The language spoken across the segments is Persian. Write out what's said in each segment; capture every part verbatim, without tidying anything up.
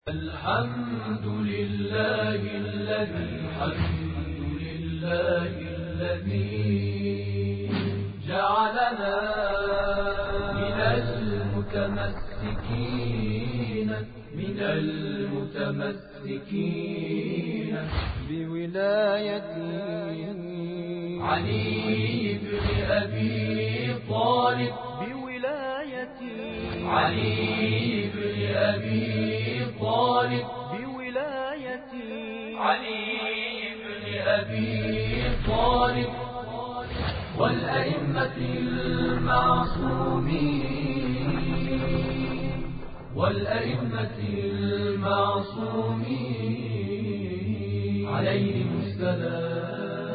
الحمد لله الذي الحمد لله الذي جعلنا من المتمسكين من المتمسكين بولايته علي بن أبي طالب بولايته علي بن أبي طالب بولايتي علي بن أبي طالب والأئمة المعصومين والأئمة المعصومين عليهم السلام.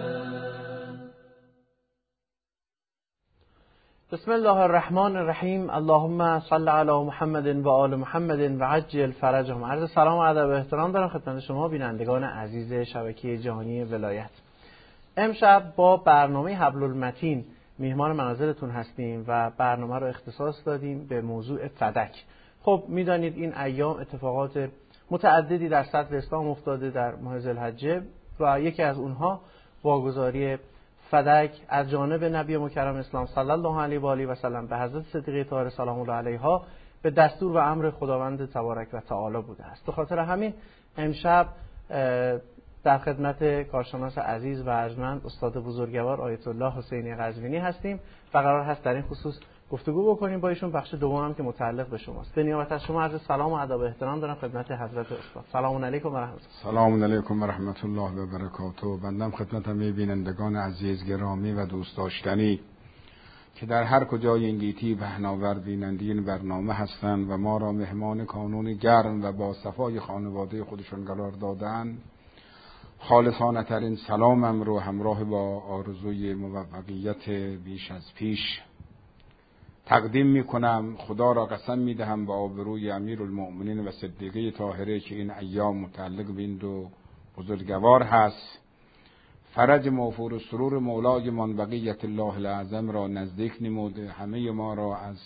بسم الله الرحمن الرحیم. اللهم صل علی محمد و آل محمد و عجل فرجهم. عرض سلام و ادب و احترام دارم خدمت شما بینندگان عزیز شبکه جهانی ولایت. امشب با برنامه حبل المتین میهمان منازلتون هستیم و برنامه رو اختصاص دادیم به موضوع فدک. خب میدانید این ایام اتفاقات متعددی در صدر اسلام افتاده در ماه ذوالحجه و یکی از اونها واگذاری فدک از جانب نبی مکرم اسلام صلی الله علیه و آله و سلم به حضرت صدیقه طاهره سلام الله علیها به دستور و امر خداوند تبارک و تعالی بوده است. به خاطر همین امشب در خدمت کارشناس عزیز و ارجمند استاد بزرگوار آیت الله حسینی قزوینی هستیم و قرار هست در این خصوص گفتگو بکنیم با ایشون. بخش دوم هم که متعلق به شماست. به نیابت از شما عرض سلام و ادب و احترام دارم خدمت حضرت استاد. سلام علیکم و رحمت الله. سلام علیکم و رحمت الله و برکاته. بنده خدمت همه بینندگان عزیز گرامی و دوست داشتنی که در هر کجای این گیتی پهناور بیننده این برنامه هستند و ما را مهمان کانون گرم و با صفای خانواده خودشون قرار دادن، خالصانه ترین سلامم رو همراه با آرزوی موفقیت بیش از پیش تقدیم می کنم. خدا را قسم می دهم با آبروی امیرالمؤمنین و صدیقه طاهره که این ایام متعلق به این دو بزرگوار هست، فرج موفور و سرور مولای من بقیت الله الاعظم را نزدیک نموده، همه ما را از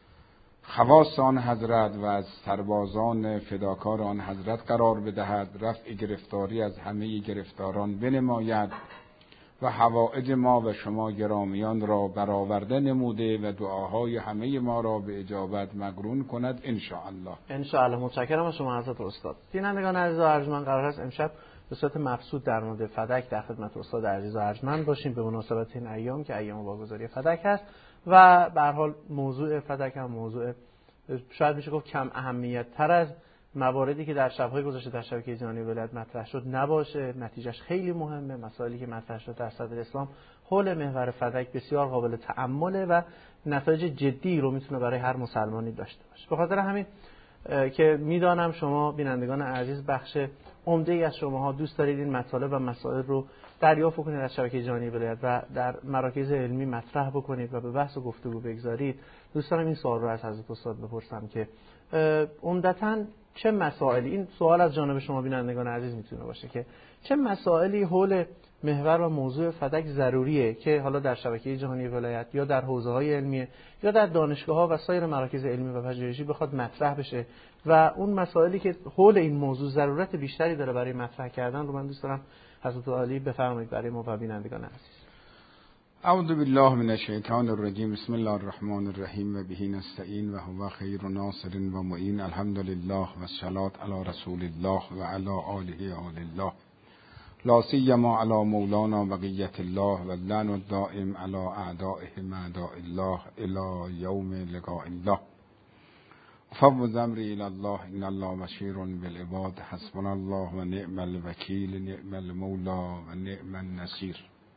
خواص آن حضرت و از سربازان فداکار آن حضرت قرار بدهد، رفع گرفتاری از همه گرفتاران بنماید و حوائج ما و شما گرامیان را برآورده نموده و دعاهای همه ما را به اجابت مقرون کند ان شاء الله. ان شاء الله. متشکرم از شما حضرت استاد. بینندگان عزیز و ارجمند، قرار است امشب به صورت مبسوط در مورد فدک در خدمت استاد عزیز و ارجمند باشیم به مناسبت این ایام که ایام واگذاری فدک هست و به هر حال موضوع فدک هم موضوع شاید میشه گفت کم اهمیت تر از مواردی که در شب‌های گذشته در شبکه جهانی ولایت مطرح شد نباشه. نتیجهش خیلی مهمه. مسائلی که مطرح شد در صدر اسلام حول محور فدک بسیار قابل تأمله و نتایج جدی رو میتونه برای هر مسلمانی داشته باشه. به خاطر همین که میدانم شما بینندگان عزیز بخش عمده‌ای از شماها دوست دارید این مطالب و مسائل رو دریافت کنید از شبکه جهانی ولایت و در مراکز علمی مطرح بکنید و به بحث و گفتگو بگذارید. دوست دارم این سوال رو از حضرت استاد بپرسم که عمدتاً چه مسائلی، این سوال از جانب شما بینندگان عزیز میتونه باشه که چه مسائلی حول محور و موضوع فدک ضروریه که حالا در شبکه جهانی ولایت یا در حوزه‌های علمیه یا در دانشگاه‌ها و سایر مراکز علمی و پژوهشی بخواد مطرح بشه و اون مسائلی که حول این موضوع ضرورت بیشتری داره برای مطرح کردن رو من دوست دارم حضرت عالی بفرمایید برای ما و بینندگان عزیز. اعوذ بالله من الشیطان الرجیم. بسم الله الرحمن الرحیم و به نستعین و هو خیر ناصر و معین. الحمدلله و الصلاة علی رسول الله و علی آله آل الله، لا سیما علی مولانا بقیت الله و اللعن الدائم علی اعدائهم اعداء الله الی یوم لقاء الله. فوض امری الی الله ان الله بشیر بالعباد. حسبنا الله و نعم الوکیل، نعم المولا و نعم النصیر.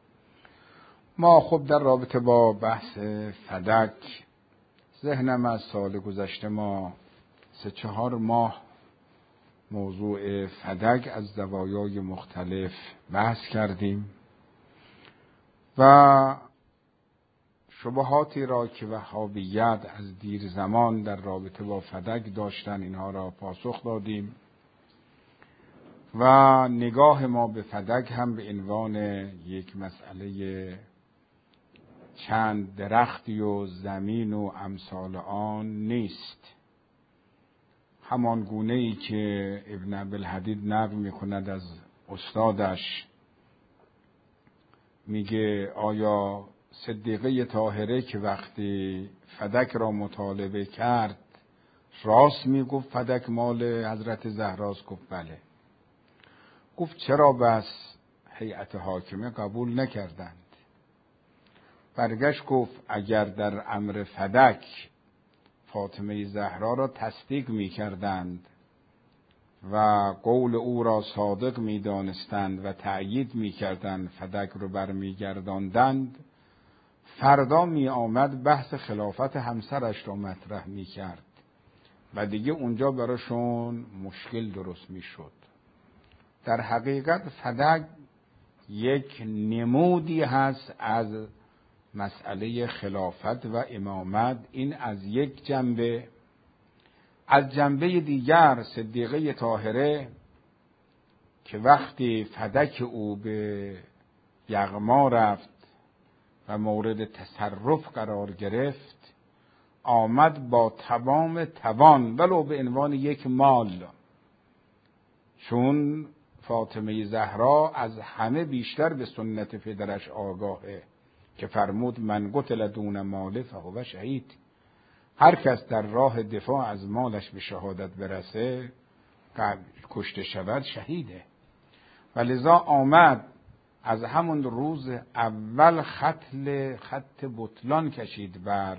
ما خب در رابطه با بحث فدک ذهنم از سال گذشته ما سه چهار ماه موضوع فدک از زوایای مختلف بحث کردیم و شبهاتی را که وهابیت از دیر زمان در رابطه با فدک داشتن اینها را پاسخ دادیم و نگاه ما به فدک هم به عنوان یک مسئله چند درختی و زمین و امثال آن نیست. همان گونه‌ای که ابن عبدالحدید نقل می‌کند از استادش، میگه آیا صدیقه طاهره که وقتی فدک را مطالبه کرد راست میگفت فدک مال حضرت زهراست؟ گفت بله. گفت چرا بس هیئت حاکمه قبول نکردند؟ برگشت گفت اگر در امر فدک فاطمه زهرا را تصدیق میکردند و قول او را صادق میدانستند و تأیید میکردند، فدک رو برمیگرداندند، فردا می آمد بحث خلافت همسرش را مطرح می کرد و دیگه اونجا براشون مشکل درست می شد. در حقیقت فدک یک نمودی هست از مسئله خلافت و امامت. این از یک جنبه. از جنبه دیگر صدیقه طاهره که وقتی فدک او به یغما رفت و مورد تصرف قرار گرفت، آمد با تمام توان ولو به عنوان یک مال، چون فاطمه زهرا از همه بیشتر به سنت پدرش آگاهه که فرمود من قتل دون ماله فهو شهید. هر کس در راه دفاع از مالش به شهادت برسه کشته شود شهیده. و لذا آمد از همون روز اول خط خط بطلان کشید بر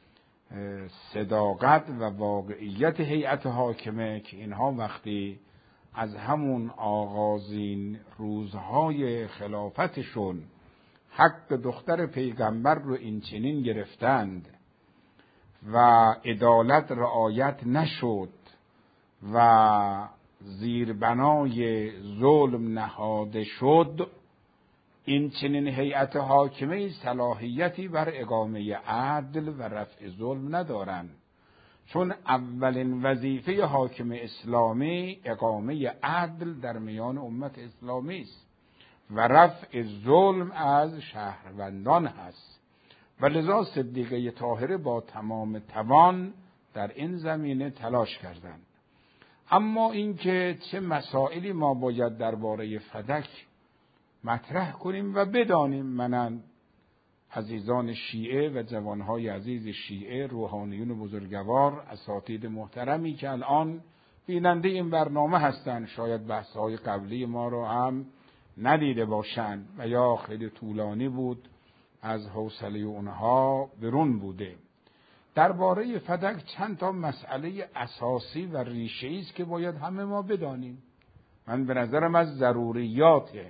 صداقت و واقعیت هیئت حاکمه که اینها وقتی از همون آغازین روزهای خلافتشون حق دختر پیغمبر رو این چنین گرفتند و عدالت رعایت نشد و زیربنای ظلم نهاده شد، این چنین هیئت حاکمه صلاحیتی بر اقامه عدل و رفع ظلم ندارند، چون اولین وظیفه حاکم اسلامی اقامه عدل در میان امت اسلامی است و رفع ظلم از شهروندان هست. و لذا صدیقه طاهره با تمام توان در این زمینه تلاش کردند. اما اینکه چه مسائلی ما باید درباره فدک مطرح کنیم و بدانیم، منن عزیزان شیعه و جوانهای عزیز شیعه، روحانیون بزرگوار، اساتید محترمی که الان بیننده این برنامه هستند، شاید بحث‌های قبلی ما رو هم ندیده باشند و یا خیلی طولانی بود، از حوصله اونها برون بوده. درباره فدک چند تا مسئله اساسی و ریشه‌ای است که باید همه ما بدانیم. من به نظرم از ضروریاته،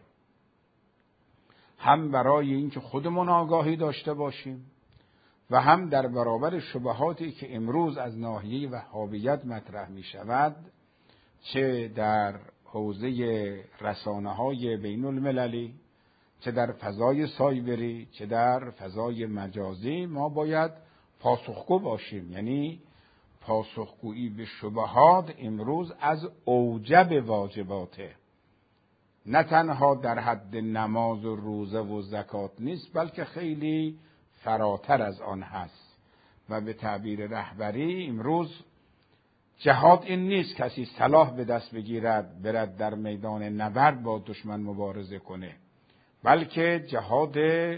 هم برای اینکه خودمون آگاهی داشته باشیم و هم در برابر شبهاتی که امروز از ناحیه وهابیت مطرح می شود، چه در حوزه رسانه‌های بین المللی، چه در فضای سایبری، چه در فضای مجازی، ما باید پاسخگو باشیم. یعنی پاسخگویی به شبهات امروز از اوجب واجباته، نه تنها در حد نماز و روزه و زکات نیست، بلکه خیلی فراتر از آن هست. و به تعبیر رهبری امروز جهاد این نیست کسی سلاح به دست بگیرد برد در میدان نبرد با دشمن مبارزه کنه، بلکه جهاد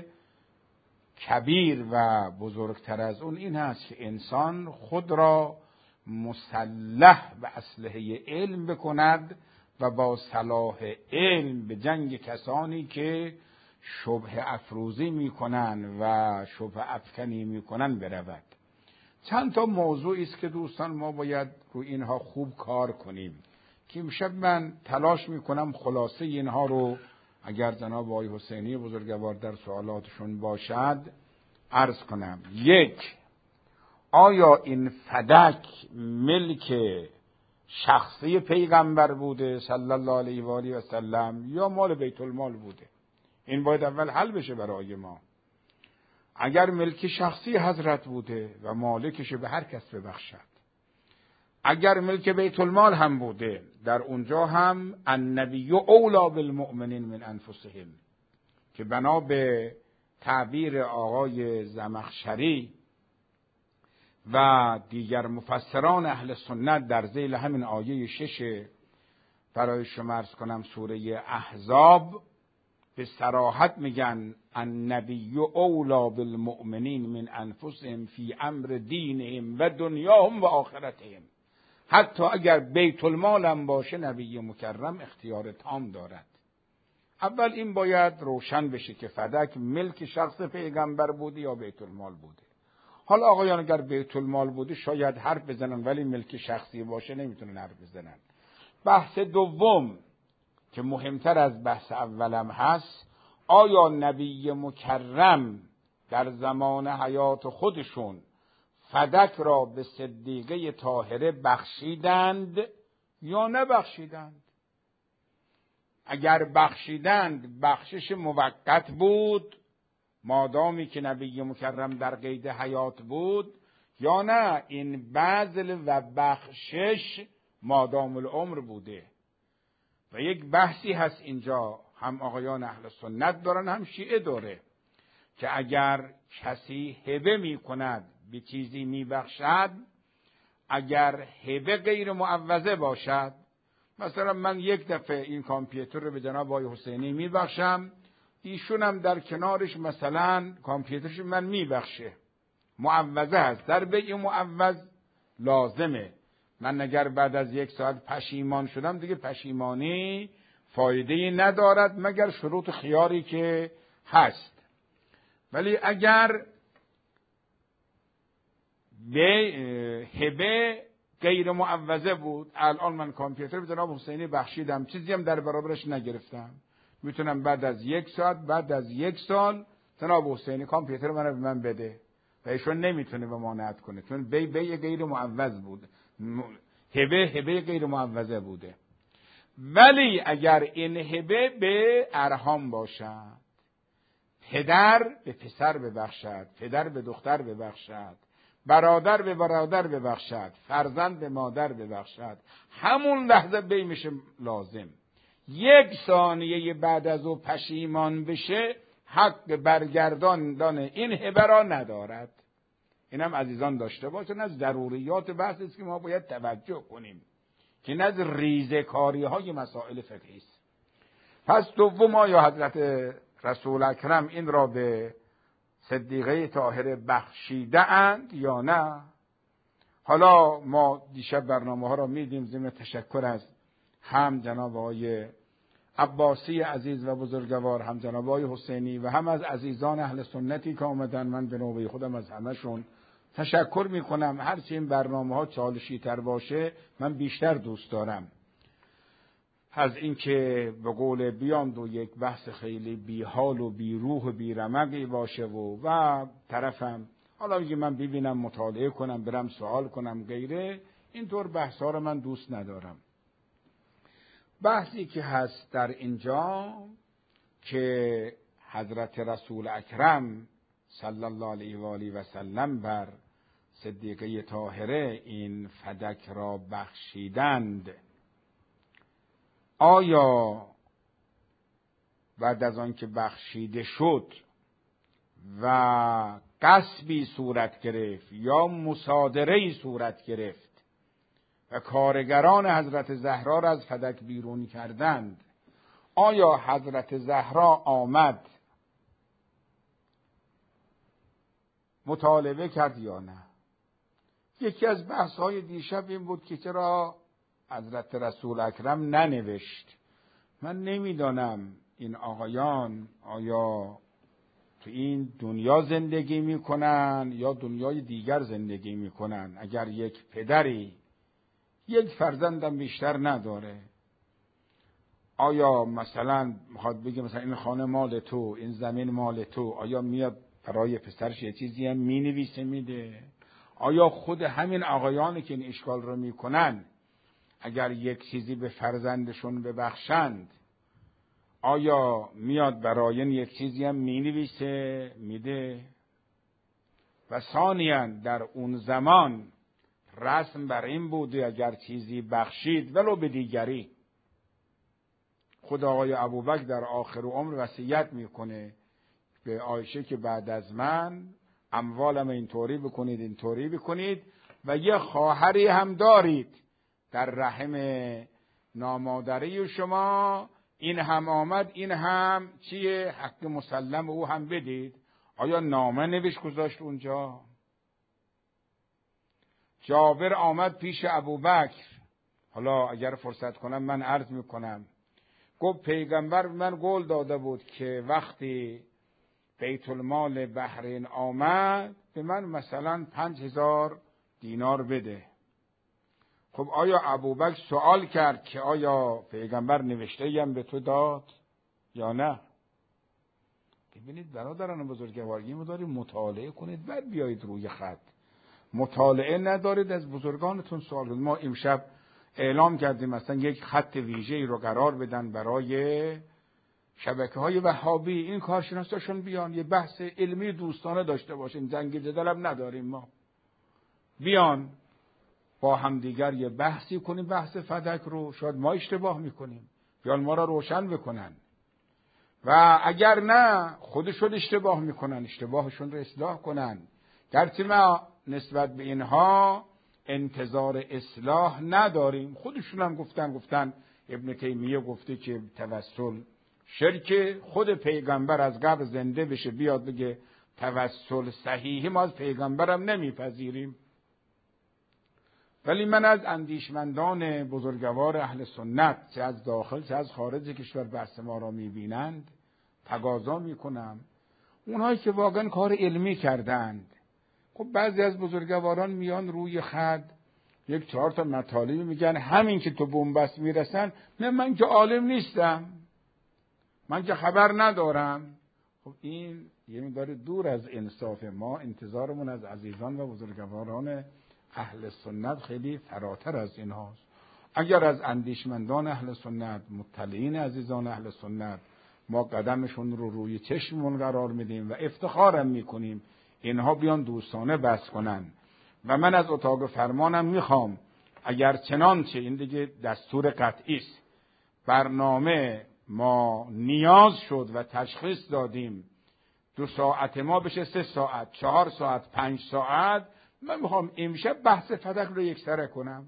کبیر و بزرگتر از اون این هست که انسان خود را مسلح به اسلحه علم بکند و با صلاح علم به جنگ کسانی که شبه افروزی میکنن و شبه افکنی میکنن برود. چند تا موضوعی است که دوستان ما باید روی اینها خوب کار کنیم که امشب من تلاش میکنم خلاصه اینها رو اگر جناب آقای حسینی بزرگوار در سوالاتشون باشد عرض کنم. یک، آیا این فدک ملک شخصی پیغمبر بوده صلی الله علیه و آله و سلم یا مال بیت المال بوده؟ این باید اول حل بشه برای ما. اگر ملک شخصی حضرت بوده و مالکش به هر کس ببخشد، اگر ملک بیت المال هم بوده، در اونجا هم النبی اولی بالمؤمنین من انفسهم که بنا به تعبیر آقای زمخشری و دیگر مفسران اهل سنت در ذیل همین آیه شش برای شما عرض کنم سوره احزاب به صراحت میگن النبی اولی بالمؤمنین من انفسهم فی امر دینهم و دنیاهم و آخرتهم. حتی اگر بیت المال هم باشه نبی مکرم اختیار تام دارد. اول این باید روشن بشه که فدک ملک شخص پیغمبر بوده یا بیت المال بوده. حالا آقایان اگر بیت المال بوده شاید حرف بزنن، ولی ملک شخصی باشه نمیتونن حرف بزنن. بحث دوم که مهمتر از بحث اولم هست، آیا نبی مکرم در زمان حیات خودشون فدک را به صدیقه طاهره بخشیدند یا نبخشیدند؟ اگر بخشیدند بخشش موقت بود مادامی که نبی مکرم در قید حیات بود، یا نه این بذل و بخشش مادام العمر بوده. و یک بحثی هست اینجا هم آقایان اهل سنت دارن هم شیعه داره که اگر کسی هبه می کند به چیزی می بخشد، اگر هبه غیر معوضه باشد، مثلا من یک دفعه این کامپیوتر رو به جناب آقای حسینی می بخشم، ایشون هم در کنارش مثلا کامپیوترش من می بخشه، معوضه هست، در بیع معوض لازمه. من اگر بعد از یک ساعت پشیمان شدم دیگه پشیمانی فایده‌ای ندارد مگر شروط خیاری که هست. ولی اگر به هبه غیر معوضه بود، الان من کامپیوتر به جناب حسینی بخشیدم، چیزی هم در برابرش نگرفتم، میتونم بعد از یک ساعت بعد از یک سال جناب حسینی کامپیوتر من رو به من بده و ایشون نمیتونه به مانعت کنه، چون بی بی غیر معوض بود، هبه هبه غیر معوضه بوده. ولی اگر این هبه به ارحام باشد، پدر به پسر ببخشد، پدر به دختر ببخشد، برادر به برادر ببخشد، فرزند به مادر ببخشد، همون لحظه بی میشه لازم. یک ثانیه بعد از او پشیمان بشه حق برگرداندن این هبه را ندارد. اینم عزیزان داشته باشن، از ضروریات بحث است که ما باید توجه کنیم که نه از ریزه‌کاری های مسائل فقهی است. پس دوم، آیا حضرت رسول اکرم این را به صدیقه طاهره بخشیده اند یا نه؟ حالا ما دیشب برنامه ها را میدیم ضمن تشکر از هم جناب آقای عباسی عزیز و بزرگوار، هم جناب آقای حسینی و هم از عزیزان اهل سنتی که آمدن. من به نوبه خودم از همشون تشکر میکنم. هرچی این برنامه ها چالشی تر باشه من بیشتر دوست دارم از اینکه به قول بیام دو یک بحث خیلی بی حال و بی روح و بی رمقی باشه و و طرفم حالا میگه من ببینم مطالعه کنم برم سوال کنم غیره، اینطور بحث ها رو من دوست ندارم. بحثی که هست در اینجا که حضرت رسول اکرم صلی الله علیه و آله و سلم بر صدیقه طاهره این فدک را بخشیدند، آیا بعد از آن که بخشیده شد و غصبی صورت گرفت یا مصادره‌ای صورت گرفت و کارگران حضرت زهرا را از فدک بیرون کردند، آیا حضرت زهرا آمد مطالبه کرد یا نه؟ یکی از بحث‌های دیشب این بود که چرا حضرت رسول اکرم ننوشت. من نمیدانم این آقایان آیا تو این دنیا زندگی میکنن یا دنیای دیگر زندگی میکنن. اگر یک پدری یک فرزندم بیشتر نداره، آیا مثلا میخواد بگه مثلا این خانه مال تو، این زمین مال تو، آیا میاد برای پسرش یه چیزی هم مینویسه میده؟ آیا خود همین آقایانی که این اشکال رو میکنن اگر یک چیزی به فرزندشون ببخشند آیا میاد برای این یک چیزی هم مینویسه میده؟ و ثانیاً در اون زمان رسم بر این بوده اگر چیزی بخشید ولو به دیگری، خود آقای ابوبکر در آخر عمر وصیت میکنه به عایشه که بعد از من اموالم اینطوری بکنید اینطوری بکنید و یه خواهری هم دارید در رحم نامادری شما، این هم آمد این هم چیه حق مسلم او هم بدید. آیا نامه نوشت گذاشت اونجا؟ جابر آمد پیش ابوبکر، حالا اگر فرصت کنم من عرض میکنم، گفت پیغمبر من قول داده بود که وقتی بیت المال بحرین آمد به من مثلا پنج هزار دینار بده. خب آیا ابوبکر سوال کرد که آیا پیغمبر نوشته ایم به تو داد یا نه؟ ببینید برادران بزرگوارگی ما دارید مطالعه کنید بعد بیایید روی خط. مطالعه ندارید از بزرگانتون سوال کنید. ما امشب اعلام کردیم مثلا یک خط ویژه‌ای رو قرار بدن برای شبکه‌های وهابی، این کارشناساشون بیان یه بحث علمی دوستانه داشته باشیم، جنگ جدل هم نداریم، ما بیان با همدیگر یه بحثی کنیم، بحث فدک رو. شاید ما اشتباه میکنیم، بیان ما را روشن بکنن و اگر نه خودشون اشتباه میکنن اشتباهشون رو اصلاح کنن. گرچه ما نسبت به اینها انتظار اصلاح نداریم، خودشون هم گفتن گفتن ابن تیمیه گفته که توسل شرک، خود پیغمبر از قبل زنده بشه بیاد بگه توسل صحیحی، ما از پیغمبرم نمیپذیریم. ولی من از اندیشمندان بزرگوار اهل سنت چه از داخل چه از خارج کشور بحث ما را میبینند تقاضا میکنم اونهایی که واقعا کار علمی کردند. خب بعضی از بزرگواران میان روی خط یک چهار تا مطالبی میگن، همین که تو بنبست میرسن، نه من که عالم نیستم، من که خبر ندارم. خب این یه مقدار دور از انصاف. ما انتظارمون از عزیزان و بزرگواران اهل سنت خیلی فراتر از این هاست. اگر از اندیشمندان اهل سنت، مطلعین عزیزان اهل سنت، ما قدمشون رو روی چشممون قرار میدیم و افتخارم میکنیم اینها بیان دوستانه بحث کنن. و من از اتاق فرمانم میخوام اگر چنانچه این دیگه دستور قطعی است، برنامه ما نیاز شد و تشخیص دادیم دو ساعت ما بشه سه ساعت، چهار ساعت، پنج ساعت، من میخوام امشب بحث فدک رو یکسره کنم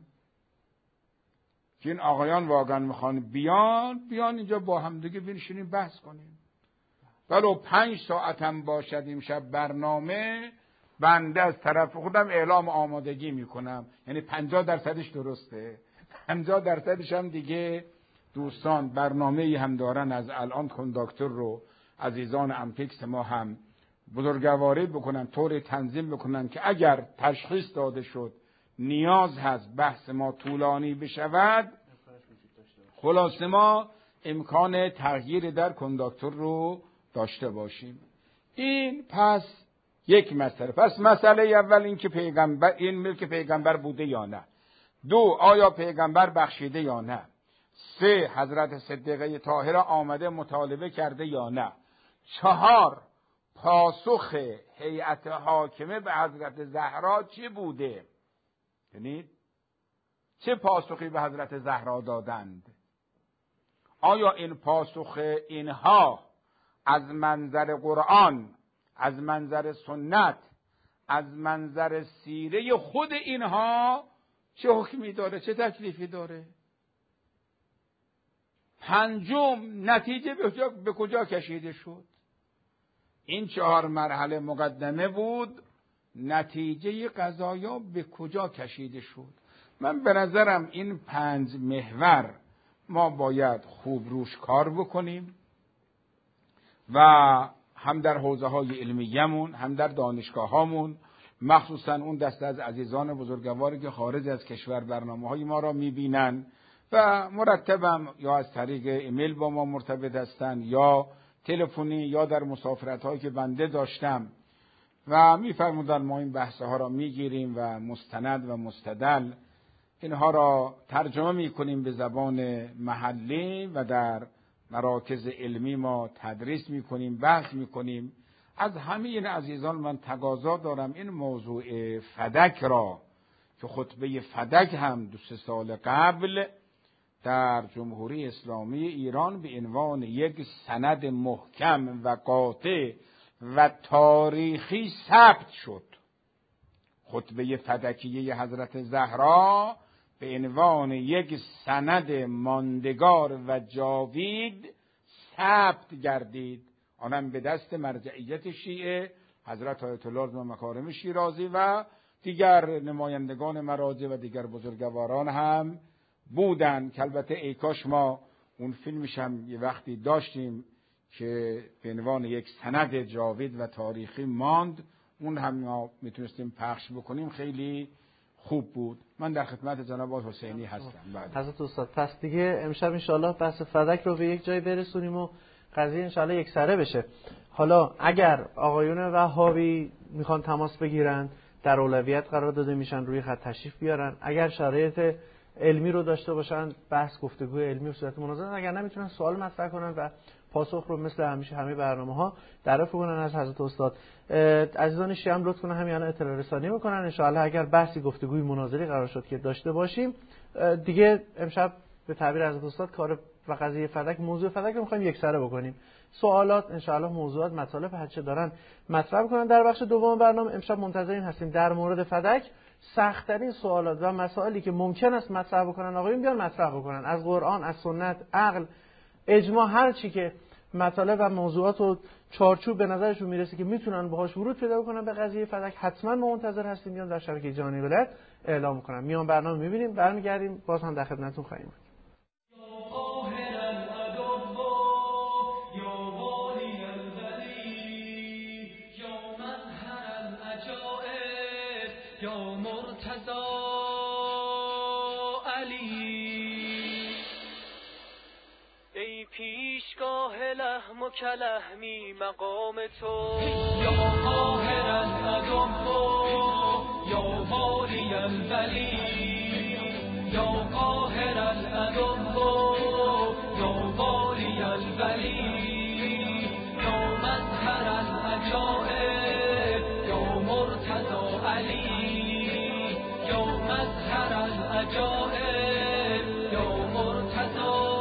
که این آقایان واقعا میخوان بیان بیان اینجا با هم دیگه بنشینیم بحث کنیم. ولو پنج ساعت هم باشد امشب برنامه، بنده از طرف خودم اعلام آمادگی میکنم، یعنی پنجاه درصدش درسته، پنجاه درصدش هم دیگه دوستان برنامه‌ای هم دارن از الان کنداکتور رو عزیزان امپیکس ما هم بزرگواری بکنن، طور تنظیم بکنن که اگر تشخیص داده شد نیاز هست بحث ما طولانی بشود، خلاصه ما امکان تغییر در کنداکتور رو داشته باشیم. این پس یک مسئله. پس مسئله اول این که پیغمبر این ملک پیغمبر بوده یا نه. دو، آیا پیغمبر بخشیده یا نه. سه، حضرت صدیقه طاهره آمده مطالبه کرده یا نه. چهار، پاسخ هیئت حاکمه به حضرت زهرا چی بوده؟ یعنی چه پاسخی به حضرت زهرا دادند؟ آیا این پاسخ اینها از منظر قرآن، از منظر سنت، از منظر سیره خود اینها چه حکمی داره، چه تکلیفی داره؟ پنجم، نتیجه به کجا, به کجا کشیده شد؟ این چهار مرحله مقدمه بود، نتیجه قضایا به کجا کشیده شد؟ من به نظرم این پنج محور ما باید خوب روش کار بکنیم و هم در حوزه های علمیمون هم در دانشگاه هامون، مخصوصا اون دسته از عزیزان بزرگواری که خارج از کشور برنامه های ما را میبینن و مرتبم یا از طریق ایمیل با ما مرتبط هستن یا تلفنی یا در مسافرت هایی که بنده داشتم و میفرمودن ما این بحث ها را میگیریم و مستند و مستدل اینها را ترجمه میکنیم به زبان محلی و در مراکز علمی ما تدریس میکنیم، بحث میکنیم. از همه این عزیزان من تقاضا دارم این موضوع فدک را که خطبه فدک هم دو سه سال قبل در جمهوری اسلامی ایران به عنوان یک سند محکم و قاطع و تاریخی ثبت شد. خطبه فدکیه حضرت زهرا به عنوان یک سند ماندگار و جاوید ثبت گردید، آنم به دست مرجعیت شیعه حضرت آیت الله و مکارم شیرازی و دیگر نمایندگان مراجع و دیگر بزرگواران هم بودند که البته ای کاش ما اون فیلمش هم یه وقتی داشتیم که به عنوان یک سند جاوید و تاریخی ماند، اون هم ما میتونستیم پخش بکنیم، خیلی خوب بود. من در خدمت جناب آقای حسینی هستم. بعد حضرت استاد پس دیگه امشب انشالله بحث فدک رو به یک جای برسونیم و قضیه انشالله یک سره بشه. حالا اگر آقایون وهابی میخوان تماس بگیرن در اولویت قرار داده میشن، روی خط تشریف بیارن. اگر شرایط علمی رو داشته باشن بحث گفتگوی علمی و صورت مناظره، اگر نمیتونن سوال مطرح کنن و پاسخ رو مثل همیشه همه برنامه‌ها دریافت کنن از حضرت استاد. عزیزان شیعه هم لطف کنن همین الان اطلاع رسانی بکنن. ان شاء الله اگر بحثی گفتگوی مناظری قرار شد که داشته باشیم، دیگه امشب به تعبیر حضرت استاد کار و قضیه فدک، موضوع فدک رو می‌خوایم یکسره بکنیم. سوالات ان شاء الله، موضوعات، مطالب هرچه دارن مطرح کنن. در بخش دوم برنامه امشب منتظرین هستیم در مورد فدک سخت‌ترین سوالات و مسائلی که ممکن است مطرح بکنن آقایون بیان مطرح بکنن، از قرآن، از سنت، عقل، اجماع، هر چی که مطالب و موضوعات و چارچوب به نظرشون میرسه که میتونن باهاش ورود پیدا کنن به قضیه فدک، حتما ما منتظر هستیم بیان در شبکه جهانی ولایت اعلام کنن. میان برنامه میبینیم، برمیگردیم، باز هم در خدمتتون خواهیم بود. پیشگاه لحم و کلحمی مقام تو، یا قاهر العدو یا والی الولی، یا قاهر العدو یا والی الولی، یا مظهر العجائب یا مرتضی علی، یا مظهر العجائب یا مرتضی.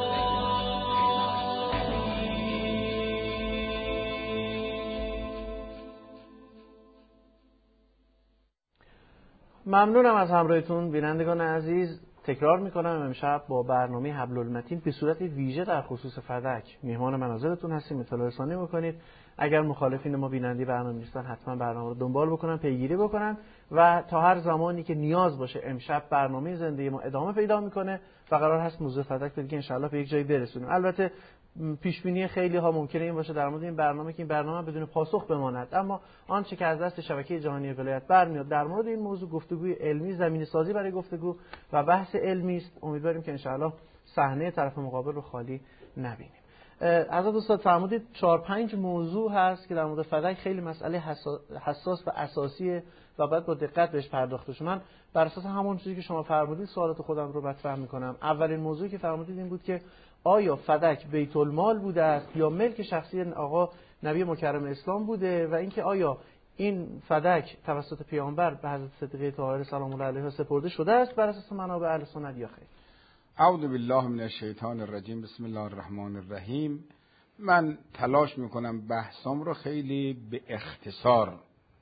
ممنونم از همراهیتون بینندگان عزیز. تکرار میکنم امشب با برنامه حبل المتین به صورت ویژه در خصوص فدک میهمان منازلتون هستیم. اطلاع رسانی بکنید. اگر مخالفین ما بیننده برنامه نیستن حتما برنامه رو دنبال بکنن، پیگیری بکنن و تا هر زمانی که نیاز باشه امشب برنامه زنده ما ادامه پیدا میکنه و قرار هست موضوع فدک رو دیگه ان شاءالله به یک جایی برسونیم. البته پیش بینی خیلی ها ممکنه این باشه در مورد این برنامه که این برنامه بدون پاسخ بماند، اما آنچه که از دست شبکه جهانی ولایت برمیاد در مورد این موضوع گفتگوی علمی، زمینه سازی برای گفتگو و بحث علمی است. امیدواریم که ان شاءالله صحنه طرف مقابل رو خالی نبینیم. حضرت استاد فرمودید چهار پنج موضوع هست که در مورد فدک خیلی مسئله حساس و اساسیه و باید با دقت بهش پرداخته شه. من بر اساس همون چیزی که شما فرمودید سوالات خودم رو مطرح می‌کنم. اولین موضوعی که فرمودید این بود که آیا فدک بیت المال بوده است یا ملک شخصی آقا نبی مکرم اسلام بوده، و اینکه آیا این فدک توسط پیامبر به حضرت صدیقه طاهره سلام الله علیها سپرده شده است بر اساس منابع اهل سنت یا خیر؟ اعوذ بالله من الشیطان الرجیم. بسم الله الرحمن الرحیم. من تلاش میکنم بحثام رو خیلی به اختصار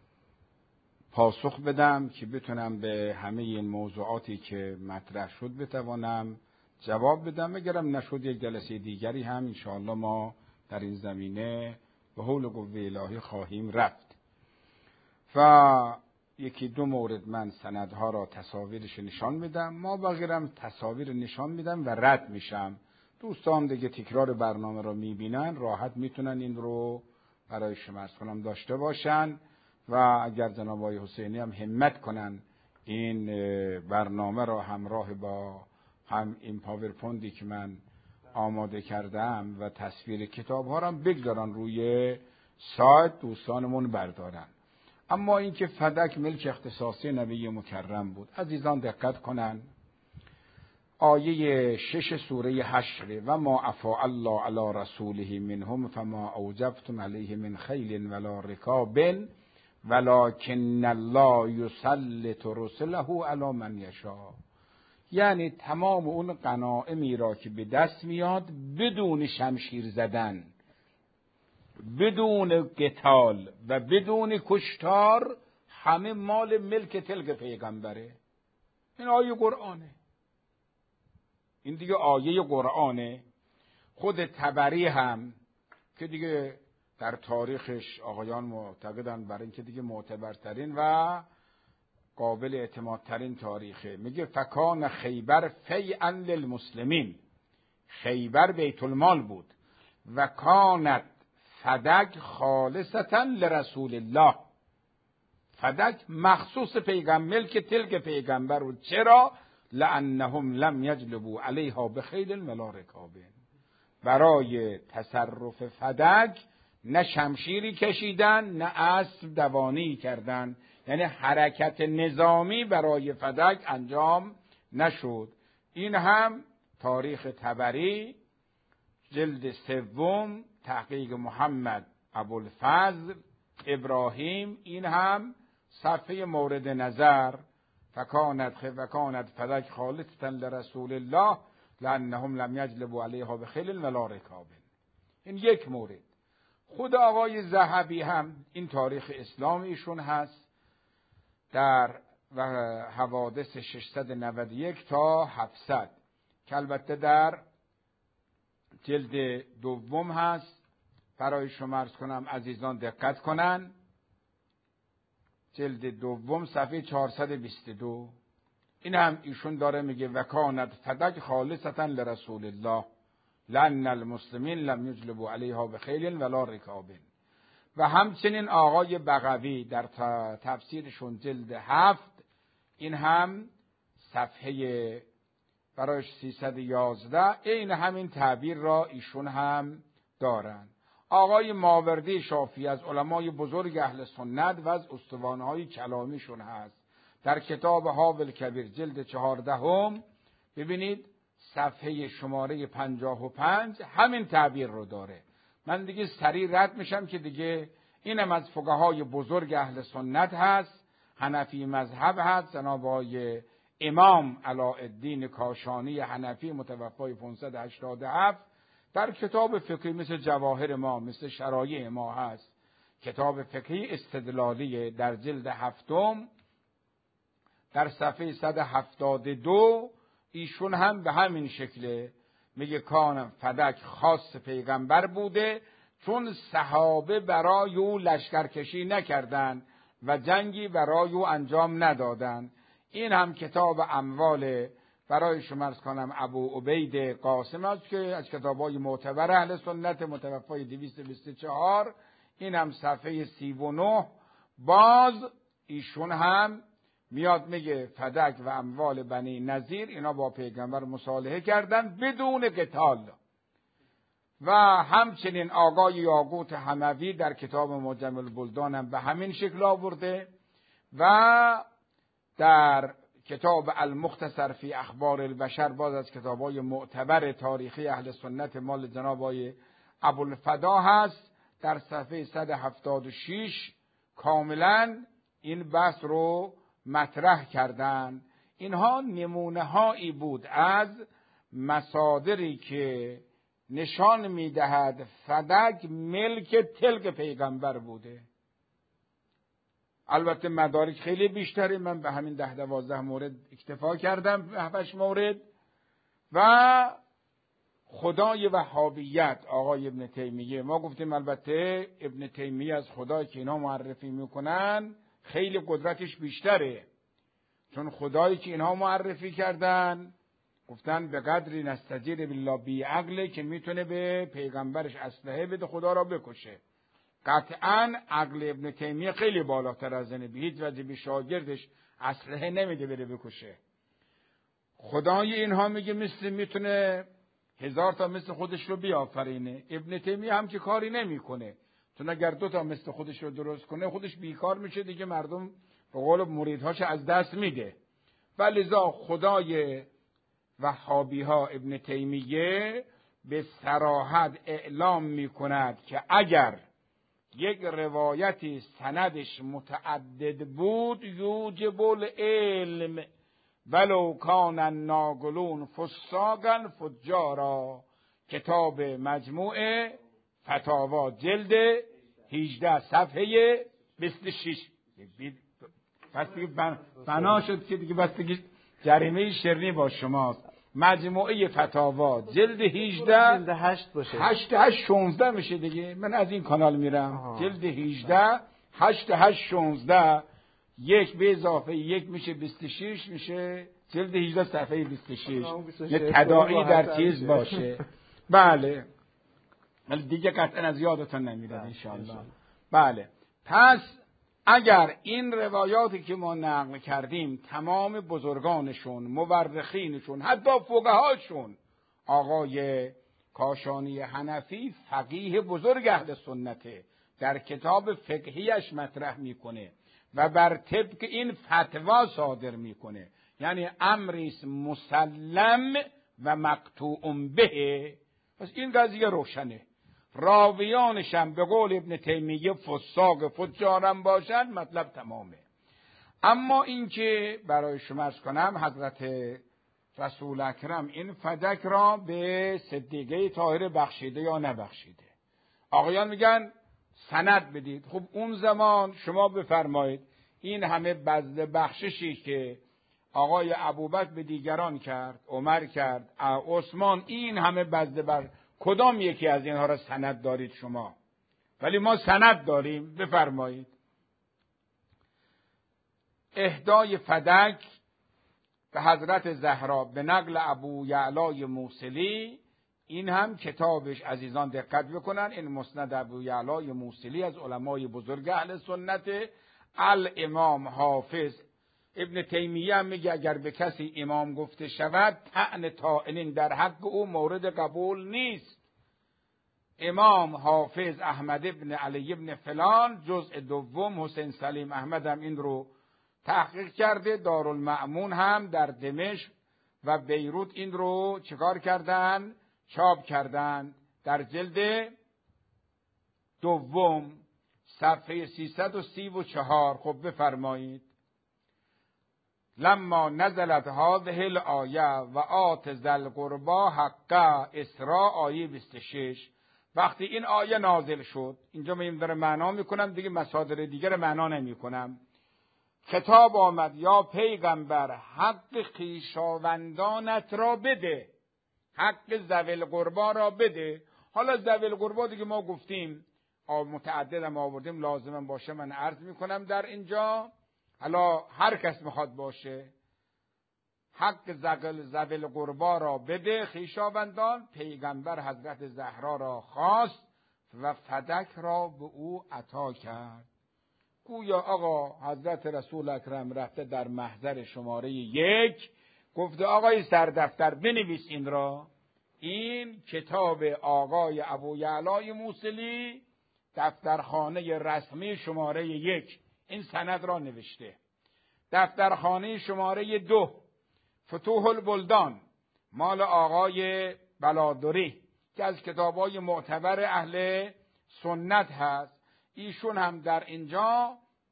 پاسخ بدم که بتونم به همه این موضوعاتی که مطرح شد بتوانم جواب بدم. اگرم نشد یک جلسه دیگری هم انشاءالله ما در این زمینه به حول و قوه الهی خواهیم رفت. و یکی دو مورد من سندها را تصاویرش نشان میدم، ما بغیرم تصاویر نشان میدم و رد میشم. دوستان دیگه تکرار برنامه را میبینن راحت میتونن این رو برای شما عرض کنم داشته باشن و اگر جناب آقای حسینی هم همت کنن این برنامه را همراه با هم این پاورپوینتی که من آماده کردم و تصویر کتاب ها را بگذارن روی سایت، دوستانمون بردارن. اما اینکه فدک ملک اختصاصی نبی مکرم بود، عزیزان دقت کنن. آیه شش سوره حشر: و ما افاء الله علی رسوله منهم فما اوجفتم علیه من خیل ولا رکاب ولکن الله یسلط رسله علی من یشاء. یعنی تمام اون غنایمی را که به دست میاد بدون شمشیر زدن بدون قتال و بدون کشتار همه مال ملک تلک پیغمبره. این آیه قرآنه، این دیگه آیه قرآنه. خود طبری هم که دیگه در تاریخش آقایان معتقدن برای اینکه دیگه معتبرترین و قابل اعتمادترین تاریخه، میگه فکان خیبر فیئا للمسلمین، خیبر بیت المال بود، و کانت فدک خالصتا لرسول الله، فدک مخصوص پیغمبر که تلک پیغمبر بود. چرا؟ لانهم لم یجلبوا علیها بخیل ولا رکاب، برای تصرف فدک نه شمشیری کشیدن نه اسب دوانی کردن، یعنی حرکت نظامی برای فدک انجام نشد. این هم تاریخ طبری جلد سوم تحقیق محمد ابوالفضل ابراهیم، این هم صفحه مورد نظر فکانت فکانت فدک خالصتا لرسول الله لانهم لم یجلبوا علیها بخیل ولا رکاب. این یک مورد. خود آقای ذهبی هم این تاریخ اسلام ایشون هست در و حوادث ششصد و نود و یک تا هفتصد که البته در جلد دوم هست. برای شما عرض کنم عزیزان دقت کنن، جلد دوم صفحه چهارصد و بیست و دو این هم ایشون داره میگه وکانت فدک خالصتا لرسول الله لان المسلمین لم یجلبوا علیها بخیل ولا رکاب. و همچنین آقای بغوی در تفسیرشون جلد هفت این هم صفحه برایش سیصد و یازده این همین تعبیر را ایشون هم دارن. آقای ماوردی شافعی از علمای بزرگ اهل سنت و از استوانهای کلامیشون هست در کتاب حاول کبیر جلد چهاردهم ببینید صفحه شماره پنجاه و پنج همین تعبیر رو داره. من دیگه سریع رد میشم که دیگه اینم از فقهای بزرگ اهل سنت هست، حنفی مذهب هست، جناب آقای امام علاءالدین کاشانی حنفی متوفای پانصد و هشتاد و هفت در کتاب فقهی مثل جواهر ما مثل شرایع ما هست، کتاب فقهی استدلالی در جلد هفتم در صفحه صد و هفتاد و دو ایشون هم به همین شکله میگه کان فدک خاص پیغمبر بوده چون صحابه برای او لشکرکشی نکردند و جنگی برای او انجام ندادند. این هم کتاب اموال برای شما عرض کنم ابو عبید قاسم است که از کتاب‌های معتبر اهل سنت متوفای دویست و بیست و چهار این هم صفحه سی و نه باز ایشون هم میاد میگه فدک و اموال بنی نذیر اینا با پیغمبر مصالحه کردن بدون قتال. و همچنین آقای یاقوت حموی در کتاب معجم البلدان هم به همین شکل آورده و در کتاب المختصر فی اخبار البشر باز از کتاب‌های معتبر تاریخی اهل سنت مال جناب آقای ابوالفدا هست در صفحه صد و هفتاد و شش کاملا این بحث رو مطرح کردن. اینها نمونه هایی بود از مصادری که نشان میدهد فدک ملک تلک پیغمبر بوده. البته مدارک خیلی بیشتره، من به همین ده دوازده مورد اکتفا کردم، هفتش مورد. و خدای وهابیت آقای ابن تیمیه، ما گفتیم البته ابن تیمیه از خدایی که اینا معرفی میکنن خیلی قدرتش بیشتره، چون خدایی که اینها معرفی کردن گفتن به قدری نستجیر بالله بی عقله که میتونه به پیغمبرش اسلحه بده خدا را بکشه. قطعا عقل ابن تیمیه خیلی بالاتر از اینه، به هیچ وجه به شاگردش اسلحه نمیده بره بکشه. خدای اینها میگه مثل میتونه هزار تا مثل خودش رو بیافرینه. ابن تیمیه هم که کاری نمیکنه، چون اگر دو تا مثل خودش رو درست کنه خودش بیکار میشه دیگه، مردم به قول مریدهاش از دست میده. ولذا خدای وهابی ها ابن تیمیه به صراحت اعلام میکند که اگر یک روایتی سندش متعدد بود یوجب العلم ولو کان الناقلون فساقا فجارا، کتاب مجموعه فتاوا جلد هجده صفحه بیست و شش. پس دیگه بن... بنا شد که دیگه بس دیگه جریمه شرنی با شماست. مجموعه فتاوا جلد هجده جلد هشت باشه، هشت هشت شانزده میشه دیگه. من از این کانال میرم. آها. جلد هجده هشت هشت شانزده یک به اضافه یک میشه بیست و شش، میشه جلد هجده صفحه بیست و شش. یه تداعی در چیز باشه. بله ولی دیگه قطعا از یادتون نمیره انشاءالله. بله پس اگر این روایاتی که ما نقل کردیم تمام بزرگانشون، مورخینشون، حتی فقهاشون، آقای کاشانی حنفی فقیه بزرگ اهل سنته، در کتاب فقهیش مطرح میکنه و بر طبق این فتوا صادر میکنه، یعنی امری است مسلم و مقطوع به. پس این قضیه روشنه. راویانش هم به قول ابن تیمیه فساق فجارم باشند، مطلب تمامه. اما این که برای شما عرض کنم حضرت رسول اکرم این فدک را به صدیقه طاهره بخشیده یا نبخشیده. آقایان میگن سند بدید. خب اون زمان شما بفرمایید این همه بذل بخششی که آقای ابوبکر به دیگران کرد، عمر کرد، عثمان، این همه بذل بر کدام یکی از اینها را سند دارید شما؟ ولی ما سند داریم. بفرمایید. اهدای فدک به حضرت زهرا به نقل ابو یعلای موصلی، این هم کتابش عزیزان دقت بکنن، این مسند ابو یعلای موصلی از علمای بزرگ اهل سنت. الامام حافظ ابن تیمیه هم میگه اگر به کسی امام گفته شود طعن طاعنین در حق او مورد قبول نیست. امام حافظ احمد ابن علی ابن فلان جزء دوم، حسین سلیم احمد هم این رو تحقیق کرده، دارالمأمون هم در دمشق و بیروت این رو چکار کردن؟ چاپ کردن در جلد دوم صفحه سیصد و سی و چهار. خب بفرمایید. لما نزلت هذه الآیه و آت ذی القربی حقه، اسراء آیه بیست و شش. وقتی این آیه نازل شد، اینجا من داره معنا میکنم دیگه، مصادر دیگر معنا نمیکنم. خطاب آمد یا پیغمبر حق خویشاوندانت را بده، حق ذوی القربی را بده. حالا ذوی القربی دیگه ما گفتیم متعددم آوردیم، لازمم باشه من عرض میکنم در اینجا. حالا هر کس میخواد باشه، حق ذوی القربی را بده خویشاوندان. پیغمبر حضرت زهرا را خواست و فدک را به او عطا کرد. گویا آقا حضرت رسول اکرم رفته در محضر شماره یک، گفته آقای سردفتر بنویس این را. این کتاب آقای ابو یعلای موصلی، دفترخانه رسمی شماره یک، این سند را نوشته. دفترخانه شماره دو، فتوح البلدان، مال آقای بلادری که از کتاب‌های معتبر اهل سنت هست. ایشون هم در اینجا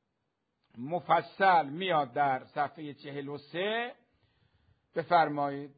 مفصل میاد در صفحه چهل و سه. بفرمایید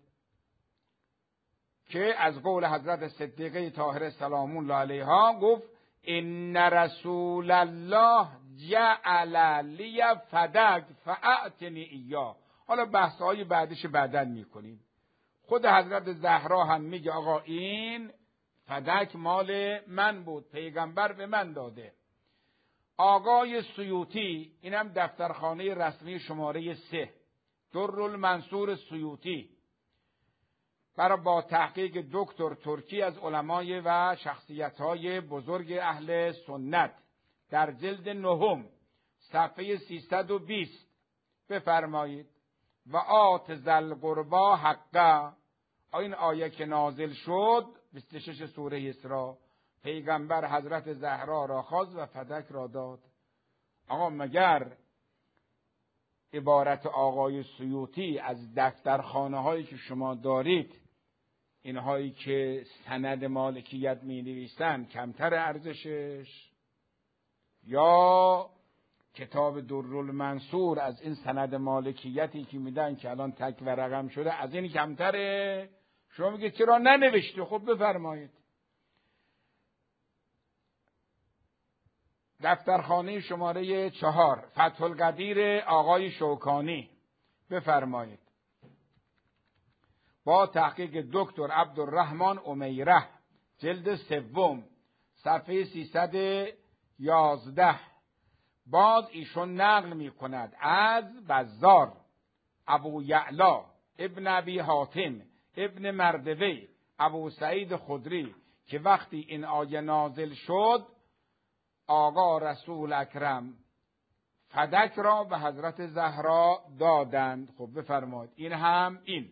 که از قول حضرت صدیقه طاهره سلام الله علیها گفت ان رسول الله جعل لی فدک فاعتنی ایاه. حالا بحث‌های بعدش بعداً میکنیم. خود حضرت زهرا هم میگه آقا این فدک مال من بود، پیغمبر به من داده. آقای سیوطی، اینم دفترخانه رسمی شماره سه، درالمنصور سیوطی، برای با تحقیق دکتر ترکی از علمای و شخصیت‌های بزرگ اهل سنت، در جلد نهم صفحه سیصد و بیست. بفرمایید و آت ذی القربی حقه. این آیه که نازل شد بیست و شش سوره اسراء، پیغمبر حضرت زهرا را خواست و فدک را داد. آقا مگر عبارت آقای سیوطی از دفترخانه هایی که شما دارید، اینهایی که سند مالکیت می نویسن، کمتر ارزشش؟ یا کتاب درالمنصور از این سند مالکیتی که میدن که الان تک و رقم شده از این کمتره؟ شما میگه چرا ننوشته؟ خب بفرمایید. دفترخانه شماره چهار، فتح القدیر آقای شوکانی. بفرمایید. با تحقیق دکتر عبدالرحمن امیره، جلد سوم، صفحه سیصد و یازده. باز ایشون نقل می کند از بزار، ابو یعلا، ابن ابی حاتم، ابن مردوی، ابو سعید خدری که وقتی این آیه نازل شد آقا رسول اکرم فدک را به حضرت زهرا دادند. خب بفرمایید. این هم این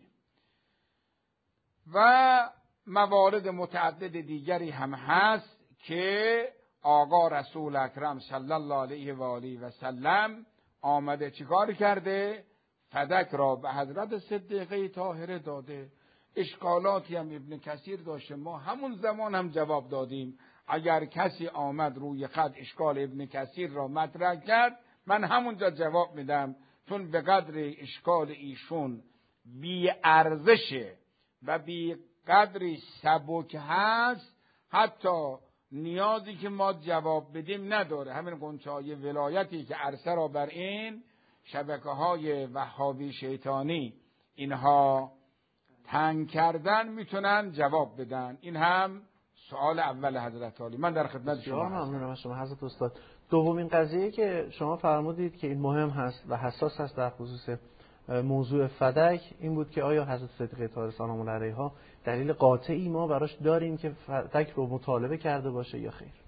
و موارد متعدد دیگری هم هست که آقا رسول اکرم صلی الله علیه و آله و سلم آمده چیکار کرده؟ فدک را به حضرت صدیقه طاهره داده. اشکالاتی هم ابن کثیر داشته، ما همون زمان هم جواب دادیم. اگر کسی آمد روی خط اشکال ابن کثیر را مطرح کرد، من همونجا جواب میدم، چون به قدر اشکال ایشون بی ارزشه و بی قدری سبک هست، حتی نیازی که ما جواب بدیم نداره. همین قنچه‌های ولایتی که عرصه را بر این شبکه های وهابی شیطانی اینها تنگ کردن میتونن جواب بدن. این هم سوال اول حضرت علی. من در خدمت شما هستم. ممنونم از شما حضرت استاد. دومین قضیه که شما فرمودید که این مهم هست و حساس هست در خصوص موضوع فدک این بود که آیا حضرت صدیقه طاهره سلام الله علیها دلیل قاطعی ما براش داریم که فدک رو مطالبه کرده باشه یا خیر؟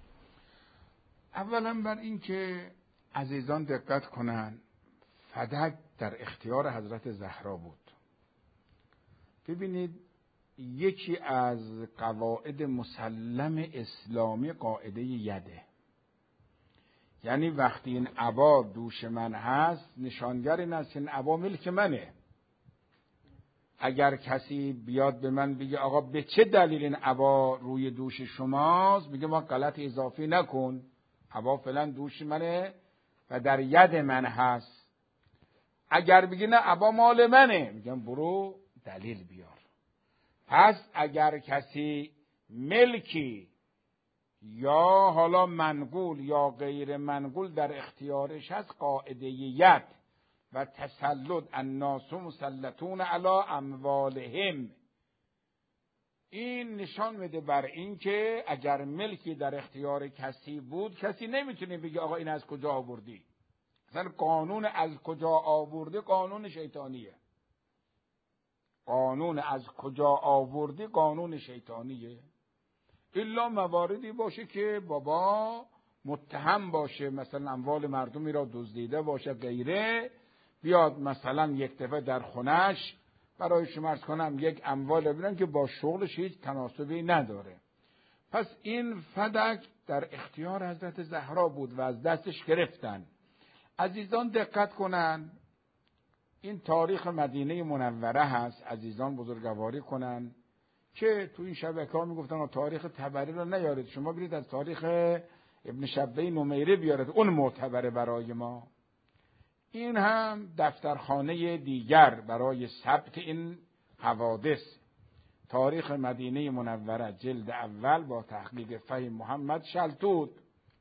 اولا بر این که عزیزان دقت کنن، فدک در اختیار حضرت زهرا بود. ببینید، یکی از قواعد مسلم اسلامی قاعده یده، یعنی وقتی این عبا دوش من هست نشانگر این است که این عبا ملک منه. اگر کسی بیاد به من بگه آقا به چه دلیل این عبا روی دوش شماست، میگه ما غلط اضافی نکن، عبا فعلا دوش منه و در ید من هست. اگر بگه نه عبا مال منه، میگم برو دلیل بیار. پس اگر کسی ملکی یا حالا منقول یا غیر منقول در اختیارش هست، قاعده ید و تسلط الناس مسلطون علی اموالهم، این نشان میده بر این که اگر ملکی در اختیار کسی بود، کسی نمیتونه بگه آقا این از کجا آوردی. مثلا قانون از کجا آورده قانون شیطانیه. قانون از کجا آوردی قانون شیطانیه. الا مواردی باشه که بابا متهم باشه، مثلا اموال مردمی را دزدیده باشه غیره، بیاد مثلا یک دفعه در خونش برای شما عرض کنم یک اموال ببینن که با شغلش هیچ تناسبی نداره. پس این فدک در اختیار حضرت زهرا بود و از دستش گرفتن. عزیزان دقت کنن، این تاریخ مدینه منوره هست. عزیزان بزرگواری کنن که تو این شبکه ها میگفتن تاریخ طبری رو نیارید، شما برید از تاریخ ابن شبه نمیره بیارید، اون معتبره برای ما. این هم دفترخانه دیگر برای ثبت این حوادث، تاریخ مدینه منوره جلد اول با تحقیق فهم محمد شلتوت.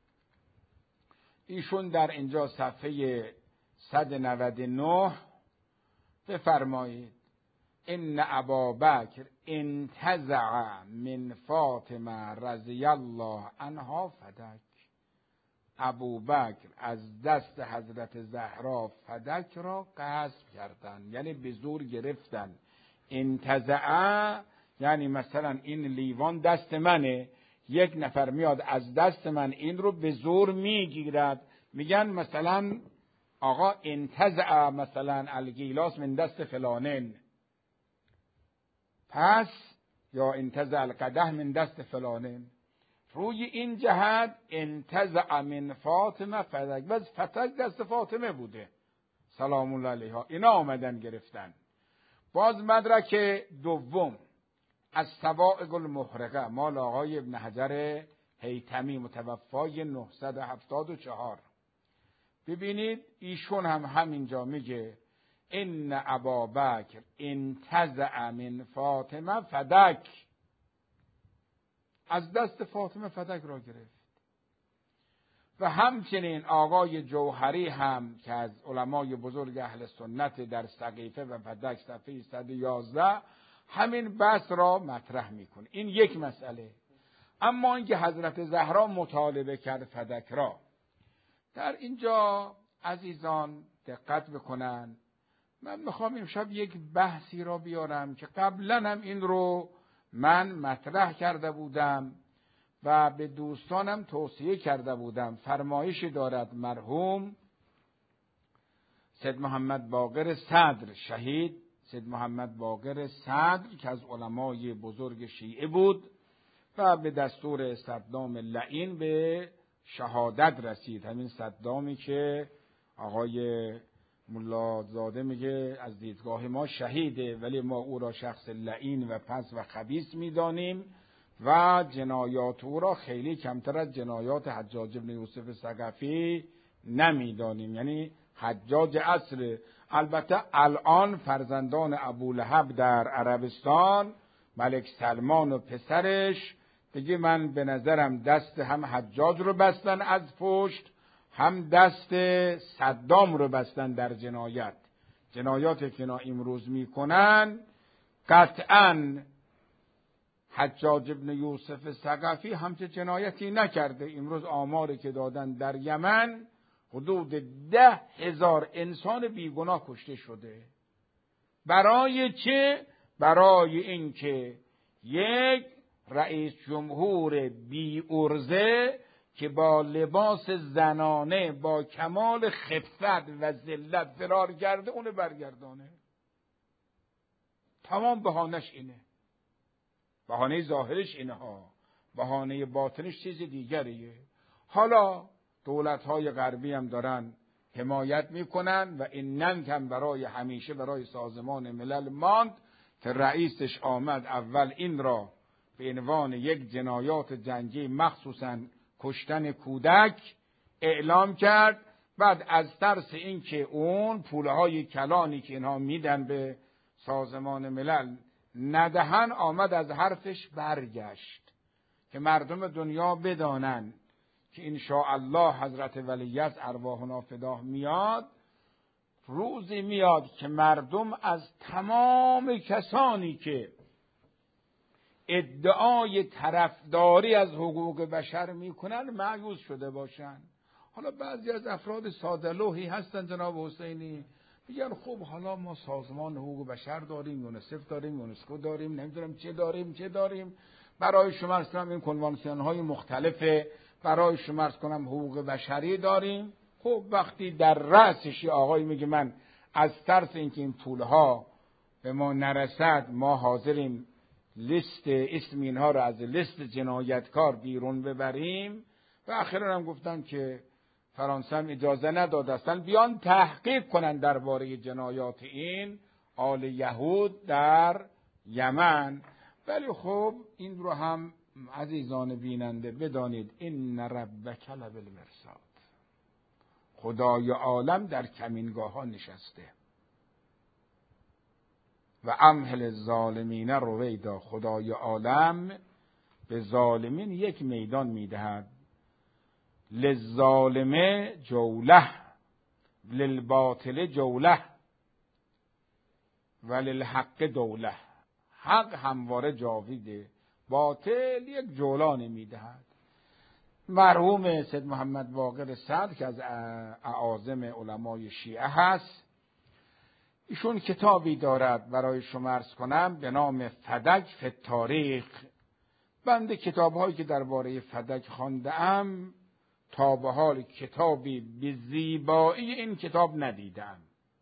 ایشون در اینجا صفحه صد و نود و نه بفرمایید: ان ابابکر انتزع من فاطمه رضی الله عنها فدک. ابوبکر از دست حضرت زهرا فدک را غصب کردند، یعنی به زور گرفتن. انتزع یعنی مثلا این لیوان دست منه، یک نفر میاد از دست من این رو به زور میگیرد، میگن مثلا آقا انتزع مثلا الگیلاس من دست فلانن، پس یا انتزع القدح من دست فلانن. روی این جهت انتزع من فاطمه فدک، بس فتک دست فاطمه بوده سلام الله علیها، اینا آمدن گرفتن. باز مدرک دوم از صواعق المحرقه مال آقای ابن حجر هیثمی متوفای نهصد و هفتاد و چهار. ببینید ایشون هم همینجا میگه ان ابابکر انتزع من فاطمه فدک، از دست فاطمه فدک را گرفت. و همچنین آقای جوهری هم که از علمای بزرگ اهل سنت در سقیفه و فدک صفحه صد و یازده همین بحث را مطرح میکنه. این یک مسئله. اما اینکه حضرت زهرا مطالبه کرد فدک را، در اینجا عزیزان دقت بکنن. من میخوام امشب یک بحثی را بیارم که قبلا هم این رو من مطرح کرده بودم و به دوستانم توصیه کرده بودم. فرمایشی دارد مرحوم سید محمد باقر صدر، شهید سید محمد باقر صدر که از علمای بزرگ شیعه بود و به دستور صدام لعین به شهادت رسید. همین صدامی که آقای ملازاده میگه از دیدگاه ما شهیده، ولی ما او را شخص لعین و پس و خبیث میدانیم و جنایات او را خیلی کمتر از جنایات حجاج بن یوسف ثقفی نمیدانیم، یعنی حجاج عصر. البته الان فرزندان ابولهب در عربستان، ملک سلمان و پسرش، دیگه من به نظرم دست هم حجاج رو بستن از پشت، هم دست صدام رو بستن در جنایت. جنایاتی که اینا امروز میکنن قطعاً حجاج ابن یوسف ثقفی همچه جنایتی نکرده. امروز آماری که دادن در یمن حدود ده هزار انسان بیگناه کشته شده. برای چه؟ برای اینکه یک رئیس جمهور بی ارزه که با لباس زنانه با کمال خفت و ذلت فرار کرده اونو برگردانه. تمام بهانش اینه. بهانه ظاهرش اینه ها، بهانه باطنش چیز دیگریه. حالا دولت‌های غربی هم دارن حمایت میکنن و اینن هم برای همیشه برای سازمان ملل ماند که رئیسش آمد اول این را به عنوان یک جنایات جنگی مخصوصاً کشتن کودک اعلام کرد. بعد از ترس اینکه اون پولهای کلانی که اینها میدن به سازمان ملل ندهن آمد از حرفش برگشت که مردم دنیا بدانن که انشاءالله حضرت ولیعصر ارواحنا فداه میاد. روزی میاد که مردم از تمام کسانی که ادعای طرفداری از حقوق بشر میکنن مایوس شده باشن. حالا بعضی از افراد ساده‌لوحی هستن جناب حسینی میگن خب حالا ما سازمان حقوق بشر داریم، یونسف داریم، یونسکو داریم، نمیدونم چه داریم چه داریم، برای شما اصلا این کنوانسیون های مختلفه، برای شما ارز کنم حقوق بشری داریم. خب وقتی در رأسش آقای میگه من از ترس اینکه این پولها به ما نرسد ما حاضریم لیست اسم اینها رو از لیست جنایتکار بیرون ببریم. و اخیراً هم گفتن که فرانسه هم اجازه نداده اصلا بیان تحقیق کنن درباره جنایات این آل یهود در یمن. ولی خب این رو هم عزیزان بیننده بدانید این ربک لبالمرصاد، خدای عالم در کمینگاه ها نشسته. و امهل الظالمین رویدا، خدای عالم به ظالمین یک میدان میدهد. للظالم جوله للباطل جوله و للحق دوله. حق همواره جاویده، باطل یک جولان میدهد. مرحوم سید محمد باقر صدر که از اعاظم علمای شیعه هست، ایشون کتابی دارد برای شما عرض کنم به نام فدک فی التاریخ. بنده کتاب‌هایی که درباره فدک خوانده‌ام تا به حال کتابی به زیبایی این کتاب ندیدم.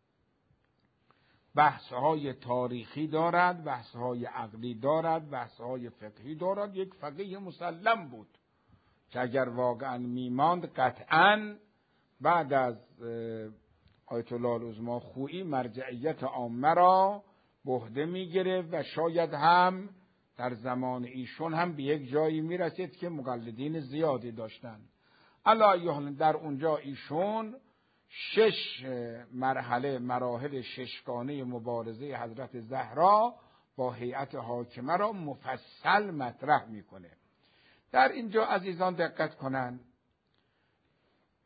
بحث‌های تاریخی دارد، بحث‌های عقلی دارد، بحث‌های فقهی دارد. یک فقیه مسلم بود که اگر واقعا میماند قطعاً بعد از آیت الله العظمی خویی مرجعیت عامه را به عهده می‌گرفت و شاید هم در زمان ایشون هم به یک جایی میرسید که مقلدین زیادی داشتند. علی در اونجا ایشون شش مرحله مراحل ششگانه مبارزه حضرت زهرا با هیئت حاکمه را مفصل مطرح میکنه. در اینجا عزیزان دقت کنن،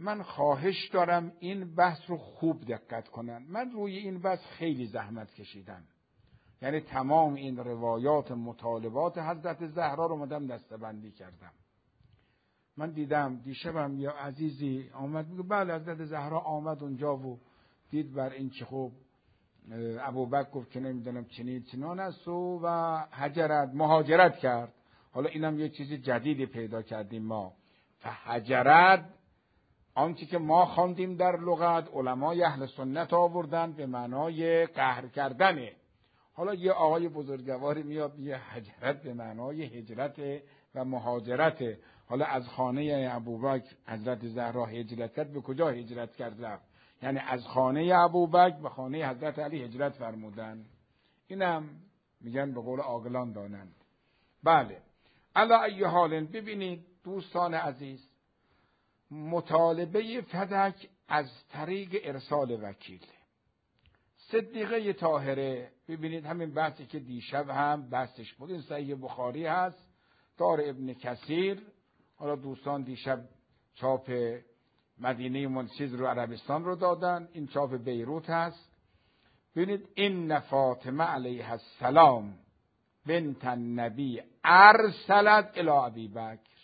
من خواهش دارم این بحث رو خوب دقت کنن. من روی این بحث خیلی زحمت کشیدم، یعنی تمام این روایات مطالبات حضرت زهرا رو مدام دسته‌بندی کردم. من دیدم دیشبم یا عزیزی آمد میگه بله حضرت زهرا آمد اونجا و دید بر این چه خوب ابوبکر گفت که نمیدونم چنین چنان است و, و هجرت مهاجرت کرد. حالا اینم یه چیز جدیدی پیدا کردیم ما. فهجرت آنچه که ما خواندیم در لغت علمای اهل سنت آوردن به معنای قهر کردنه. حالا یه آقای بزرگواری میاد میگه هجرت به معنای هجرت و مهاجرت. حالا از خانه ابوبکر حضرت زهرا هجرت کرد، به کجا هجرت کرد رفت؟ یعنی از خانه ابوبکر به خانه حضرت علی هجرت فرمودن. اینم میگن به قول عاقلان دانند. بله علی ای حال ببینید دوستان عزیز، مطالبه فدک از طریق ارسال وکیل. صدیقه طاهره ببینید همین بحثی که دیشب هم بحثش بود، این صحیح بخاری هست، دار ابن کثیر. حالا دوستان دیشب چاپ مدینه منچیز رو عربستان رو دادن، این چاپ بیروت هست. ببینید این فاطمه علیه السلام بنت النبی ارسلت الی ابی بکر،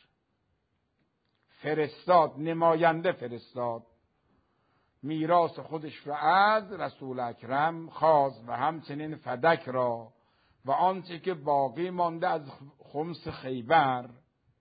فرستاد، نماینده فرستاد، میراث خودش را از رسول اکرم خواست و همچنین فدک را و آنچه که باقی مانده از خمس خیبر.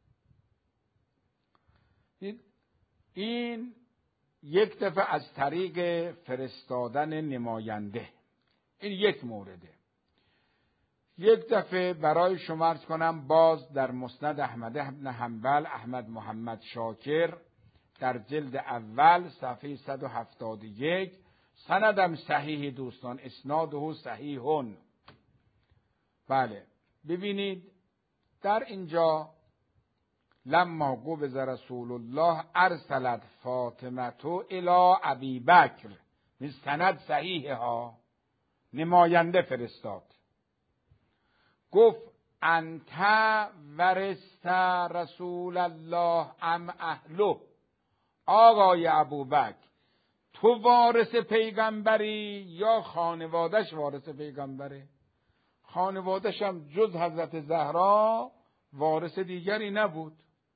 این یک دفعه از طریق فرستادن نماینده، این یک مورده. یک دفعه برای شما عرض کنم باز در مسند احمد بن حنبل، احمد محمد شاکر در جلد اول صفحه صد و هفتاد و یک، سندم صحیح دوستان، اسناده صحیحون. بله ببینید در اینجا لما قبض رسول الله ارسلت فاطمه تو الی ابی بکر، این سند صحیحه ها، نماینده فرستاد، گفت انت ورثت رسول الله ام اهله، آقای ابوبکر تو وارث پیغمبری یا خانوادش وارث پیغمبره؟ خانوادش هم جز حضرت زهرا وارث دیگری نبود.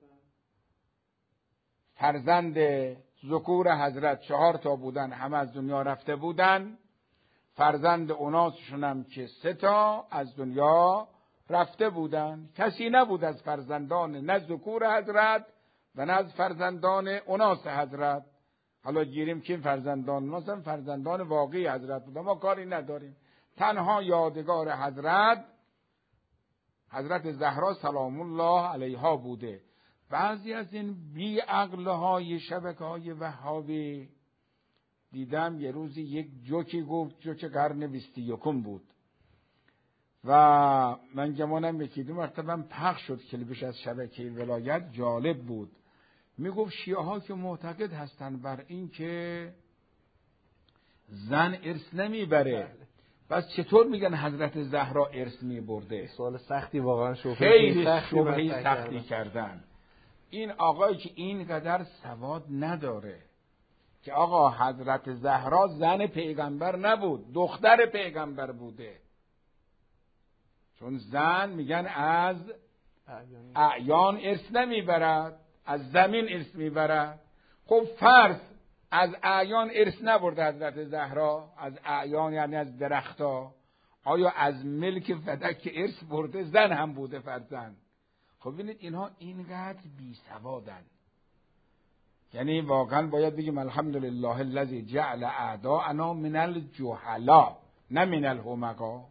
فرزند ذکور حضرت چهار تا بودن، همه از دنیا رفته بودن. فرزند اوناسشون هم که سه تا از دنیا رفته بودن. کسی نبود از فرزندان نه ذکور حضرت و نه از فرزندان اوناس حضرت. حالا گیریم که فرزندان اوناس هم فرزندان واقعی حضرت بودن، ما کاری نداریم. تنها یادگار حضرت حضرت زهرا سلام الله علیها بوده. بعضی از این بی عقلهای شبکه های وهابی دیدم یه روزی یک جوکی گفت، جوک قرن بیست و یکم بود و من گمانم یکی دو مرتبه پخش شد کلیپش از شبکه ولایت، جالب بود. میگفت شیعه ها که معتقد هستند بر این که زن ارث نمیبره، بس چطور میگن حضرت زهرا ارث میبرده؟ سوال سختی واقعا، شبهه خیلی سختی, شبهه سختی کردن. این آقایی که اینقدر سواد نداره که آقا حضرت زهرا زن پیغمبر نبود، دختر پیغمبر بوده. چون زن میگن از اعیان ارث نمیبرد، از زمین ارث میبرد. خب فرض از اعیان ارث نبرده حضرت زهرا، از اعیان یعنی از درختا، آیا از ملک فدک ارث برده؟ زن هم بوده فرزند. خب ببینید اینها اینقدر بی سوادن. یعنی واقعا باید بگیم الحمدلله الذی جعل اعداءنا من الجهلا نه من الحمقا.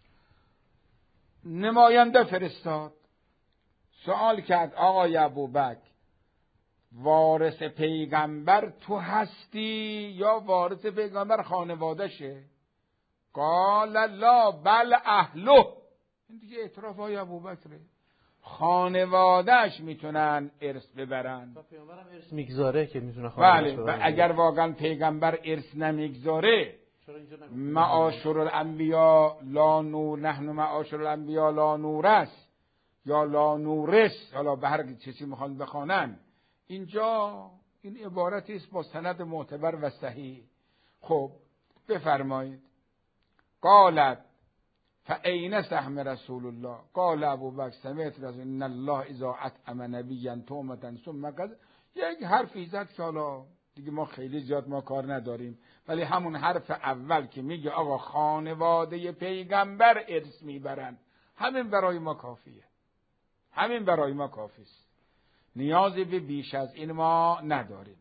نماینده فرستاد، سوال کرد آقای ابوبکر وارث پیغمبر تو هستی یا وارث پیغمبر خانوادشه؟ قال لا بل اهله. این دیگه اعتراف های ابوبکره، خانوادهش میتونن ارث ببرن. پیغمبر هم ارث میگذاره که میتونه خانوادهش بله. و اگر واقعا پیغمبر ارث نمیگذاره، معاشر الانبیا لا نور، نحن معاشر الانبیا لا نورث یا لا نورث، حالا به هر چیزی میخوان بخوانن، اینجا این عبارتی است با سند معتبر و صحیح. خب بفرمایید. قالت فاین سهم رسول الله قال ابوبکر سمعت رسول ان الله اذا اطعم نبیا تومه ثم قضى. یک حرفی زد که حالا دیگه ما خیلی زیاد ما کار نداریم، ولی همون حرف اول که میگه آقا خانواده پیغمبر ارث میبرند، همین برای ما کافیه. همین برای ما کافی است. نیازی به بیش از این ما نداریم.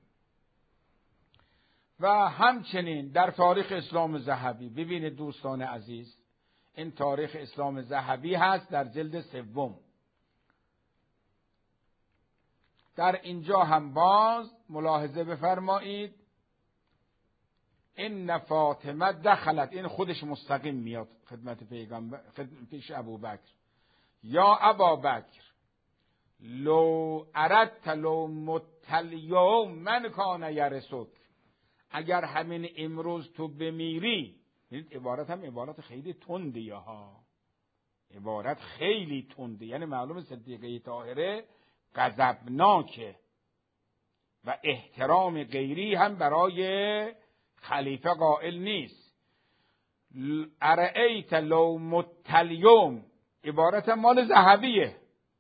و همچنین در تاریخ اسلام ذهبی، ببینید دوستان عزیز، این تاریخ اسلام ذهبی هست در جلد سوم. در اینجا هم باز ملاحظه بفرمایید این فاطمه دخلت، این خودش مستقیم میاد خدمت پیغمبر، خدمت پیش ابوبکر. یا ابابکر لو اردت لو متلیوم من کان یرسک، اگر همین امروز تو بمیری. این عبارت هم عبارت خیلی تندیه ها، عبارت خیلی تنده، یعنی معلوم صدیقه طاهره غضبناکه و احترام غیری هم برای خلیفه قائل نیست. ارأیت لو متلیوم عبارت مال ذهبیه،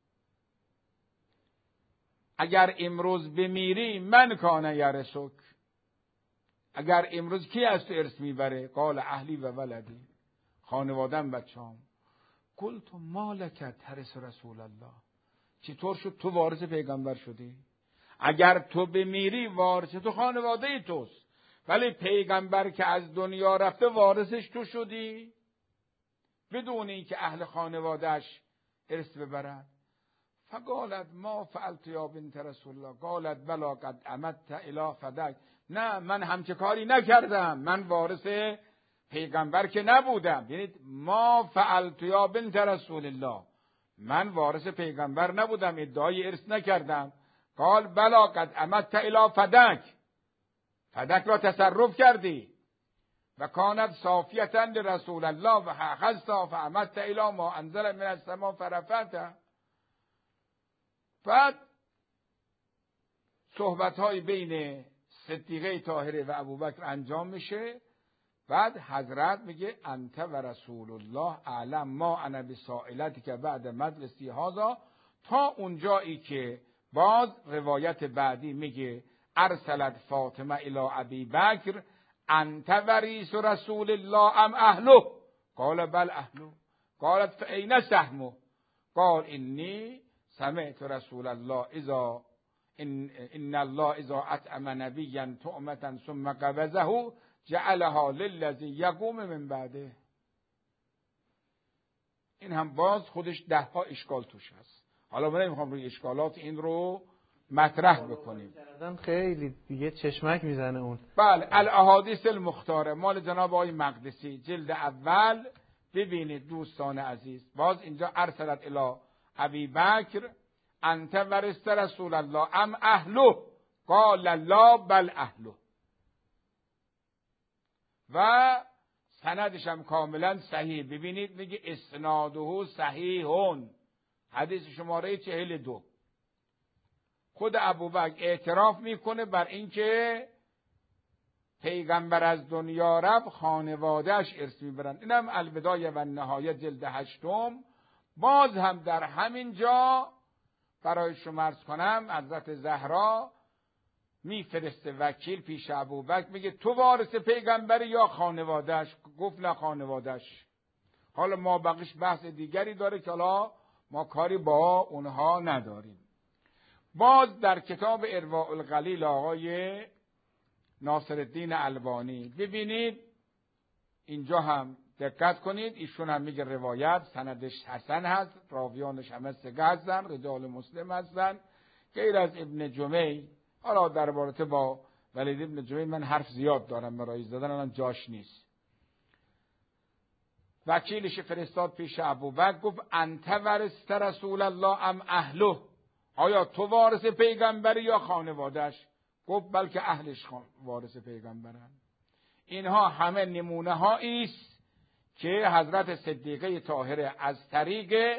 اگر امروز بمیری من کان یرسک، اگر امروز کی از تو ارث میبره؟ قال اهلی و ولدی، خانوادم بچه‌ام. قلت مالک ترث رسول الله، چطور شد تو وارث پیغمبر شدی؟ اگر تو بمیری وارث تو خانواده توست، ولی پیغمبر که از دنیا رفته وارثش تو شدی بدون اینکه اهل خانوادهش ارث ببرن. فقالت ما فعلت یا بنت رسول الله قالت بلا قد عمدت الی فدک. نه من همچه کاری نکردم، من وارث پیغمبر که نبودم. یعنی ما فعلت یا بنت رسول الله، من وارث پیغمبر نبودم، ادعای ارث نکردم. قال بلا قد عمدت الی فدک، فدک را تصرف کردی. و کانت صافیتا لرسول الله و اخذت فعمدت الی ما انزل من السماء فرفعت. بعد صحبت‌های بین صدیقه طاهره و ابوبکر انجام میشه. بعد حضرت میگه انت و رسول الله اعلم ما انا بسائلتی که بعد مجلسی هذا، تا اونجایی که باز روایت بعدی میگه ارسلت فاطمه الی ابی بکر انت وریث رسول الله ام اهله قال بل اهله قالت فاین سهمه قال انی سمعت رسول الله اذا ان, إن الله اذا اطعم نبیا طعمه ثم قبضه جعلها للذی یقوم من بعده. این هم باز خودش ده ها اشکال توش هست. حالا من نمیخوام روی اشکالات این رو مطرح بکنیم، خیلی دیگه چشمک میزنه اون. بله الاحادیث المختاره مال جناب آقای مقدسی جلد اول. ببینید دوستان عزیز، باز اینجا ارسلت الی ابی بکر انت ورثت رسول الله ام اهله قال لا بل اهله. و سندش هم کاملا صحیح. ببینید میگه اسناده صحیحون، حدیث شماره چهل دو. خود ابوبکر اعتراف میکنه بر اینکه پیغمبر از دنیا رفت خانوادهش ارث میبرند. اینم البدایه و نهایه جلد هشتم. باز هم در همین جا برای شما عرض کنم حضرت زهرا میفرسته وکیل پیش ابوبکر، میگه تو وارث پیغمبر یا خانوادهش؟ گفت نه خانوادهش. حالا ما بقیش بحث دیگری داره که حالا ما کاری با اونها نداریم. باز در کتاب ارواء الغلیل آقای ناصرالدین البانی ببینید اینجا هم دقت کنید، ایشون هم میگه روایت سندش حسن هست، راویانش همه ثقه هستن، رجال مسلم هستن، غیر از ابن جمی. حالا در رابطه با ولید ابن جمی من حرف زیاد دارم، برای زدن الان جاش نیست. وکیلش فرستاد پیش ابوبکر، گفت انت ورثت رسول الله ام اهله، آیا تو وارث پیغمبری یا خانوادهش؟ گفت بلکه اهلش وارث پیغمبرن. اینها همه نمونه هایی است که حضرت صدیقه طاهره از طریق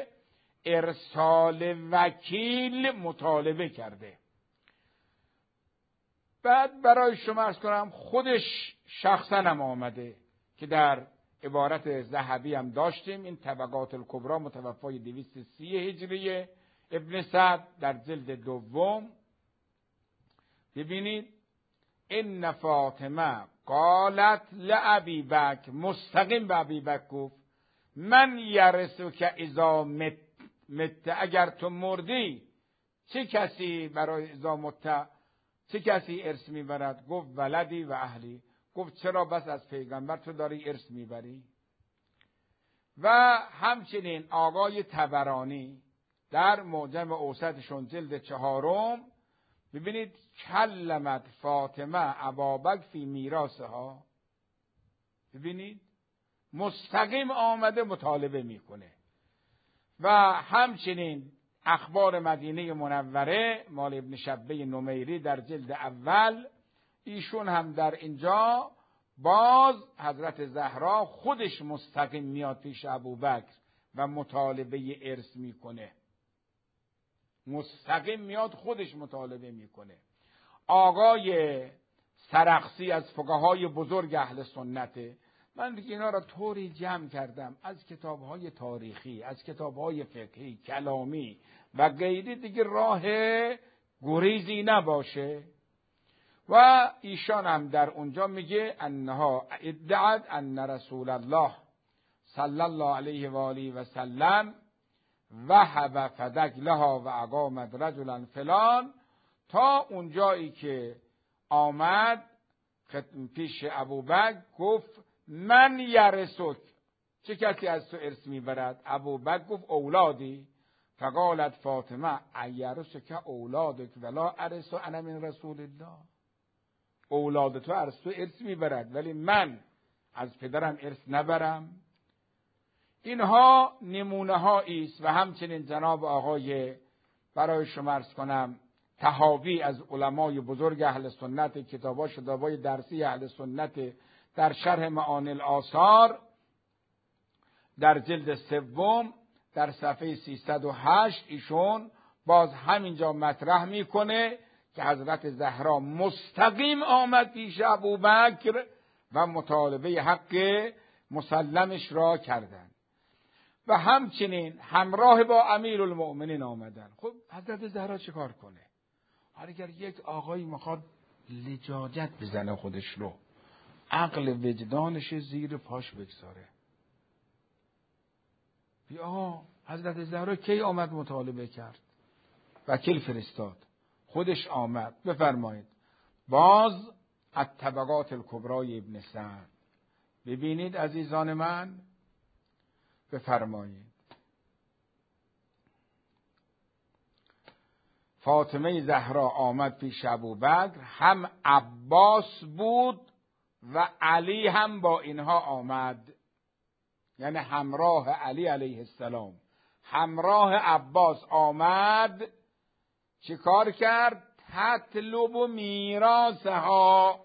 ارسال وکیل مطالبه کرده. بعد برای شما عرض کنم خودش شخصا هم آمده که در عبارت ذهبی هم داشتیم، این طبقات الکبری متوفای دویست و سی هجری ابن سعد در جلد دوم. ببینید ان فاطمه قالت لابی بکر، مستقیم به ابی بکر گفت من یرثک اذا مت, مت اگر تو مردی چه کسی برای اذا مت چه کسی ارث میبرد؟ گفت ولدی و اهلی. گفت چرا بس از پیغمبر تو داری ارث میبری؟ و همچنین آقای طبرانی در معجم اوسطشون جلد چهارم ببینید کلمت فاطمه ابابکر فی میراثها، ببینید مستقیم آمده مطالبه میکنه. و همچنین اخبار مدینه منوره مال ابن شبه نمیری در جلد اول، ایشون هم در اینجا باز حضرت زهرا خودش مستقیم میاد پیش ابوبکر و مطالبه ارث میکنه، مستقیم میاد خودش مطالبه میکنه. آقای سرخسی از فقهای بزرگ اهل سنته، من دیگه اینا را طوری جمع کردم از کتابهای تاریخی، از کتابهای فقهی، کلامی و غیری، دیگه راه گریزی نباشه. و ایشان هم در اونجا میگه انها ادعت ان رسول الله صلی الله علیه و آله و سلم وهب فدک لها و اقامت رجلا فلان، تا اونجایی که آمد پیش ابوبکر گفت من یرثک، چه کسی از تو ارث میبرد؟ ابوبکر گفت اولادی. فقالت فاطمه ایرثک اولادک ولا ارث انا من رسول الله، اولاد تو از تو ارث میبرد ولی من از پدرم ارث نبرم. اینها نمونه هایی است. و همچنین جناب آقای برای شما عرض کنم طحاوی از علمای بزرگ اهل سنت، کتابا شدابای درسی اهل سنت، در شرح معانی الآثار در جلد سوم در صفحه سیصد و هشت ایشون باز همینجا مطرح میکنه که حضرت زهرا مستقیم آمد پیش ابوبکر و مطالبه حق مسلمش را کردند. و همچنین همراه با امیرالمؤمنین آمدن. خب حضرت زهرا چه کار کنه؟ اگر یک آقایی میخواد لجاجت بزنه خودش رو، عقل وجدانش زیر پاش بگذاره، بیا حضرت زهرا کی آمد مطالبه کرد؟ وکیل فرستاد، خودش آمد. بفرمایید باز از طبقات الکبری ابن سعد ببینید عزیزان من، بفرمایید فاطمه زهرا آمد پیش ابوبکر، هم عباس بود و علی هم با اینها آمد، یعنی همراه علی علیه السلام، همراه عباس آمد. چه کار کرد؟ تطلب میراثها،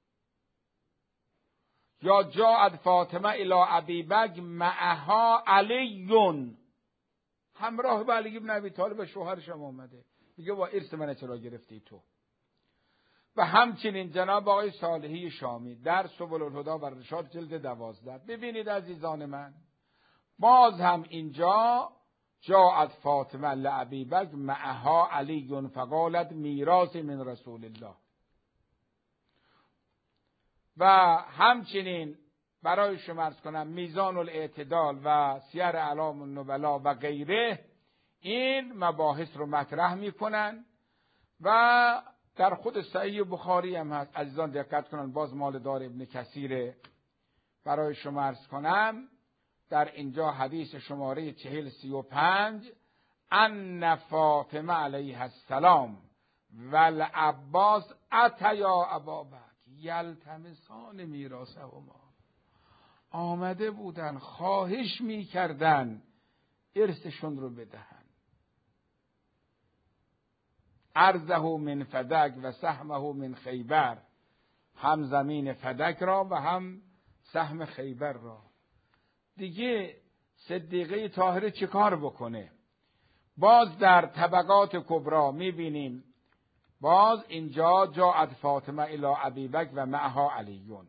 یا جاءت فاطمه الی ابی بکر معها علی، همراه با علی بن ابی طالب شوهرش هم آمده، میگه با ارث من چرا گرفتی تو؟ و همچنین جناب آقای صالحی شامی در سبل الهدی و الرشاد جلد دوازده ببینید عزیزان من، باز هم اینجا جاءت فاطمه لابی بکر معها علی فقالت میراث من رسول الله. و همچنین برای شما عرض کنم میزان الاعتدال و سیر اعلام النبلا و غیره این مباحث رو مطرح میکنن. و در خود صحیح بخاری هم هست، عزیزان دقت کنن، باز مال دار ابن کثیر. برای شما عرض کنم در اینجا حدیث شماره چهل سی و پنج، ان فاطمه علیه السلام و العباس اتیا ابابکر یلتمسان میراثهما، آمده بودن خواهش میکردن ارثشون رو بدهن، ارزه من فدک و سهمه من خیبر، هم زمین فدک را و هم سهم خیبر را. دیگه صدیقه طاهره چه کار بکنه؟ باز در طبقات کبرا میبینیم باز اینجا جاءت فاطمه الی ابی بکر و معها علیون.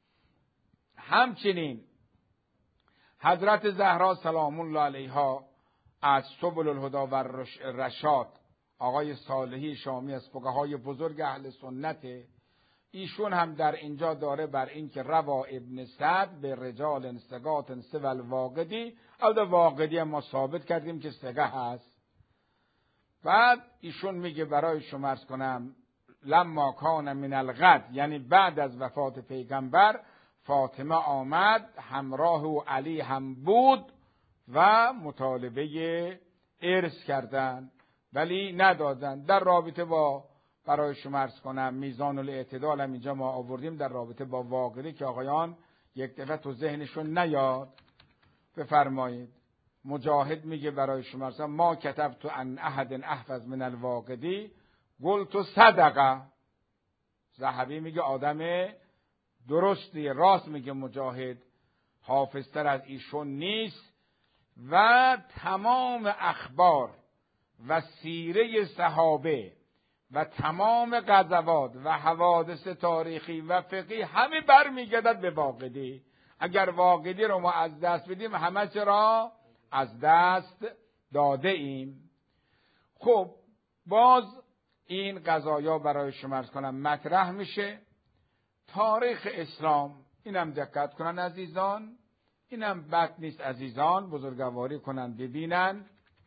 همچنین حضرت زهرا سلام الله علیها از سبل الهدی و رشاد، آقای صالحی شامی از فقهای بزرگ اهل سنت، ایشون هم در اینجا داره بر این که روا ابن سعد به رجال ثقات سوى الواقدی، البته واقدی ما ثابت کردیم که ثقه هست. بعد ایشون میگه برای شما عرض کنم لما کان من الغد، یعنی بعد از وفات پیغمبر، فاطمه آمد، همراه و علی هم بود و مطالبه ارث کردن ولی ندادن. در رابطه با برای شما عرض کنم میزان الاعتدال هم اینجا ما آوردیم در رابطه با واقعی که آقایان یک دفعه تو ذهنشون نیاد. بفرمایید. مجاهد میگه برای شما عرض ما کتبت عن احد احفظ من الواقدی قلت صدقه. ذهبی میگه آدم درستی، راست میگه مجاهد، حافظتر از ایشون نیست و تمام اخبار و سیره صحابه و تمام غزوات و حوادث تاریخی و فقهی همه برمیگردد به واقدی. اگر واقدی رو ما از دست بدیم همه را از دست داده ایم. خب باز این قضایا برای شما عرض کنم مطرح میشه. تاریخ اسلام اینم دقت کنن عزیزان، اینم بد نیست عزیزان بزرگواری کنن ببینن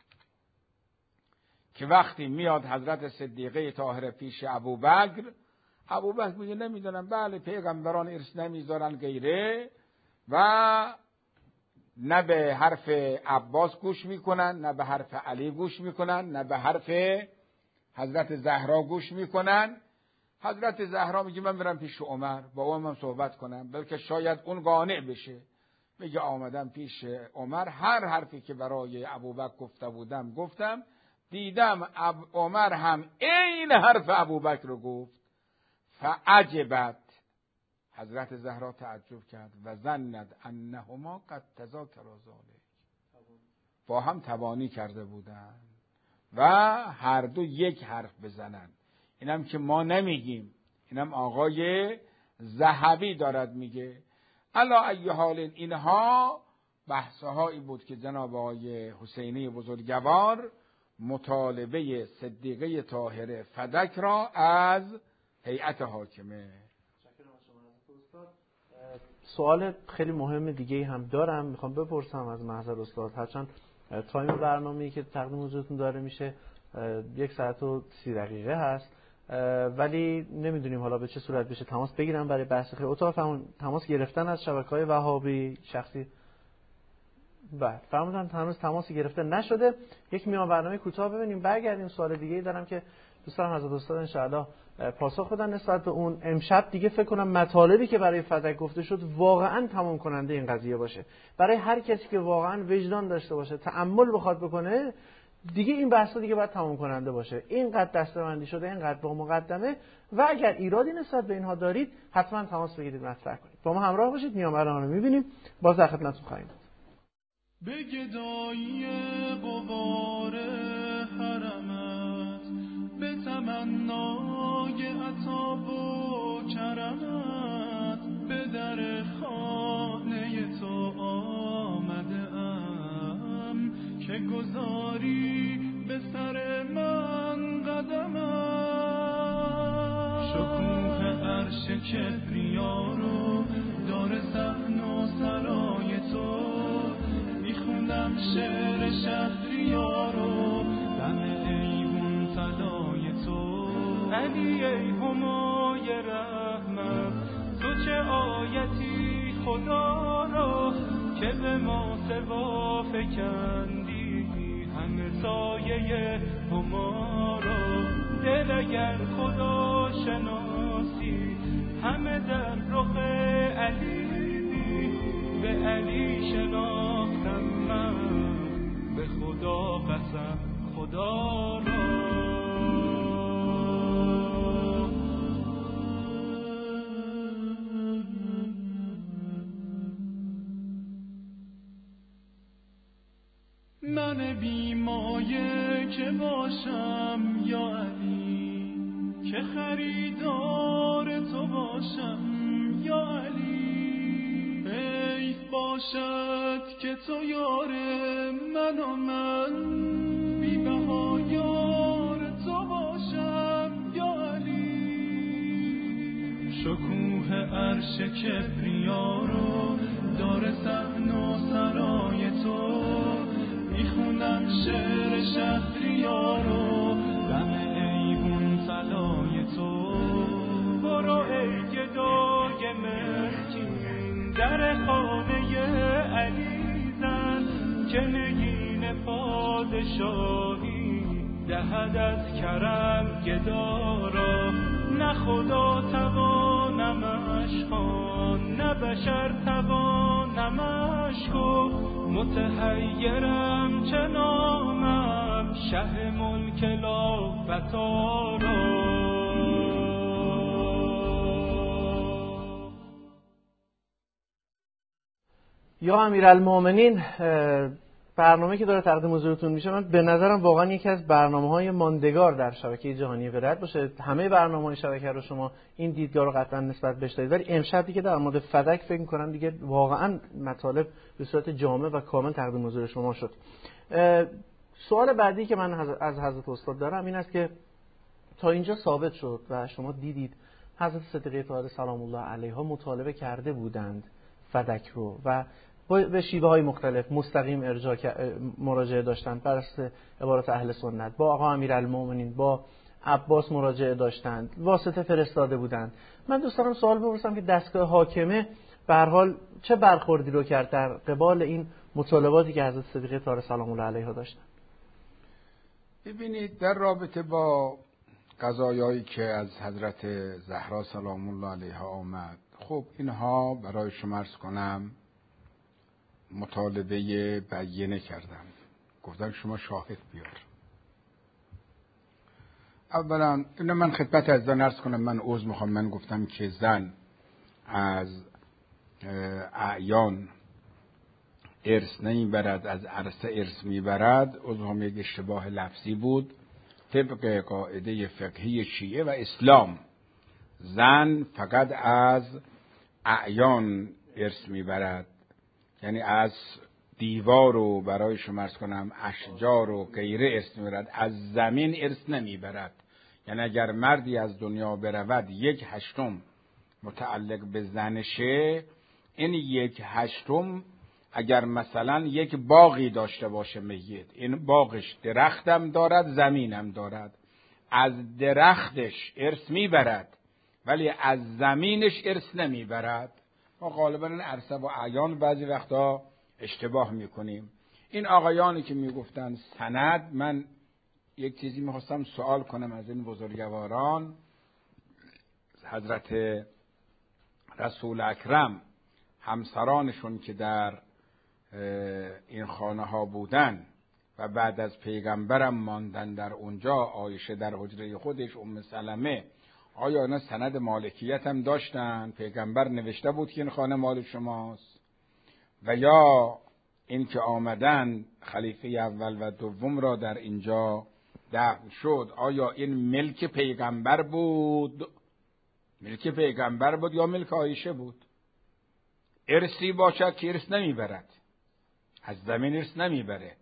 که وقتی میاد حضرت صدیقه طاهره پیش ابوبکر، ابوبکر میگه نمیدونم بله پیغمبران ارث نمیذارن غیره و نه به حرف عباس گوش میکنن، نه به حرف علی گوش میکنن، نه به حرف حضرت زهرا گوش میکنن. حضرت زهرا میگه من برم پیش عمر با عمرم صحبت کنم بلکه شاید اون قانع بشه. میگه آمدم پیش عمر، هر حرفی که برای ابوبکر گفته بودم گفتم، دیدم عمر هم این حرف ابوبکر رو گفت. فعجبت، حضرت زهرا تعجب کرد و ظنت انهما قد تذاکرا ذلک، با هم تبانی کرده بودند و هر دو یک حرف بزنن. اینم که ما نمیگیم، اینم آقای ذهبی دارد میگه. علا ای حال اینها بحثهایی بود که جناب آقای حسینی بزرگوار مطالبه صدیقه طاهره فدک را از هیئت حاکمه. سوال خیلی مهم دیگه هم دارم، میخوام بپرسم از محضر استاد. هرچند تایم برنامه‌ای که تقدیم حضورتون داره میشه یک ساعت و سی دقیقه هست، ولی نمیدونیم حالا به چه صورت بشه تماس بگیرم برای بحث. خیلی اتاق فرمون تماس گرفتن از شبکه‌های وهابی شخصی بله فرمودن هنوز تماسی گرفته نشده. یک میان برنامه کوتاه ببینیم برگردیم. سوال دیگه‌ای دارم که دوست دارم از استاد ان شاءالله پاسخ بدن نسبت به اون. امشب دیگه فکر کنم مطالبی که برای فدک گفته شد واقعا تمام کننده این قضیه باشه. برای هر کسی که واقعا وجدان داشته باشه، تأمل بخواد بکنه، دیگه این بحثا دیگه باید تمام کننده باشه. اینقدر دسته‌بندی شده، اینقدر با مقدمه، و اگر ایرادی نسبت به اینها دارید حتما تماس بگیرید مطرح کنید. با ما همراه باشید. میام برنامه رو می‌بینیم. باز در خدمتتون خواهیم بود. به گدایی غبار حرمت، به تمنای عطا و کرمت، به در خانه تو آمده ام که گذاری به سر من قدمت. شکوه عرش کبریا رو دار صحن و سرای تو، میخوندم شعر شهریارو دم ایوون صدای تو. علی ای همای رحمت، تو چه آیتی خدا را که به ما سوا فکندی همه سایه هما را. دل اگر خدا شناسی همه در رخ علی دی، به علی شناختم من به خدا قسم خدا را. من بیمایه که باشم یا علی، تو یار من و من بی بها یار تو باشم یا علی. شکوه عرش کبریا رو داره صحن و سرای تو، میخونم شعر شهریار رو غم ایوون طلای تو. برو ای گدای مسکین در خانه علی زن، که نگین پادشاهی دهد از کرم گدارا. نه خدا توانمش خوان، نه بشر توانمش کن. متحیرم چه نامم شه ملک لافتارا. یا امیرالمومنین، برنامه که داره تقدیم حضورتون میشه من به نظرم واقعا یکی از برنامه‌های ماندگار در شبکه جهانی قرائت باشه. همه برنامه‌های شبکه رو شما این دیدگاه رو قطعا نسبت بهش دارید، ولی امشب دیگه در مورد فدک فکر می‌کنم دیگه واقعا مطالب به صورت جامع و کامل تقدیم حضور شما شد. سوال بعدی که من از حضرت استاد دارم این است که تا اینجا ثابت شد و شما دیدید حضرت صدیقه طاهره سلام الله علیها مطالبه کرده بودند فدک رو و به شیوه های مختلف مستقیم ارجاع مراجعه داشتند بر اساس عبارات اهل سنت، با آقا امیرالمومنین با عباس مراجعه داشتند، واسطه فرستاده بودند. من دوست دارم سوال بپرسم که دستگاه حاکمه به هر حال چه برخوردی رو کرد در قبال این مطالباتی که حضرت صدیقه طاهره سلام الله علیها داشتند؟ ببینید، در رابطه با قضایایی که از حضرت زهرا سلام الله علیها آمد، خب اینها برای شما عرض کنم مطالبه بیانه کردم، گفتن شما شاهد بیار. اولا اینو من خدمت عزیزان عرض کنم، من عذر میخوام، من گفتم که زن از اعیان ارث نمیبرد، از عرصه ارث میبرد. عذر هم یک اشتباه لفظی بود. طبق قاعده فقهی شیعه و اسلام زن فقط از اعیان ارث میبرد، یعنی از دیوار رو برای شما عرض کنم اشجار و غیره ارث میبرد، از زمین ارث نمیبرد. یعنی اگر مردی از دنیا برود یک هشتم متعلق به زنشه، این یک هشتم اگر مثلا یک باغی داشته باشه میت، این باغش درختم دارد زمینم دارد، از درختش ارث میبرد ولی از زمینش ارث نمیبرد. ما غالبا عرصه و اعیان بعضی وقتا اشتباه میکنیم. این آقایانی که میگفتن سند، من یک چیزی میخواستم سوال کنم از این بزرگواران. حضرت رسول اکرم همسرانشون که در این خانه ها بودن و بعد از پیغمبرم ماندن در اونجا، عایشه در حجره خودش، ام سلمه، آیا اینا سند مالکیت هم داشتن؟ پیغمبر نوشته بود که این خانه مال شماست؟ و یا این که آمدن خلیفه اول و دوم را در اینجا دفن شد، آیا این ملک پیغمبر بود؟ ملک پیغمبر بود یا ملک عایشه بود؟ ارثی باشد که ارث نمیبرد، از زمین ارث نمیبره.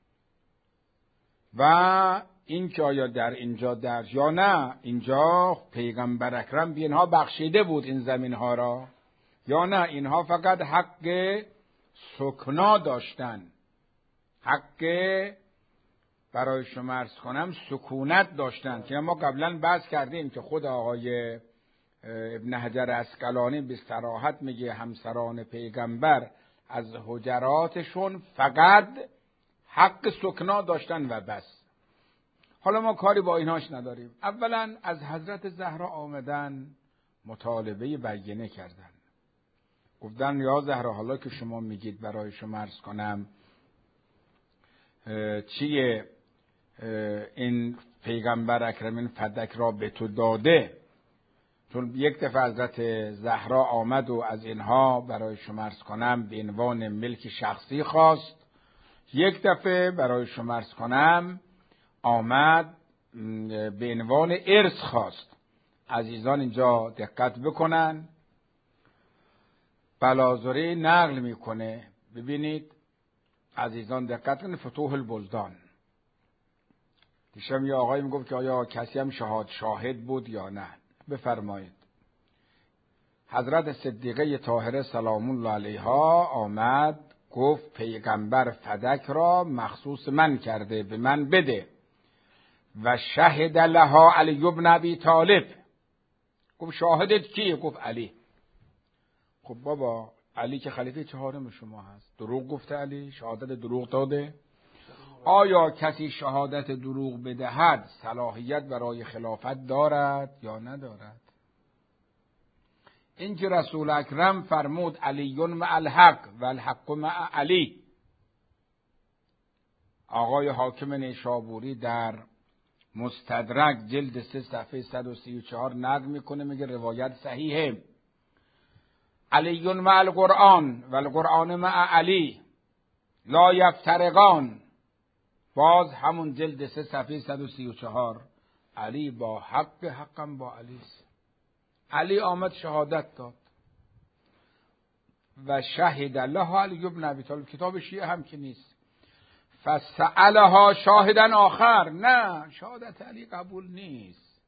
و این که آیا در اینجا در یا نه اینجا پیغمبر اکرم به اینها بخشیده بود این زمین ها را، یا نه اینها فقط حق سکنا داشتن، حق برای شما عرض کنم سکونت داشتن. که ما قبلا بحث کردیم که خود آقای ابن حجر عسقلانی به صراحت میگه همسران پیغمبر از حجراتشون فقط حق سکنا داشتن و بس. حالا ما کاری با ایناش نداریم. اولا از حضرت زهرا آمدن مطالبه بیانه کردن، گفتن یا زهرا، حالا که شما میگید برای شما عرض کنم چیه این پیغمبر اکرم این فدک را به تو داده، چون یک دفعه حضرت زهرا آمد و از اینها برای شما عرض کنم به عنوان ملک شخصی خواست، یک دفعه برای شما عرض کنم آمد به عنوان ارث خواست. عزیزان اینجا دقت بکنن، بلازره نقل میکنه. ببینید عزیزان دقت کنید، فتوح البلدان. دیشب یه آقایی میگفت که آیا کسی هم شهاد شاهد بود یا نه. بفرمایید. حضرت صدیقه طاهره سلام الله علیها آمد گفت پیغمبر فدک را مخصوص من کرده، به من بده. و شهد لها علی بن ابی طالب. گفت شاهدت کیه؟ گفت علی. خب بابا علی که خلیفه چهارم شما هست، دروغ گفته علی؟ شهادت دروغ داده؟ آیا کسی شهادت دروغ بدهد صلاحیت برای خلافت دارد یا ندارد؟ این که رسول اکرم فرمود علی مع الحق و الحق مع علی. آقای حاکم نیشابوری در مستدرک جلد سه صفحه صد و سی و چهار نقل میکنه، میگه روایت صحیحه. علی مع القرآن و القرآن مع علی لا یفترقان. باز همون جلد سه صفحه صد و سی و چهار علی با حق، حقم با علی است. علی آمد شهادت داد. و شهد لها علی بن ابی طالب. کتاب شیعه هم که نیست. فسألها شاهدن آخر. نه، شهادت علی قبول نیست.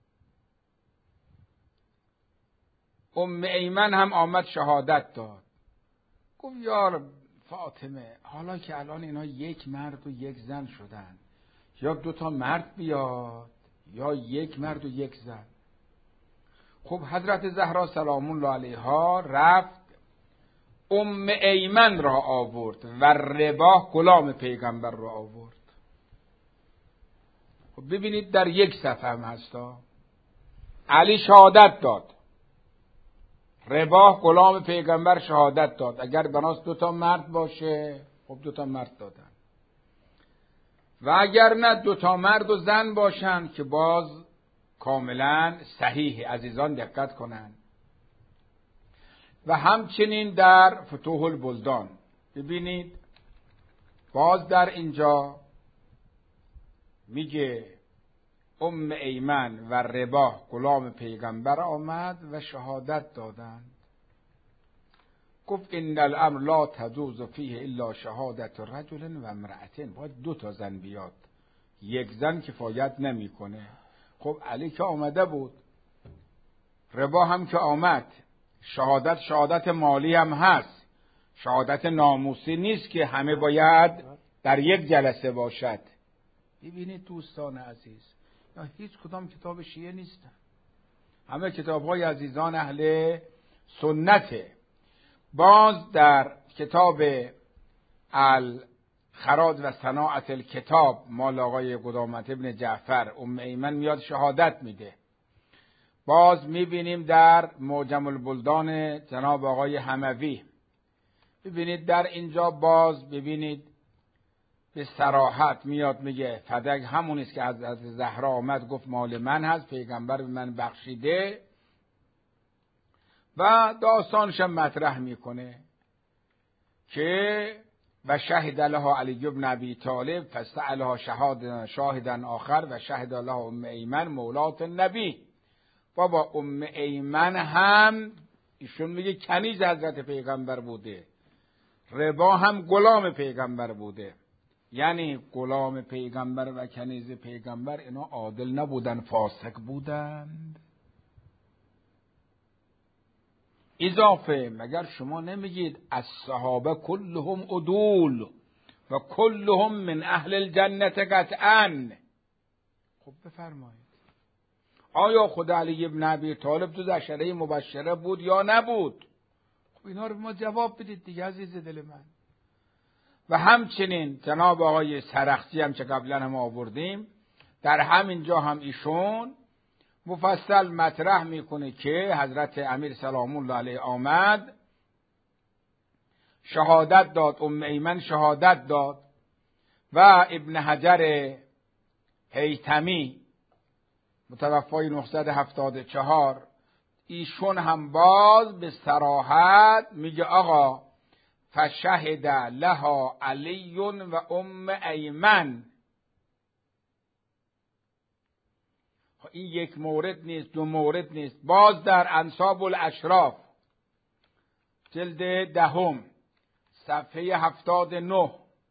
ام ایمن هم آمد شهادت داد. گفت یار فاطمه، حالا که الان اینا یک مرد و یک زن شدن، یا دو تا مرد بیاد یا یک مرد و یک زن. خب حضرت زهرا سلام الله علیها رفت ام ایمن را آورد و رباح غلام پیغمبر را آورد. خب ببینید در یک صفحه هم هستا. علی شهادت داد، رباح غلام پیغمبر شهادت داد. اگر بناس دو تا مرد باشه خب دو تا مرد دادن، و اگر نه دو تا مرد و زن باشن که باز کاملا صحیح. عزیزان دقت کنند. و همچنین در فتوح البلدان ببینید، باز در اینجا میگه ام ایمن و رباح غلام پیغمبر آمد و شهادت دادند. گفت ان الامر لا تجوز فیه الا شهادت رجل و امرأة. باید دو تا زن بیاد، یک زن کفایت نمیکنه. خب علی که آمده بود، رباح هم که آمد، شهادت شهادت مالی هم هست، شهادت ناموسی نیست که همه باید در یک جلسه باشد. ببینید دوستان عزیز، یا هیچ کدام کتاب شیعه نیستن، همه کتاب های عزیزان اهل سنته. باز در کتاب الخراج و صناعت الکتاب مال آقای قدامت ابن جعفر، ام ایمن میاد شهادت میده. باز میبینیم در معجم البلدان جناب آقای حموی، ببینید در اینجا باز ببینید به صراحت میاد میگه فدک همونیست که از زهرا آمد گفت مال من هست، پیغمبر به من بخشیده، و داستانش مطرح میکنه که و شهد لها علی بن ابی طالب فاستعلها شهاد شاهدا آخر و شهد لها ام ایمن مولات النبی. بابا ام ایمن هم ایشون میگه کنیز حضرت پیغمبر بوده، ربا هم غلام پیغمبر بوده. یعنی غلام پیغمبر و کنیز پیغمبر اینا عادل نبودن، فاسق بودند. اضافه مگر شما نمیگید الصحابه کلهم عدول و کلهم من اهل الجنه قطعا؟ خب بفرمایید، آیا خود علی بن ابی طالب تو عشره مبشره بود یا نبود؟ خب اینا رو به ما جواب بدید دیگه عزیز دل من. و همچنین جناب آقای سرخسی هم که قبلا هم آوردیم، در همین جا هم ایشون مفصل مطرح میکنه که حضرت امیر سلام الله علیه آمد شهادت داد، ام ایمن شهادت داد، و ابن حجر هیثمی متوفای نهصد و هفتاد و چهار ایشون هم باز به صراحت میگه آقا فشهد لها علی و ام ایمن. این یک مورد نیست، دو مورد نیست. باز در انساب الاشراف جلد دهم صفحه هفتاد و نه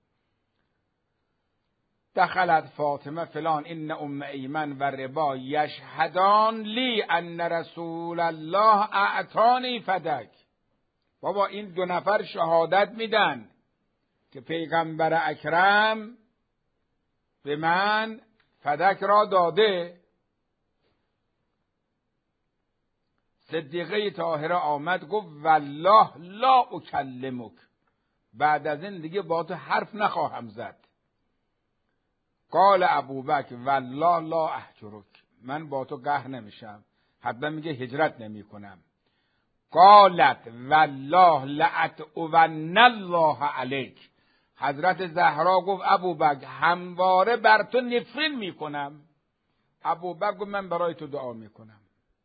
دخلت فاطمه فلان ان ام ایمن و ربا یشهدان لی ان رسول الله اعطانی فدک. بابا این دو نفر شهادت میدن که پیغمبر اکرم به من فدک را داده. صدیقه طاهره آمد گفت والله لا اکلمک، بعد از این دیگه با تو حرف نخواهم زد. قال ابوبکر والله لا اهجرک، من با تو قهر نمیشم، حتما میگه هجرت نمی کنم. قالت والله لأتعون الله علیک، حضرت زهرا گفت ابوبکر همواره بر تو نفرین میکنم. ابوبکر گفت من برای تو دعا میکنم.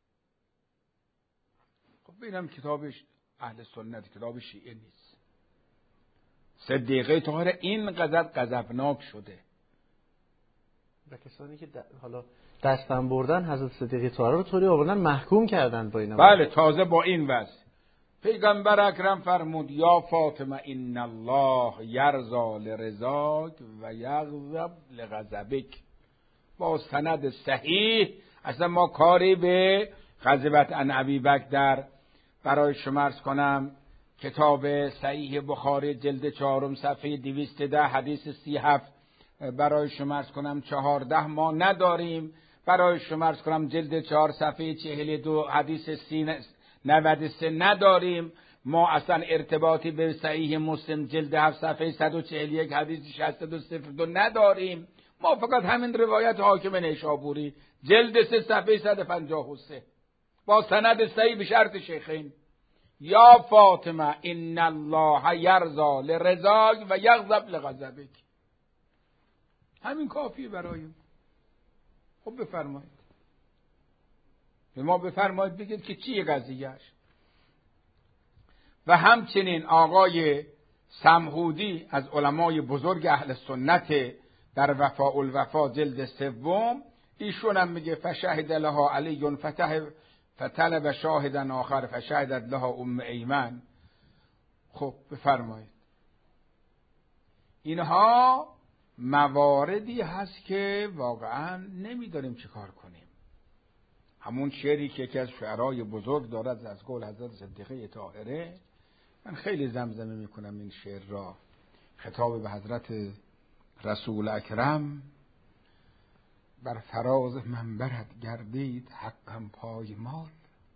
خب ببینم کتابش اهل سنت، کتاب شیعه نیست. صدیقه طاهره این قدر غضبناک شده. و کسانی که حالا دستم بردن حضرت صدیقه طاهره رو طوری آوردن محکوم کردن با اینا. بله، تازه با این وضع پیغمبر اکرم فرمود یا فاطمه ان الله یرضا لرضاک و یغضب لغضبک. با سند صحیح، اصلا ما کاری به غضبت عن ابی بکر در برای شما عرض کنم کتاب صحیح بخاری جلد چهارم صفحه دویست و ده حدیث سی و هفت برای شما عرض کنم چهارده ما نداریم. برای شما عرض کنم جلد چهار صفحه چهل و دو حدیث سی نود و سه نداریم. ما اصلا ارتباطی به صحیح مسلم جلد هفت صفحه صد و چهل و یک حدیث شصت و دو صفر دو نداریم. ما فقط همین روایت حاکم نیشابوری جلد سه صفحه صد و پنجاه و سه با سند صحیح به شرط شیخین. یا فاطمه ان الله یرضا لرضاک و یغضب لغضبک. همین کافی برایم. خب بفرمایید، به ما بفرمایید بگید که چیه قضیهش. و همچنین آقای سمهودی از علمای بزرگ اهل سنت در وفاء الوفا جلد سوم، ایشون هم میگه فشهد لها علی فتح فطلب شاهدا آخر فشهدت لها ام ایمن. خب بفرمایید، اینها مواردی هست که واقعا نمیداریم چه کار کنیم. همون شعری که یکی از شعرهای بزرگ دارد از قول حضرت صدیقه طاهره، من خیلی زمزمه میکنم این شعر را، خطاب به حضرت رسول اکرم. بر فراز منبرت گردید حقم پایمال،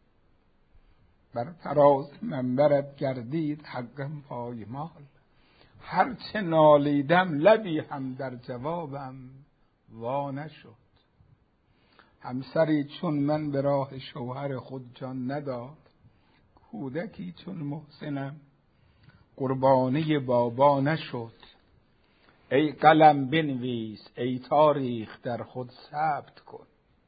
بر فراز منبرت گردید حقم پایمال. هرچه نالیدم لبی هم در جوابم وا نشد. همسری چون من به راه شوهر خود جان نداد، کودکی چون محسنم قربانی بابا نشد. ای قلم بنویس ای تاریخ در خود ثبت کن،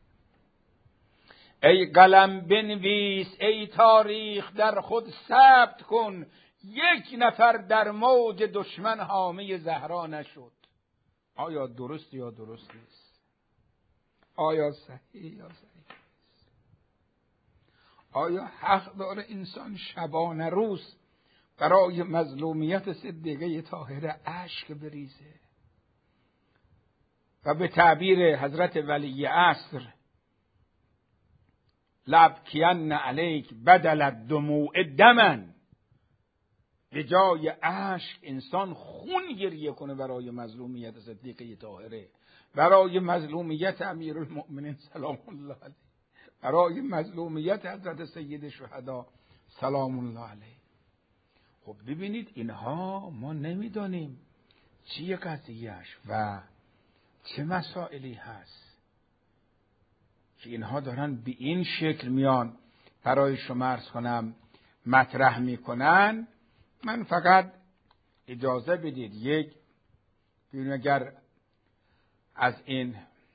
ای قلم بنویس ای تاریخ در خود ثبت کن. یک نفر در موج دشمن حامی زهرا نشد. آیا درست یا درست نیست؟ آیا صحیح یا صحیح نیست؟ آیا حق داره انسان شبانه روز برای مظلومیت صدیقه طاهره اشک بریزه و به تعبیر حضرت ولی عصر لابکین علیک بدل الدموع دمن، به جای اشک انسان خون گریه کنه برای مظلومیت صدیقه طاهره، برای مظلومیت امیرالمؤمنین سلام الله علیه، برای مظلومیت حضرت سید شهدا سلام الله علیه. خب ببینید اینها ما نمیدانیم چیه قضیهش و چه مسائلی هست که اینها دارن به این شکل میان برای شما عرض کنم مطرح میکنن. من فقط اجازه بدید یک ببینید اگر از این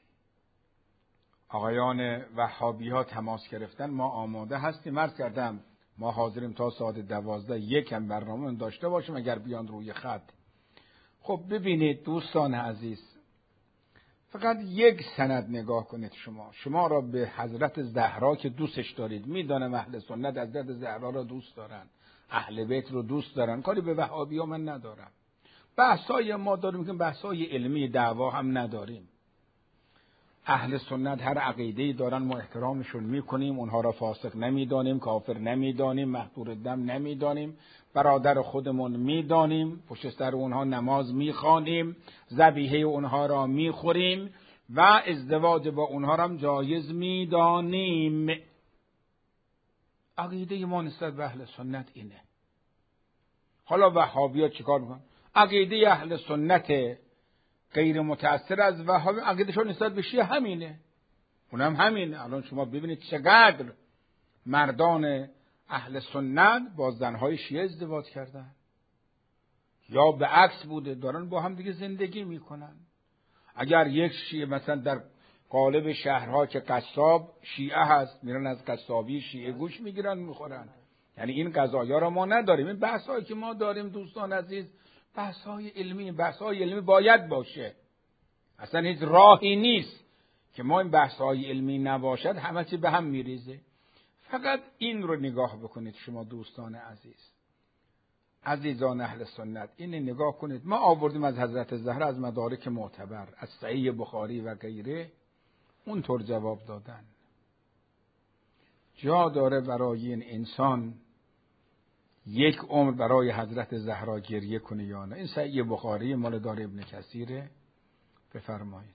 آقایان وهابی ها تماس گرفتن ما آماده هستیم. عرض کردم ما حاضریم تا ساعت دوازده یکم برنامه داشته باشیم اگر بیان روی خط. خب ببینید دوستان عزیز، فقط یک سند نگاه کنید. شما شما را به حضرت زهرا که دوستش دارید، میدانم اهل سنت حضرت زهرا را دوست دارن، اهل بیت رو دوست دارن، کاری به وهابی ها من ندارم. بحثای ما داریم که بحثای علمی دعوا هم نداریم. اهل سنت هر عقیده‌ای دارن، ما احترامشون میکنیم، اونها را فاسق نمیدانیم، کافر نمیدانیم، محظور دم نمیدانیم، برادر خودمون میدانیم، پشت سر اونها نماز میخوانیم، ذبیحه اونها را میخوریم و ازدواج با اونها را هم جایز میدانیم. عقیده ما نسبت به اهل سنت اینه. حالا وهابی‌ها چیکار میکنن؟ عقیده اهل سنت غیر متأثر از وهابی عقیدهشون نسبت به شیعه همینه، اونم همینه. الان شما ببینید چقدر مردان اهل سنت با زنهای شیعه ازدواج کردن، یا به عکس بوده، دارن با هم دیگه زندگی میکنن. اگر یک شیعه مثلا در قالب شهرها که قصاب شیعه هست، میرن از قصابی شیعه گوش میگیرن میخورن. یعنی این قضایا را ما نداریم. این بحثایی که ما داریم دوستان عزیز بحثای علمی، بحثای علمی باید باشه. اصلا هیچ راهی نیست که ما این بحثای علمی نباشد همه چی به هم میریزه. فقط این رو نگاه بکنید شما دوستان عزیز، عزیزان اهل سنت، این نگاه کنید. ما آوردیم از حضرت زهرا از مدارک معتبر، از صحیح بخاری و غیره، اونطور جواب دادن. جا داره برای این انسان یک عمر برای حضرت زهرا گریه کنه یا نه؟ این صحیح بخاری مال دار ابن کثیره. بفرمایید.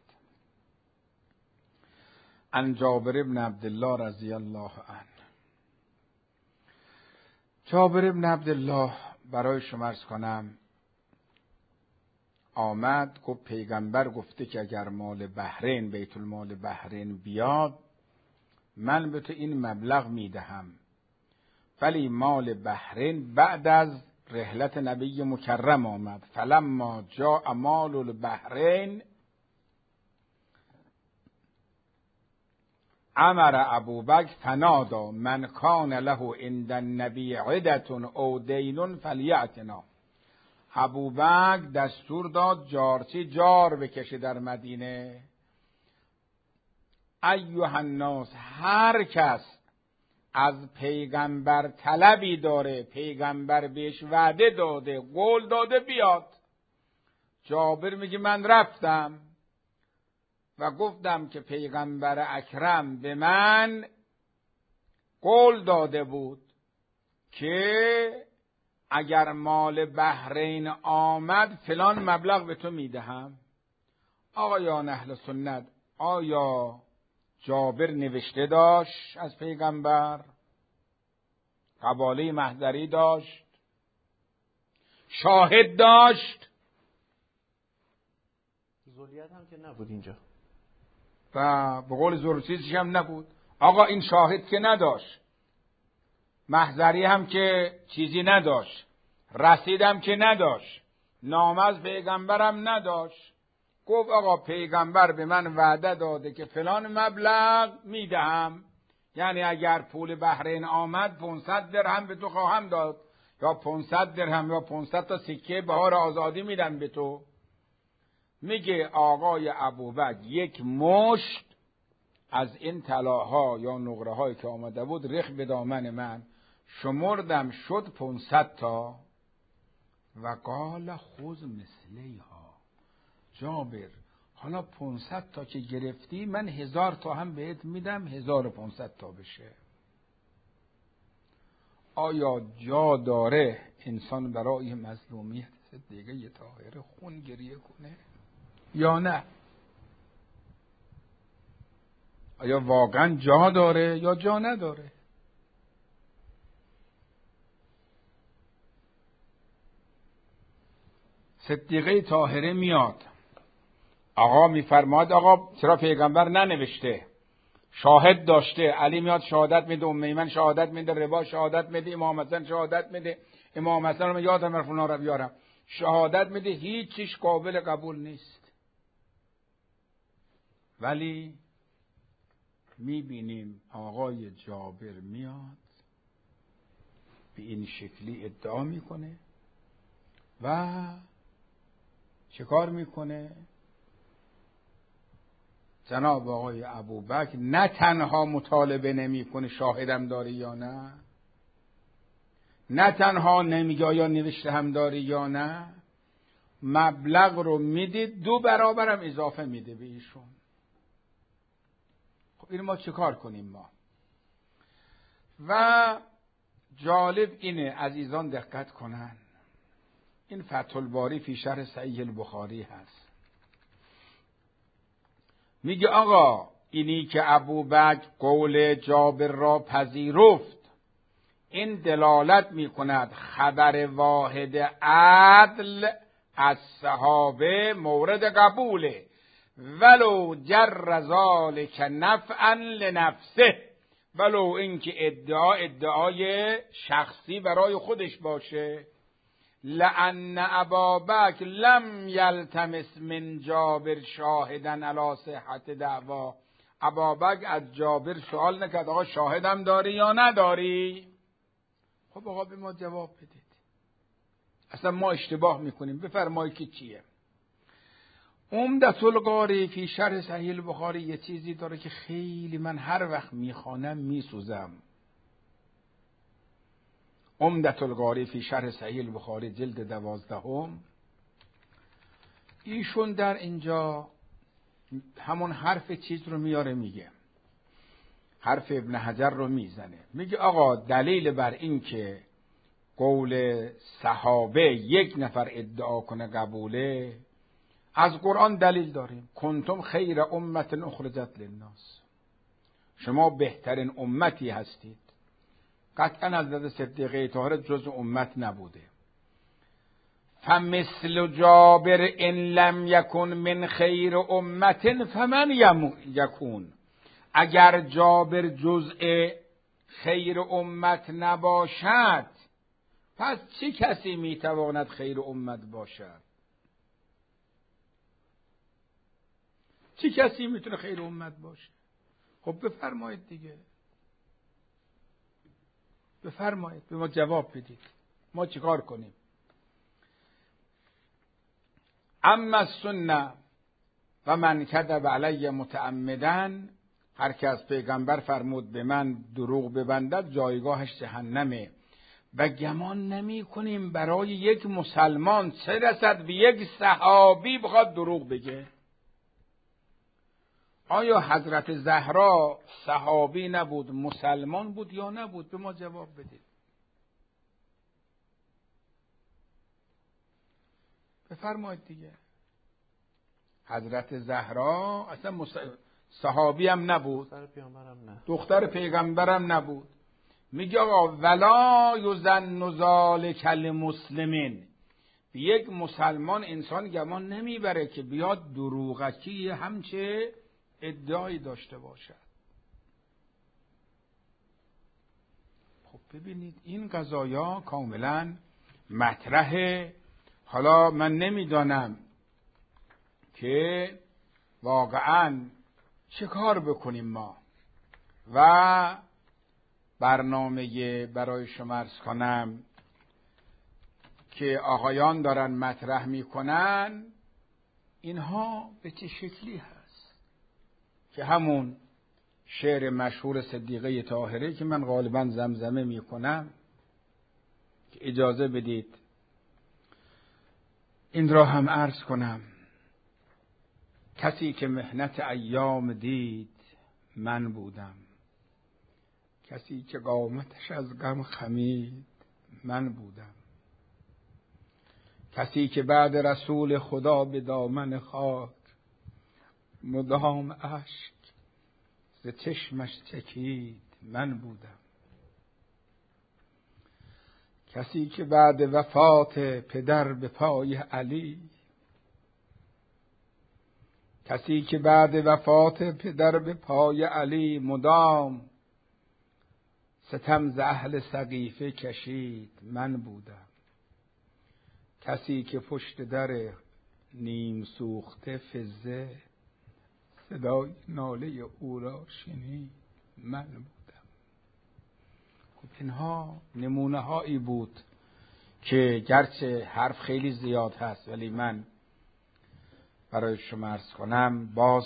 عن جابر ابن عبدالله رضی الله عنه. جابر ابن عبدالله برای شما عرض کنم آمد گفت پیغمبر گفته که اگر مال بحرین، بیت المال بحرین بیاد من به تو این مبلغ میدهم، ولی مال بحرین بعد از رحلت نبی مکرم آمد. فلما جاء مال البحرین امر ابوبکر فنادى من کان له عند النبی عدة او دین فلیأتنا. ابوبکر دستور داد جارچی جار بکشه در مدینه. ایها الناس، هر کس از پیغمبر طلبی داره، پیغمبر بهش وعده داده، قول داده بیاد. جابر میگه من رفتم و گفتم که پیغمبر اکرم به من قول داده بود که اگر مال بحرین آمد فلان مبلغ به تو میدهم. آقایان اهل سنت، آیا جابر نوشته داشت از پیغمبر؟ قباله محضری داشت؟ شاهد داشت؟ ذولیت هم که نبود اینجا و به قول زورسیزش هم نبود. آقا این شاهد که نداشت، محضری هم که چیزی نداشت، رسید هم که نداشت، نامه از پیغمبرم نداشت. گفت آقا پیغمبر به من وعده داده که فلان مبلغ میدهم، یعنی اگر پول بحرین آمد پانصد درهم به تو خواهم داد، یا پانصد درهم یا پانصد تا سکه بهار آزادی میدم به تو. میگه آقای ابوبکر یک مشت از این طلاها یا نقره هایی که آمده بود رخ به دامن من، شمردم شد پانصد تا. و قال خذ مثلیها. جابر حالا پانصد تا که گرفتی من هزار تا هم بهت میدم، هزار و پانصد تا بشه. آیا جا داره انسان برای مظلومیت صدیقه طاهره خون گریه کنه یا نه؟ آیا واقعا جا داره یا جا نداره؟ صدیقه طاهره میاد، آقا میفرماد آقا چرا پیغمبر ننوشته؟ شاهد داشته. علی میاد شهادت میده، ام ایمن شهادت میده، ربا شهادت میده، امام حسن شهادت میده، امام حسن رو یادم رفونا رو بیارم شهادت میده، هیچ چیز قابل قبول نیست. ولی میبینیم آقای جابر میاد به این شکلی ادعا میکنه و چه کار میکنه؟ جناب آقای ابوبکر نه تنها مطالبه نمیکنه شاهدم داری یا نه، نه تنها نمیگه آیا نوشته هم داری یا نه، مبلغ رو میدید دو برابرم اضافه میده به ایشون. خب این ما چه کار کنیم ما؟ و جالب اینه عزیزان دقت کنن، این فتح الباری فی شرح صحیح البخاری هست، میگه آقا اینی که ابوبکر قول جابر را پذیرفت این دلالت میکند خبر واحد عدل از صحابه مورد قبوله، ولو جر ذلک نفعا لنفسه، ولو اینکه ادعا ادعای شخصی برای خودش باشه. لأن ابابکر لم یلتمس من جابر شاهدا علی صحت دعوا، ابابکر از جابر سوال نکرد آقا شاهدم داری یا نداری؟ خب آقا به ما جواب بدید، اصلا ما اشتباه میکنیم، بفرمایید که چیه. عمدة القاری فی شرح صحیح البخاری یه چیزی داره که خیلی من هر وقت میخوانم میسوزم. عمدة القاری فی شرح صحیح البخاری جلد دوازدهم، ایشون در اینجا همون حرف چیز رو میاره، میگه حرف ابن حجر رو میزنه، میگه آقا دلیل بر این که قول صحابه یک نفر ادعا کنه قبوله، از قرآن دلیل داریم. کنتم خیر امت اخرجت للناس، شما بهترین امتی هستید. قطعا حضرت صدیقه طاهره جز امت نبوده. فمثل جابر ان لم یکن من خیر امت فمن یکون، اگر جابر جزء خیر امت نباشد پس چه کسی میتواند خیر امت باشد؟ چه کسی میتونه خیر امت باشه؟ خب بفرمایید دیگه، بفرمایید به ما جواب بدید، ما چیکار کنیم؟ اما السنه و من کذب علی متعمدا، هر که از پیغمبر فرمود به من دروغ ببندد جایگاهش جهنمه. و گمان نمی کنیم برای یک مسلمان چه رسد به یک صحابی بخواد دروغ بگه. آیا حضرت زهرا صحابی نبود، مسلمان بود یا نبود؟ به ما جواب بدید. بفرمایید دیگه. حضرت زهرا اصلا مس... صحابی هم نبود، دختر پیغمبرم نه، دختر پیغمبرم نبود. میگه آقا ولا یظن ذلک لمسلمین، به یک مسلمان انسان گمان نمیبره که بیاد دروغکی همچه ادعایی داشته باشد. خب ببینید این قضایا کاملا مطرحه. حالا من نمیدانم که واقعا چه کار بکنیم ما. و برنامه برای شما عرض کنم که آقایان دارن مطرح میکنن، اینها به چه شکلی هست که همون شعر مشهور صدیقه طاهره که من غالبا زمزمه میکنم، که اجازه بدید این را هم عرض کنم. کسی که محنت ایام دید من بودم، کسی که قامتش از غم خمید من بودم، کسی که بعد رسول خدا به دامن خاک مدام اشک ز چشمش چکید من بودم، کسی که بعد وفات پدر به پای علی، کسی که بعد وفات پدر به پای علی مدام ستم ز اهل سقیفه کشید من بودم، کسی که پشت در نیم سوخته فزه صدای ناله او را شنید من بودم. خب اینها نمونه هایی بود که گرچه حرف خیلی زیاد هست ولی من برای شما عرض کنم باز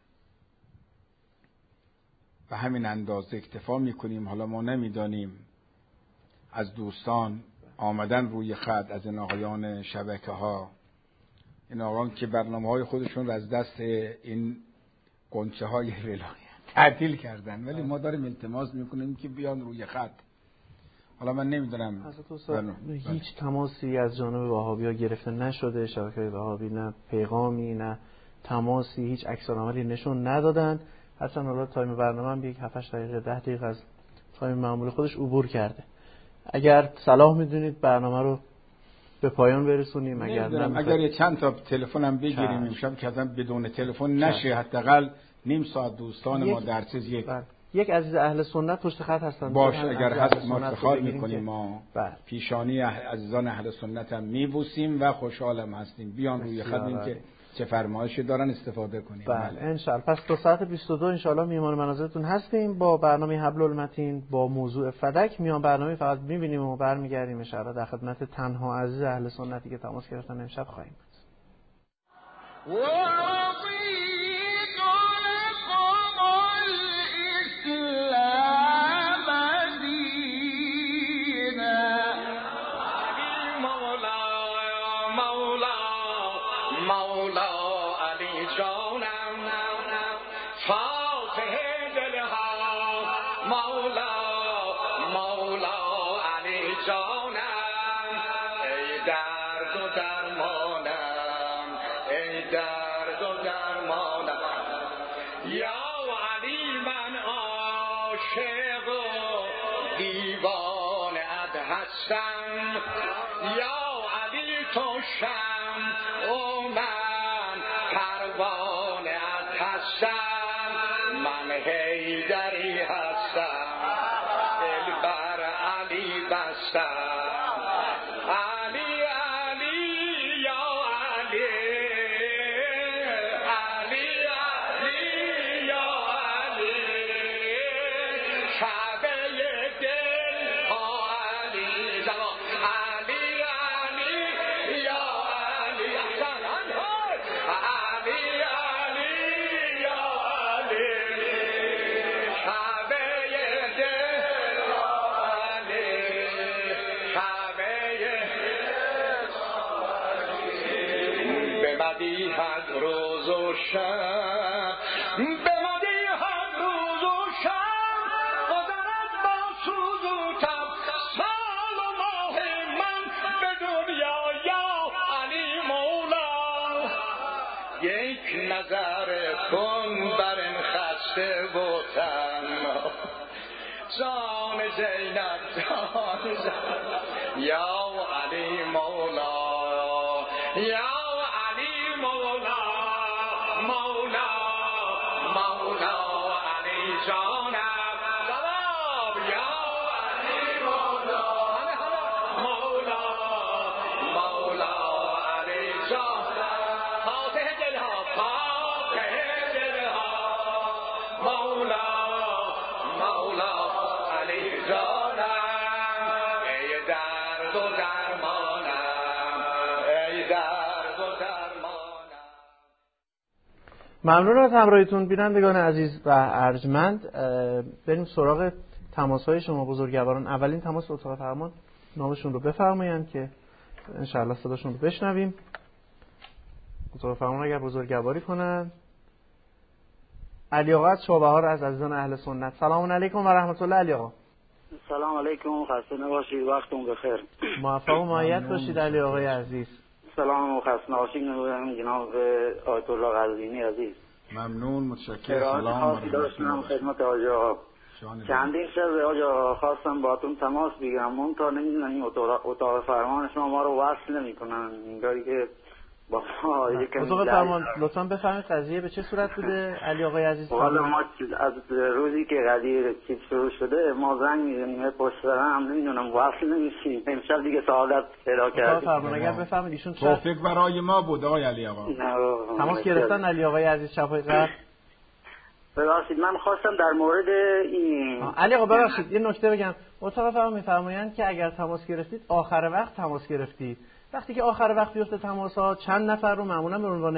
به همین اندازه اکتفا میکنیم. حالا ما نمیدانیم از دوستان آمدن روی خط از این آقایان شبکه ها این آقایان که برنامه‌های خودشون رو از دست این قنچه های ولایت تعطیل کردن، ولی ما داریم التماس میکنیم که بیان روی خط. حالا من نمیدونم حضرت استاد هیچ تماسی از جانب وهابی‌ها گرفته نشده، شبکه وهابی نه پیغامی نه تماسی، هیچ عکس‌العملی نشون ندادن. هرچند حالا تایم برنامه هم یک هفت هشت دقیقه ده دقیقه از تایم معمول خودش عبور کرده. اگر صلاح میدونید برنامه رو به پایان برسونیم، اگر نه اگر یه چند تا تلفن هم بگیریم امشب که اصلا بدون تلفن نشه، حداقل نیم ساعت دوستان ما در چیز یک بله. یک عزیز اهل سنت پشت خط هستن، باش اگر هست ما افتخار میکنیم، ما بله. پیشانی عزیزان اهل سنت هم میبوسیم و خوشحالم هستیم. بیان روی خط این که چه فرمایشی دارن استفاده کنیم. بله ان شاء الله. پس تا ساعت بیست و دو ان شاء الله میهمان منازلتون هستیم با برنامه حبل المتین با موضوع فدک. میان برنامه فقط میبینیم و برمیگردیم ان شاء الله در خدمت تنها عزیز اهل سنتی که تماس گرفتن امشب خواهیم بود. ممنون از همراهیتون بینندگان عزیز و ارجمند. بریم سراغ تماس‌های شما بزرگواران. اولین تماس اتاق فرمان، نامشون رو بفرمایند که انشاءالله صداشون رو بشنویم. اتاق فرمان اگر بزرگواری کنن. علی آقا از شاهبهار از عزیزان اهل سنت. سلام علیکم و رحمت الله. علی آقا سلام علیکم، خسته نباشید، وقتتون بخیر. موفق و مؤید باشید علی آقای عزیز. سلام و خسته نباشید میگم جناب آیت الله قزوینی عزیز. ممنون، متشکرم. سلام داشتم خدمت آقای آقا. چندین شب آقای آقا خواستم باهاتون تماس بگیرم، اون تا نمیدونم این اتاق اتاق فرمان شما ما رو وصل نمی‌کنن، انگاری که با ما اتاق فرمان لطفاً بفرمایید قضیه به چه صورت بوده علی آقای عزیز؟ والا ما از روزی که قضیه چیز شروع شده ما زنگ می‌زنیم پشت سر هم نمیدونم وصل نمی‌شیم. امشب دیگه سعادت پیدا کردیم. اتاق فرمان اگر بفرمایید ایشون توفیق برای ما بود آقای علی آقا. تماس گرفتن علی آقای عزیز شب‌های قبل. ببخشید من خواستم در مورد این علی آقا ببخشید یه نکته بگم. اتاق فرمان می‌فرمایند که اگر تماس گرفتید آخر وقت تماس گرفتید. وقتی که آخر وقت بیفته تماس‌ها چند نفر رو معمولا به عنوان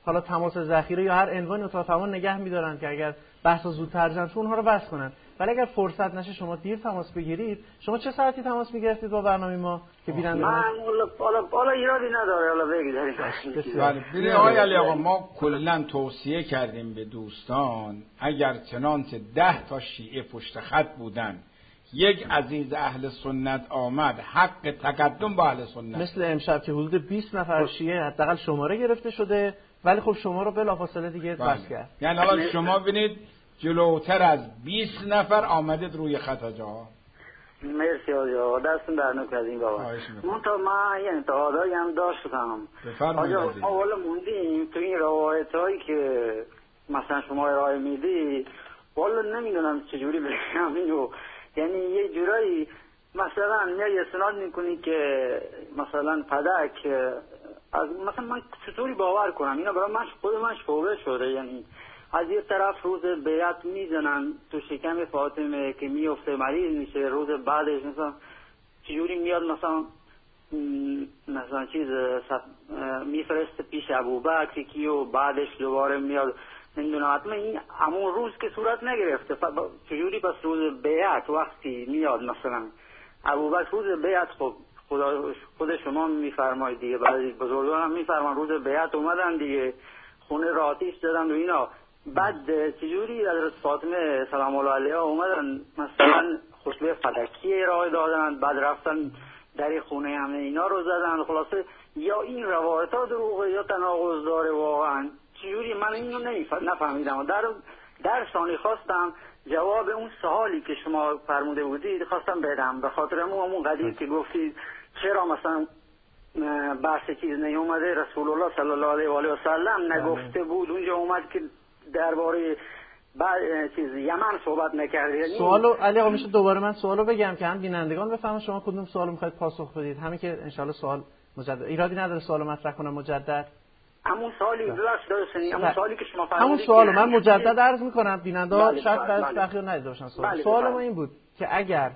حالا تماس ذخیره یا هر عنوانی اتاق فرمان نگه می‌دارن که اگر بحث زودتر جمع شه اونها رو بس کنن. ولی اگر فرصت نشه شما دیر تماس بگیرید. شما چه ساعتی تماس می‌گرفتید با برنامه ما که بیننده من حالا حالا ایرادی نداره، حالا بگید. بله ببین آقای علی آقا، ما کلا توصیه کردیم به دوستان اگر چنانچه ده تا شیعه پشت خط بودن یک عزیز اهل سنت آمد حق تقدم با اهل سنت، مثل امشب که حدود بیست نفر شیعه حداقل شماره گرفته شده ولی خب شما رو بلافاصله دیگه بس کرد. یعنی حالا شما ببینید جلوتر از بیست نفر آمدید روی خط آجا. مرسی آجا، دستون در نکنید بابا. من تا من یه انتقادایی هم داشتم آجا. ما والا موندیم تو این روایت هایی که مثلا شما ارائه میدی، والا نمیدونم چجوری بگم اینو. یعنی یه جورایی مثلا میای استناد میکنی که مثلا پدک از مثلا من چطوری باور کنم اینا برای من خود من شعبه شده. یعنی از یه طرف روز بیعت میزنن تو شکم فاطمه که میفته مریض میشه، روز بعدش مثلا چجوری میاد مثلا مثلا چیز میفرسته پیش ابوبکر کیو، بعدش دوباره میاد نمیدونم حتما این همون روز که صورت نگرفته. چجوری پس روز بیعت وقتی میاد مثلا ابوبکر روز بیعت، خب خدا خود شما میفرمایید دیگه، بعضی بزرگان هم میفرمان روز بیعت اومدن دیگه خونه را آتیش دادن و اینا. بعد چجوری حضرت فاطمه سلام الله علیها اومدن مثلا خطبه فدکی ارائه دادن، بعد رفتن در خونه همه اینا رو زدن. خلاصه یا این روایت ها دروغه یا تناقض داره واقعا. چجوری من اینو نفهمیدم. در در ثانی خواستم جواب اون سوالی که شما فرموده بودید خواستم بدم، به خاطر همون قضیه که گفتید چرا مثلا بحث چیز نیومده، رسول الله صلی الله علیه و آله و سلم نگفته بود، اونجا اومد که درباره بعد چیز یمن صحبت نکرده. سوالو علی آقا میشه دوباره من سوالو بگم که هم بینندگان بفهمن شما کدوم سوالو میخواید پاسخ بدید، همین که انشالله سوال مجدد ایرادی نداره سوالو مطرح کنم مجدد. همون سوالی درست درست همون سوالی که شما فرمودید، همون سوالو من مجدد عرض میکنم بیننده شاید بعد تأخیر ندیده باشن. سوال بله سوال ما این بود که اگر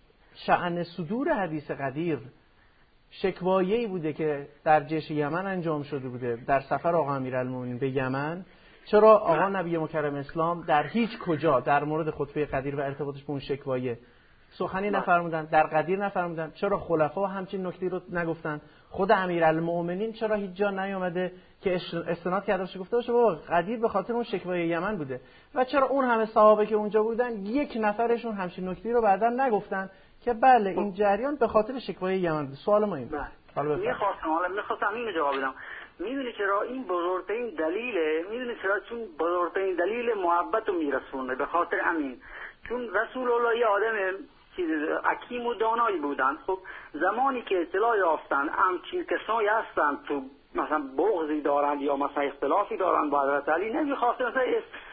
شأن صدور حدیث قدیر شکوایه‌ای بوده که در جیش یمن انجام شده بوده در سفر آقا امیرالمومنین به یمن، چرا آقا نبی مکرم اسلام در هیچ کجا در مورد خطبه قدیر و ارتباطش به اون شکوایه سخنی نفرمودن، در قدیر نفرمودن؟ چرا خلفا همچین نکته رو نگفتن؟ خود امیرالمومنین چرا هیچ جا نیامده که استناد کرده باشه گفته باشه بابا قدیر به خاطر اون شکوایه یمن بوده؟ و چرا اون همه صحابه که اونجا بودن یک نفرشون همچین نکته رو بعداً نگفتن که بله این جریان به خاطر شکوایه یمن بوده؟ سوال ما این بود. حالا می‌خواستم حالا می‌خواستم اینو جواب بدم. میدونی چرا این بزرگترین دلیله؟ میدونی چرا؟ چون بزرگترین دلیل محبت رو میرسونه. به خاطر همین چون رسول الله یه آدم چیز حکیم و دانایی بودن. خب زمانی که اطلاع یافتن همچین کسایی هستن تو مثلا بغضی دارن یا مثلا اختلافی دارن با حضرت علی، نمیخواستن مثلا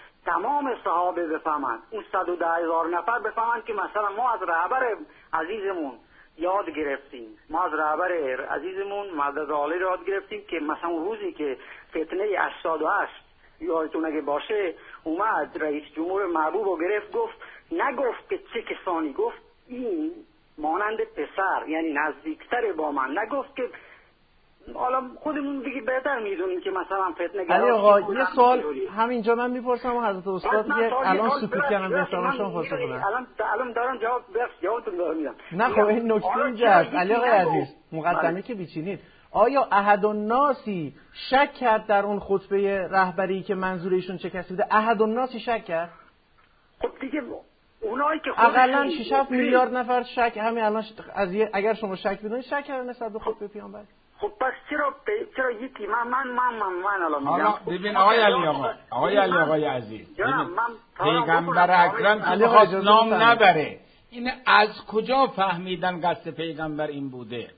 تمام صحابه بفهمن، اون صد و ده هزار نفر بفهمن که مثلا ما از رهبر عزیزمون یاد گرفتیم، ما از رهبر عزیزمون مدد عالی یاد گرفتیم که مثلا اون روزی که فتنه هشتاد و هشت یادتون اگه باشه اومد رئیس جمهور محبوب رو گرفت، گفت نگفت که چه کسانی، گفت این مانند پسر یعنی نزدیکتر با من، نگفت که حالا خودمون دیگه بهتر میدونیم که مثلا فتنه گرا. علی آقا یه سوال همینجا من میپرسم و حضرت استاد یه الان سکوت کردن به احترام شما پاسخ بدن. الان الان دارم جواب بخش جوابتون دارم میدم. نه خب این نکته اینجاست علی آقا عزیز، مقدمه که بیچینید. آیا احد الناسی شک کرد در اون خطبه رهبری که منظور ایشون چه کسی بوده؟ احد الناسی شک کرد؟ خب دیگه اونایی که حداقل شش هفت میلیارد نفر شک همین الان از اگر شما شک بدونید شک کردن نسبت به خطبه پیامبر. خب پس چرا چرا یکی من من من من من الان حالا ببین آقای علی آقا آقای علی آقای عزیز ببین پیغمبر اکرم علی خواست نام نبره، این از کجا فهمیدن قصد پیغمبر این بوده؟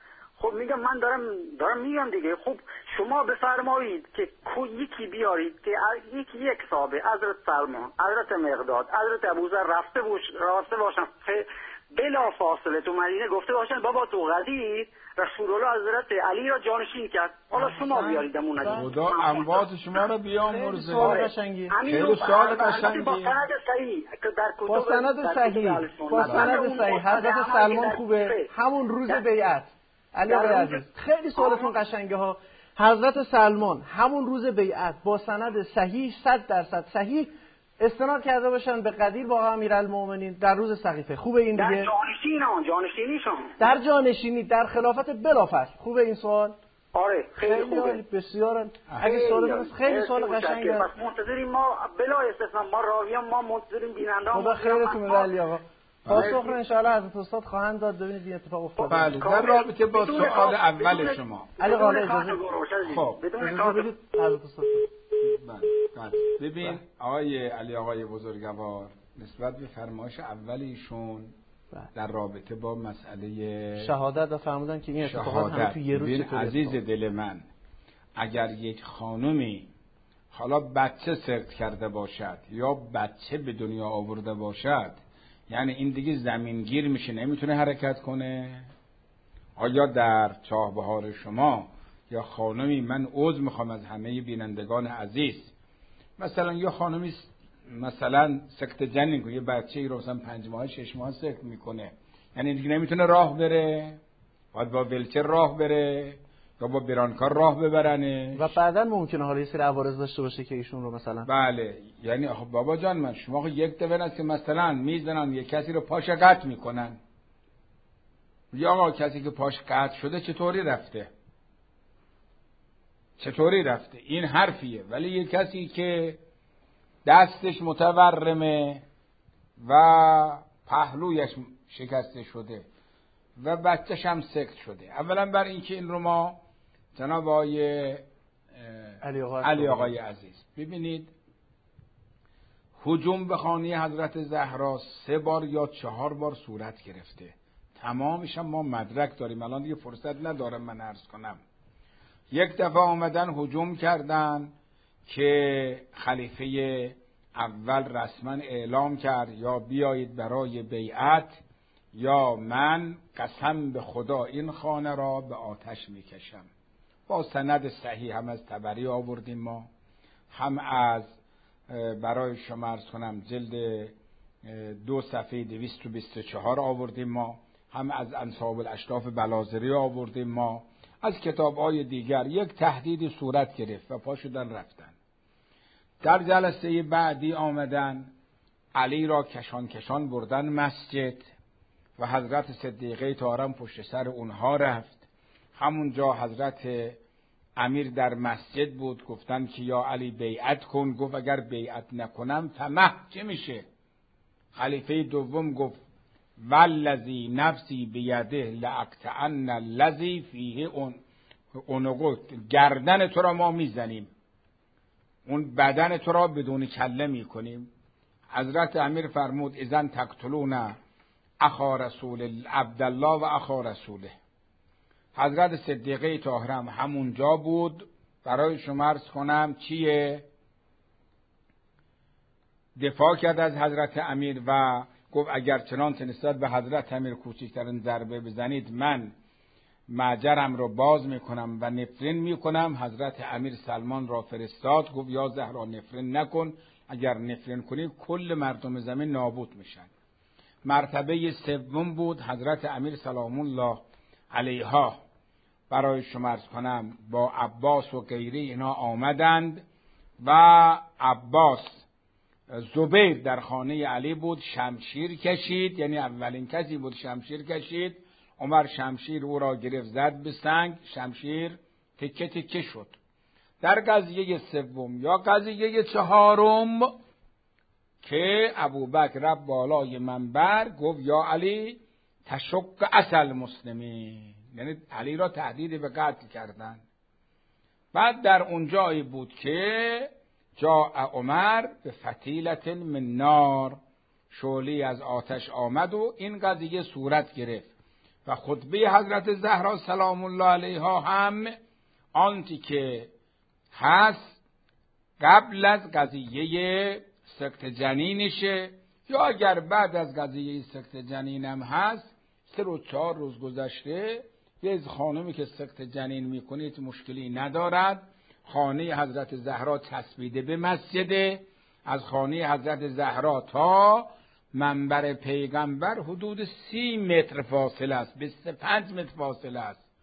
خب میگم من دارم دارم میگم دیگه. خب شما بفرمایید که یکی بیارید که یکی یک صحابه حضرت سلمان، حضرت مقداد، حضرت ابوذر رفته باش رفته باشن بلا فاصله تو مدینه گفته باشن بابا تو غدیر رسول الله حضرت علی را جانشین کرد. حالا شما بیارید همون خدا اموات شما رو بیامرزه. سوال قشنگی خیلی سوال قشنگی با سند صحیح که در کتب با سند صحیح با سند صحیح حضرت سلمان خوبه همون روز بیعت. علی آقای عزیز خیلی سوالتون قشنگه ها. حضرت سلمان همون روز بیعت با سند صحیح صد درصد صحیح استناد کرده باشن به قدیر با امیرالمومنین در روز سقیفه. خوبه این دیگه؟ در جانشین آن جانشینیشون در جانشینی در خلافت بلافاصله. خوبه این سوال؟ آره خیلی, خیلی خوبه بسیار. اگه سوال خیلی سوال قشنگه. پس منتظریم ما بلا استثنا ما راویان ما منتظریم بیننده‌ها. خدا خیرتون ولی آقا. پاسخ رو ان شاء الله حضرت استاد خواهند داد. ببینید این اتفاق افتاده. بله در رابطه با سوال اول شما علی قاضی اجازه خب اجازه بدید حضرت استاد. بله بله ببین آقای علی آقای بزرگوار نسبت به فرمایش اولیشون در رابطه با مسئله شهادت و فرمودن که این اتفاقات همه تو یه روز چطور عزیز دل من، اگر یک خانمی حالا بچه سرد کرده باشد یا بچه به دنیا آورده باشد، یعنی این دیگه زمینگیر میشه نمیتونه حرکت کنه؟ آیا در چاهبهار شما یا خانمی، من عذر میخوام از همه بینندگان عزیز، مثلا یا خانمی مثلا سکته جنین کنه، یه بچه ای رو مثلا پنج ماه شش ماه سکت میکنه، یعنی دیگه نمیتونه راه بره، باید با ولچر راه بره یا با برانکار راه ببرنه و بعدا ممکنه حالا یه سری عوارض داشته باشه که ایشون رو مثلا بله. یعنی آخه بابا جان من شما یک دفعه است که مثلا میزنن یه کسی رو پاش قطع میکنن، یا آقا کسی که پاش قطع شده چطوری رفته چطوری رفته این حرفیه. ولی یه کسی که دستش متورمه و پهلویش شکسته شده و بچه‌ش هم سکت شده، اولا بر این که این رو ما جناب آقای علی آقای, علی آقای عزیز ببینید، هجوم به خانه حضرت زهرا سه بار یا چهار بار صورت گرفته، تمامش هم ما مدرک داریم، الان دیگه فرصت ندارم من عرض کنم. یک دفعه آمدن هجوم کردن که خلیفه اول رسما اعلام کرد یا بیایید برای بیعت یا من قسم به خدا این خانه را به آتش میکشم. با سند صحیح هم از طبری آوردیم ما، هم از برای شما عرض کنم جلد دو صفحه دویست و بیست و چهار آوردیم ما، هم از انساب الاشراف بلازری آوردیم ما، از کتاب‌های دیگر. یک تهدید صورت گرفت و پا شدن رفتن. در جلسه بعدی آمدن علی را کشان کشان بردن مسجد و حضرت صدیقه طاهرم پشت سر اونها رفت. همونجا حضرت امیر در مسجد بود، گفتن که یا علی بیعت کن، گفت اگر بیعت نکنم تمه چه میشه؟ خلیفه دوم گفت والذی نفسی بیده لاقطعن الذی فیه اون اونگو، گردن تو را ما میزنیم، اون بدن تو را بدون کله میکنیم. حضرت امیر فرمود اذن تقتلون اخا رسول عبدالله و اخا رسوله. حضرت صدیقه طاهرم همونجا بود، برای شما عرض کنم چیه؟ دفاع کرد از حضرت امیر و گفت اگر چنانچه نسبت به حضرت امیر کوچکترین ضربه بزنید من معجرم رو باز میکنم و نفرین میکنم. حضرت امیر سلمان را فرستاد، گفت یا زهرا نفرین نکن، اگر نفرین کنی کل مردم زمین نابود میشن. مرتبه سوم بود حضرت امیر سلام الله علیها، برای شما عرض کنم با عباس و غیره اینا آمدند و عباس زبیر در خانه علی بود، شمشیر کشید، یعنی اولین کسی بود شمشیر کشید. عمر شمشیر او را گرفت زد به سنگ، شمشیر تکه تکه شد. در قضیه سوم یا قضیه چهارم که ابوبکر رفت بالای منبر گفت یا علی تشق اصل مسلمین، یعنی علی را تهدید به قتل کردن. بعد در اونجایی بود که جاء عمر به فتیلة من نار، شعله از آتش آمد و این قضیه صورت گرفت و خطبه حضرت زهرا سلام الله علیها هم آنتی که هست قبل از قضیه سکت جنینشه یا اگر بعد از قضیه سکت جنینم هست، سه روز چهار روز گذشته، یه خانمی که سکت جنین میکنه مشکلی ندارد. خانه حضرت زهرا چسبیده به مسجد، از خانه حضرت زهرا تا منبر پیغمبر حدود سی متر فاصله است، بیست و پنج متر فاصله است.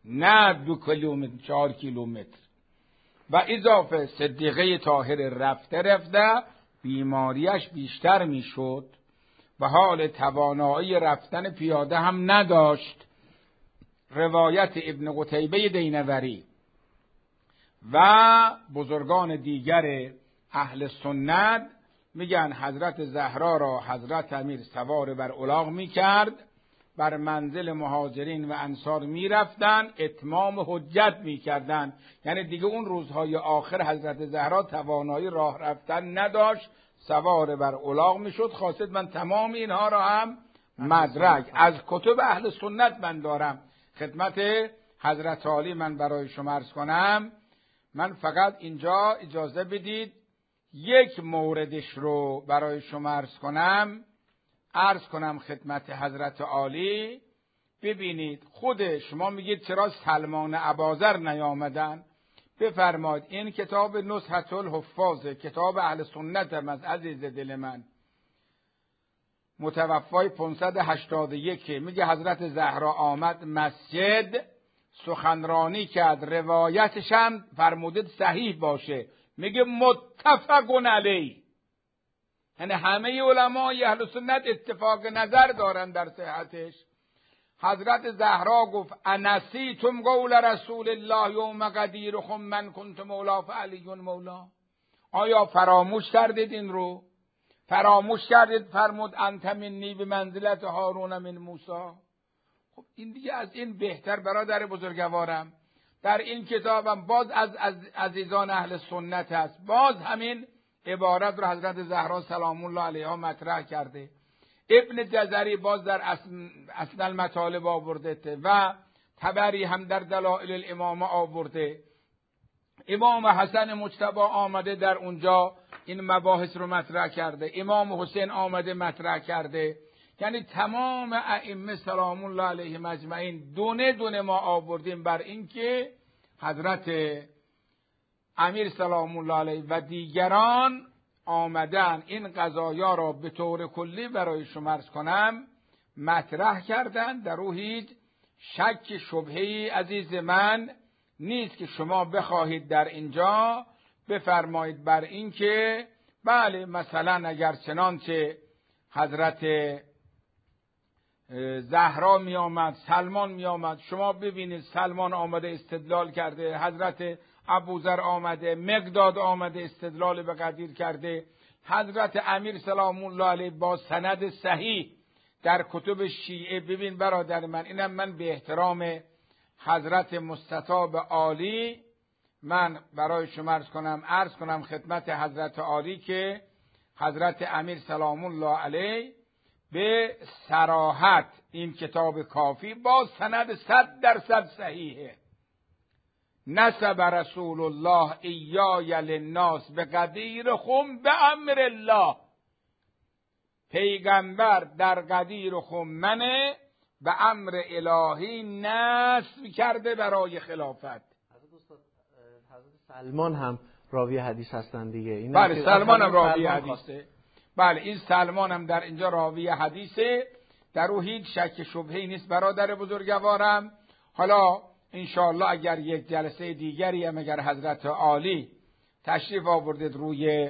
نه دو کیلومتر چهار کیلومتر. و اضافه صدیقه طاهر رفته رفته بیماریش بیشتر میشد و حال توانایی رفتن پیاده هم نداشت. روایت ابن قتیبه دینوری و بزرگان دیگر اهل سنت میگن حضرت زهرا را حضرت امیر سوار بر الاغ میکرد، بر منزل مهاجرین و انصار میرفتن، اتمام حجت میکردن. یعنی دیگه اون روزهای آخر حضرت زهرا توانایی راه رفتن نداشت، سوار بر الاغ میشد. خواستید من تمام اینها را هم مدرک از کتب اهل سنت من دارم خدمت حضرت عالی من برای شما عرض کنم. من فقط اینجا اجازه بدید یک موردش رو برای شما عرض کنم عرض کنم خدمت حضرت عالی. ببینید خود شما میگید چرا سلمان اباذر نیامدن؟ بفرمایید این کتاب نصحة الحفاظ، کتاب اهل سنت هم از عزیز دل من، متوفای پانصد و هشتاد و یک، میگه حضرت زهرا آمد مسجد سخنرانی کرد، روایتش هم فرمودید صحیح باشه، میگه متفق علیه. یعنی همه علمای اهل سنت اتفاق نظر دارن در صحتش. حضرت زهرا گفت انسیتم قول رسول الله یوم غدیرکم من کنت مولا فعلی مولا. آیا فراموش کردید این رو؟ فراموش کردید فرمود انت منی به منزلت هارون من موسی. خب این دیگه از این بهتر برادر بزرگوارم در این کتابم باز از, از عزیزان اهل سنت است، باز همین عبارت رو حضرت زهرا سلام الله علیها مطرح کرده. ابن جزری باز در اصل المطالب آورده و طبری هم در دلائل الامامه آورده. امام حسن مجتبی آمده در اونجا این مباحث رو مطرح کرده، امام حسین آمده مطرح کرده. یعنی تمام ائمه سلام الله علیهم اجمعین دونه دونه ما آوردیم بر این که حضرت امیر سلام الله علیه و دیگران آمدن این قضایا را به طور کلی برای شما عرض کنم مطرح کردن. در او هیچ شک شبهه‌ای عزیز من نیست که شما بخواهید در اینجا بفرمایید بر این که بله مثلا اگر چنانچه حضرت زهرا می آمد، سلمان می آمد، شما ببینید سلمان آمده استدلال کرده، حضرت ابوذر آمده، مقداد آمده استدلال به قدیر کرده، حضرت امیر سلام الله علیه با سند صحیح در کتب شیعه. ببین برادر من، اینم من به احترام حضرت مستطاب عالی من برای شما عرض کنم عرض کنم خدمت حضرت عالی که حضرت امیر سلام الله علیه به صراحت این کتاب کافی با سند صد درصد صحیحه. نسب رسول الله ایای للناس به قدیر خم به امر الله. پیغمبر در قدیر خم منه به امر الهی نسب کرده برای خلافت. حضرت سلمان هم راوی حدیث هستن دیگه. بله سلمان هم راوی حدیثه. بله این سلمان هم در اینجا راوی حدیثه، در او هیچ شک شبهه‌ای نیست برادر بزرگوارم. حالا انشاءالله اگر یک جلسه دیگری هم اگر حضرت عالی تشریف آوردید روی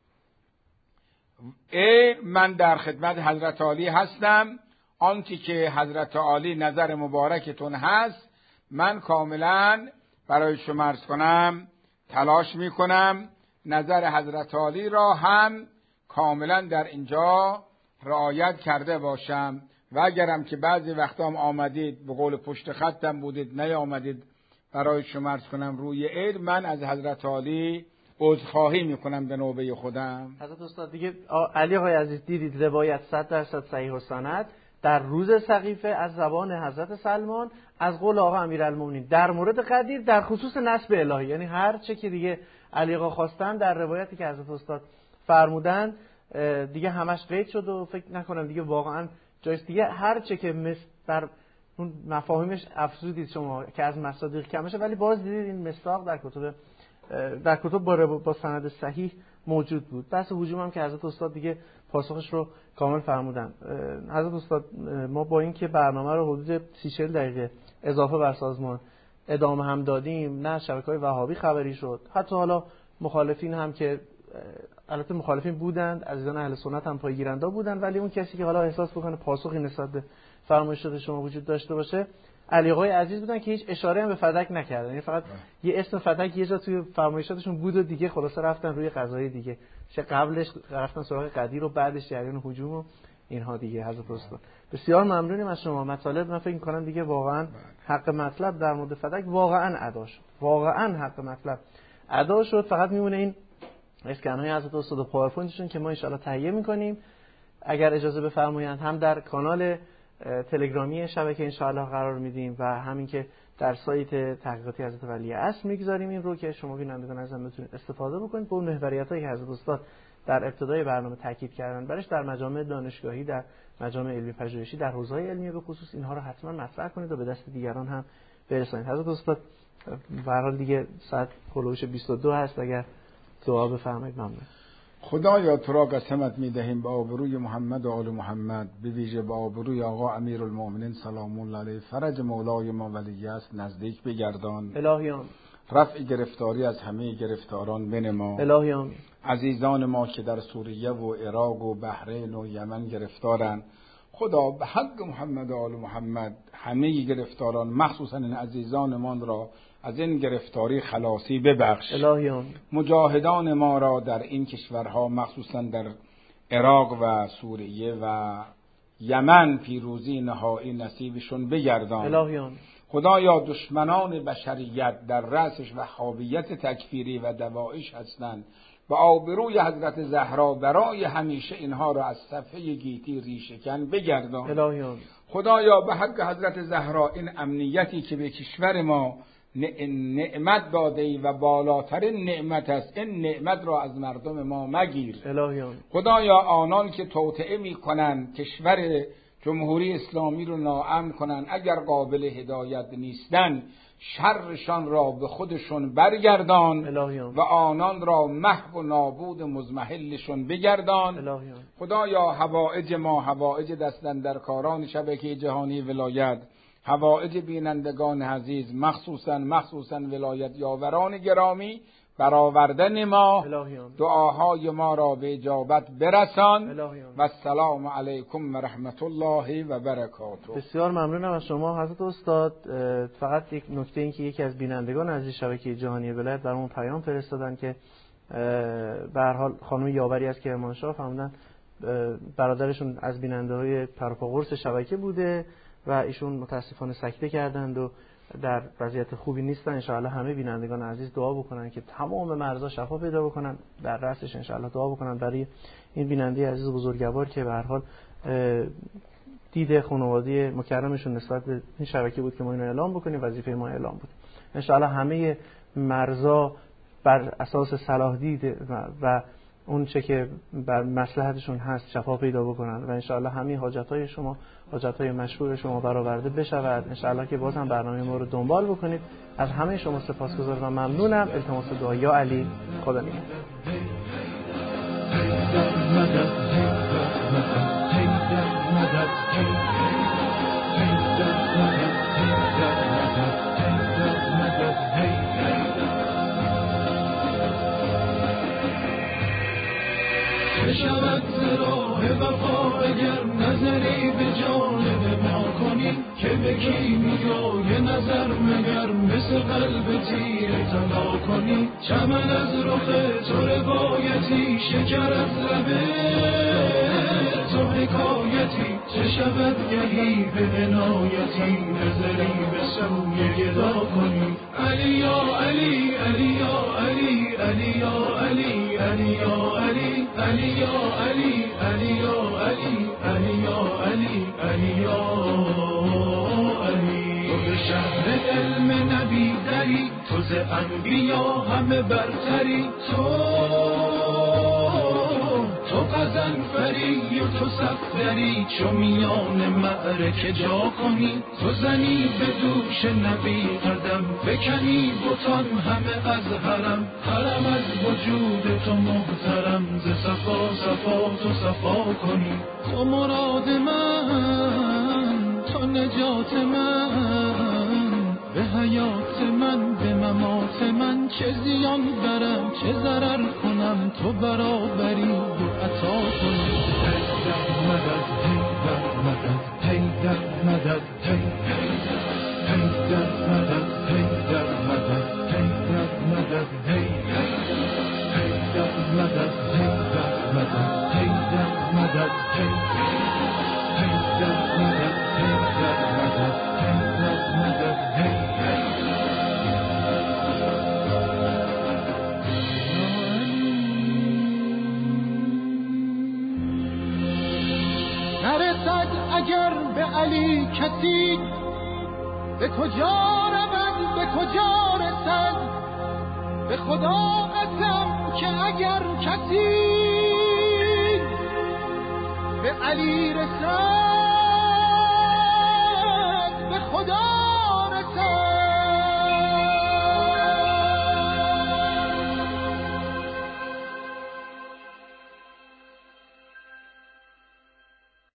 ای من در خدمت حضرت عالی هستم. آنچه که حضرت عالی نظر مبارکتون هست من کاملا برای شما عرض کنم تلاش میکنم نظر حضرت عالی را هم کاملا در اینجا رعایت کرده باشم. و اگرم که بعضی وقتا هم آمدید به قول پشت خطم بودید نیامدید برای شما عرض کنم روی عید، من از حضرت عالی عذرخواهی میکنم به نوبه خودم. حضرت استاد دیگه علی آقای عزیز دیدید روایت صد درصد صحیح و سند در روز سقیفه از زبان حضرت سلمان از قول آقا امیرالمومنین در مورد قدیر در خصوص نسب الهی. یعنی هر چه که دیگه علی آقا خواستن در روایتی که حضرت استاد فرمودن دیگه همش قید شد و فکر نکنم دیگه واقعا جایست. دیگه هر چه که مثل در اون مفاهیمش افزودید شما که از مصادیق کمشه، ولی باز دیدید این مصداق در کتب در کتب با, با سند صحیح موجود بود. بحث هجوم هم که حضرت استاد دیگه پاسخش رو کامل فرمودن. حضرت استاد ما با این که برنامه رو حدود سی چهل دقیقه اضافه بر سازمان ادامه هم دادیم نه شبکه‌های وهابی خبری شد. حتی حالا مخالفین هم که البته مخالفین بودند، عزیزان اهل سنت هم پایگیرنده بودند، ولی اون کسی که حالا احساس بکنه پاسخی نسبت به فرمایشات شما وجود داشته باشه علی آقای عزیز بودن که هیچ اشاره هم به فدک نکردن. یعنی فقط یه اسم فدک یه جا توی فرمایشاتشون بود و دیگه خلاصه رفتن روی قضای دیگه، چه قبلش رفتن سراغ قدیر و بعدش جریان هجوم و اینها دیگه. حضرت استاد بسیار ممنونیم از شما. مطالب من فکر می‌کنم دیگه واقعا حق مطلب در مورد فدک واقعا ادا شد، واقعا حق مطلب ادا شد. فقط میمونه این اسکن‌های حضرت استاد و پاورپوینتشون که ما ان شاءالله تهیه می‌کنیم، اگر اجازه بفرمایند هم در کانال تلگرامی شبکه ان شاءالله قرار میدیم و همین که در سایت تحقیقاتی حضرت ولی اصل میگذاریم این رو که شما بینندگان عزیزم بتونید استفاده بکنید. با اون محوریتایی که حضرت استاد در ابتدای برنامه تاکید کردن برش در مجامع دانشگاهی، در مجامع علمی پژوهشی، در حوزه‌های علمی به خصوص اینها رو حتما مطرح کنید و به دست دیگران هم برسانید. حضرت استاد به هر حال دیگه ساعت هولوش بیست و دو هست، اگر دعا بفرمایید ممنون. خدایا تو را قسمت می‌دهیم با آبروی محمد و آل محمد، به ویژه با آبروی آقا امیرالمومنین سلام الله علیه، فرج مولای ما ولی است نزدیک بگردان. الهی آمین. رفع گرفتاری از همه گرفتاران بنما. الهی آمین. عزیزان ما که در سوریه و عراق و بحرین و یمن گرفتارند، خدا به حق محمد و آل محمد همه گرفتاران مخصوصا این عزیزانمان را از این گرفتاری خلاصی ببخش. الهی آمین. مجاهدان ما را در این کشورها مخصوصا در عراق و سوریه و یمن پیروزی نهایی نصیبشون بگردان. الهی آمین. خدایا دشمنان بشریت در رأسش وهابیت تکفیری و دوایش هستند، با آبروی حضرت زهرا برای همیشه اینها را از صفحه گیتی ریشه‌کن بگردان. الهی آمین. خدایا به حق حضرت زهرا این امنیتی که به کشور ما نعمت داده ای و بالاترین نعمت است، این نعمت را از مردم ما مگیر. الهی آمین. خدایا آنان که توطئه می‌کنند کشور جمهوری اسلامی رو ناامن کنند، اگر قابل هدایت نیستند شرشان را به خودشون برگردان و آنان را محو و نابود مضمحلشون بگردان. خدایا حوائج ما، حوائج دستاندرکاران شبکه جهانی ولایت، حوائج بینندگان عزیز، مخصوصا مخصوصا ولایت یاوران گرامی برآوردن ما، دعاهای ما را به اجابت برسان و السلام علیکم و رحمت الله و برکاته. بسیار ممنونم از شما حضرت استاد. فقط یک نکته این که یکی از بینندگان عزیز شبکه جهانی ولایت برامون پیام فرستادن که به هر حال خانم یاوری از کرمانشاه فرمودن برادرشون از بیننده‌های پروپا قرص شبکه بوده و ایشون متاسفانه سکته کردند و در وضعیت خوبی نیستن. انشاءالله همه بینندگان عزیز دعا بکنن که تمام مرزا شفا پیدا بکنن، در رأسش انشاءالله دعا بکنن برای این بیننده عزیز بزرگوار که به هر حال دید خانواده مکرمشون نسبت به این شبکه بود که ما اینو اعلام بکنیم، وظیفه ما اعلام بود. انشاءالله همه مرزا بر اساس صلاح دید و اون چه که بر مصلحتشون هست شفا پیدا بکنن و انشاءالله همه حاجتهای شما، حاجتهای مشروع شما برآورده بشود. انشاءالله که باز هم برنامه ما رو دنبال بکنید. از همه شما سپاسگزارم و ممنونم. التماس دعا یا علی. خدا نگهدار. شود راه وفا اگر نظری به جانب ما کنی، که به کیمیای نظر مگر مثل قلب تیر تلا کنی. چمن از رخ تو روایتی، شکر از لبه تو حکایتی. چه شود گهی به عنایتی، نظری به سوی گدا کنی. علی یا علی، علی یا علی، علی یا علی، علی یا علی، علی یا علی، علی یا علی، علی یا علی، علی یا علی. تو به شهر علم نبی دری، تو ز انبیا همه برتری. تو تو قزنفری و تو صفدری، چو میان معرکه جا کنی. تو زنی به دوش نبی قدم، بکنی بتان همه از حرم. حرم از وجود تو محترم، ز صفا صفا تو صفا کنی. تو مراد من، تو نجات من، به حیات من به ممات من، چه زیان برم چه ضرر کنم تو برابری و عطا کنی. حیدر مدد حیدر مدد حیدر مدد حیدر مدد حیدر مدد حیدر مدد حیدر مدد حیدر مدد حیدر مدد حیدر مدد حیدر مدد حیدر مدد حیدر. نرسد اگر به علی کسی، به کجا رود به کجا رسد؟ به خدا قسم که اگر کسی به علی رسد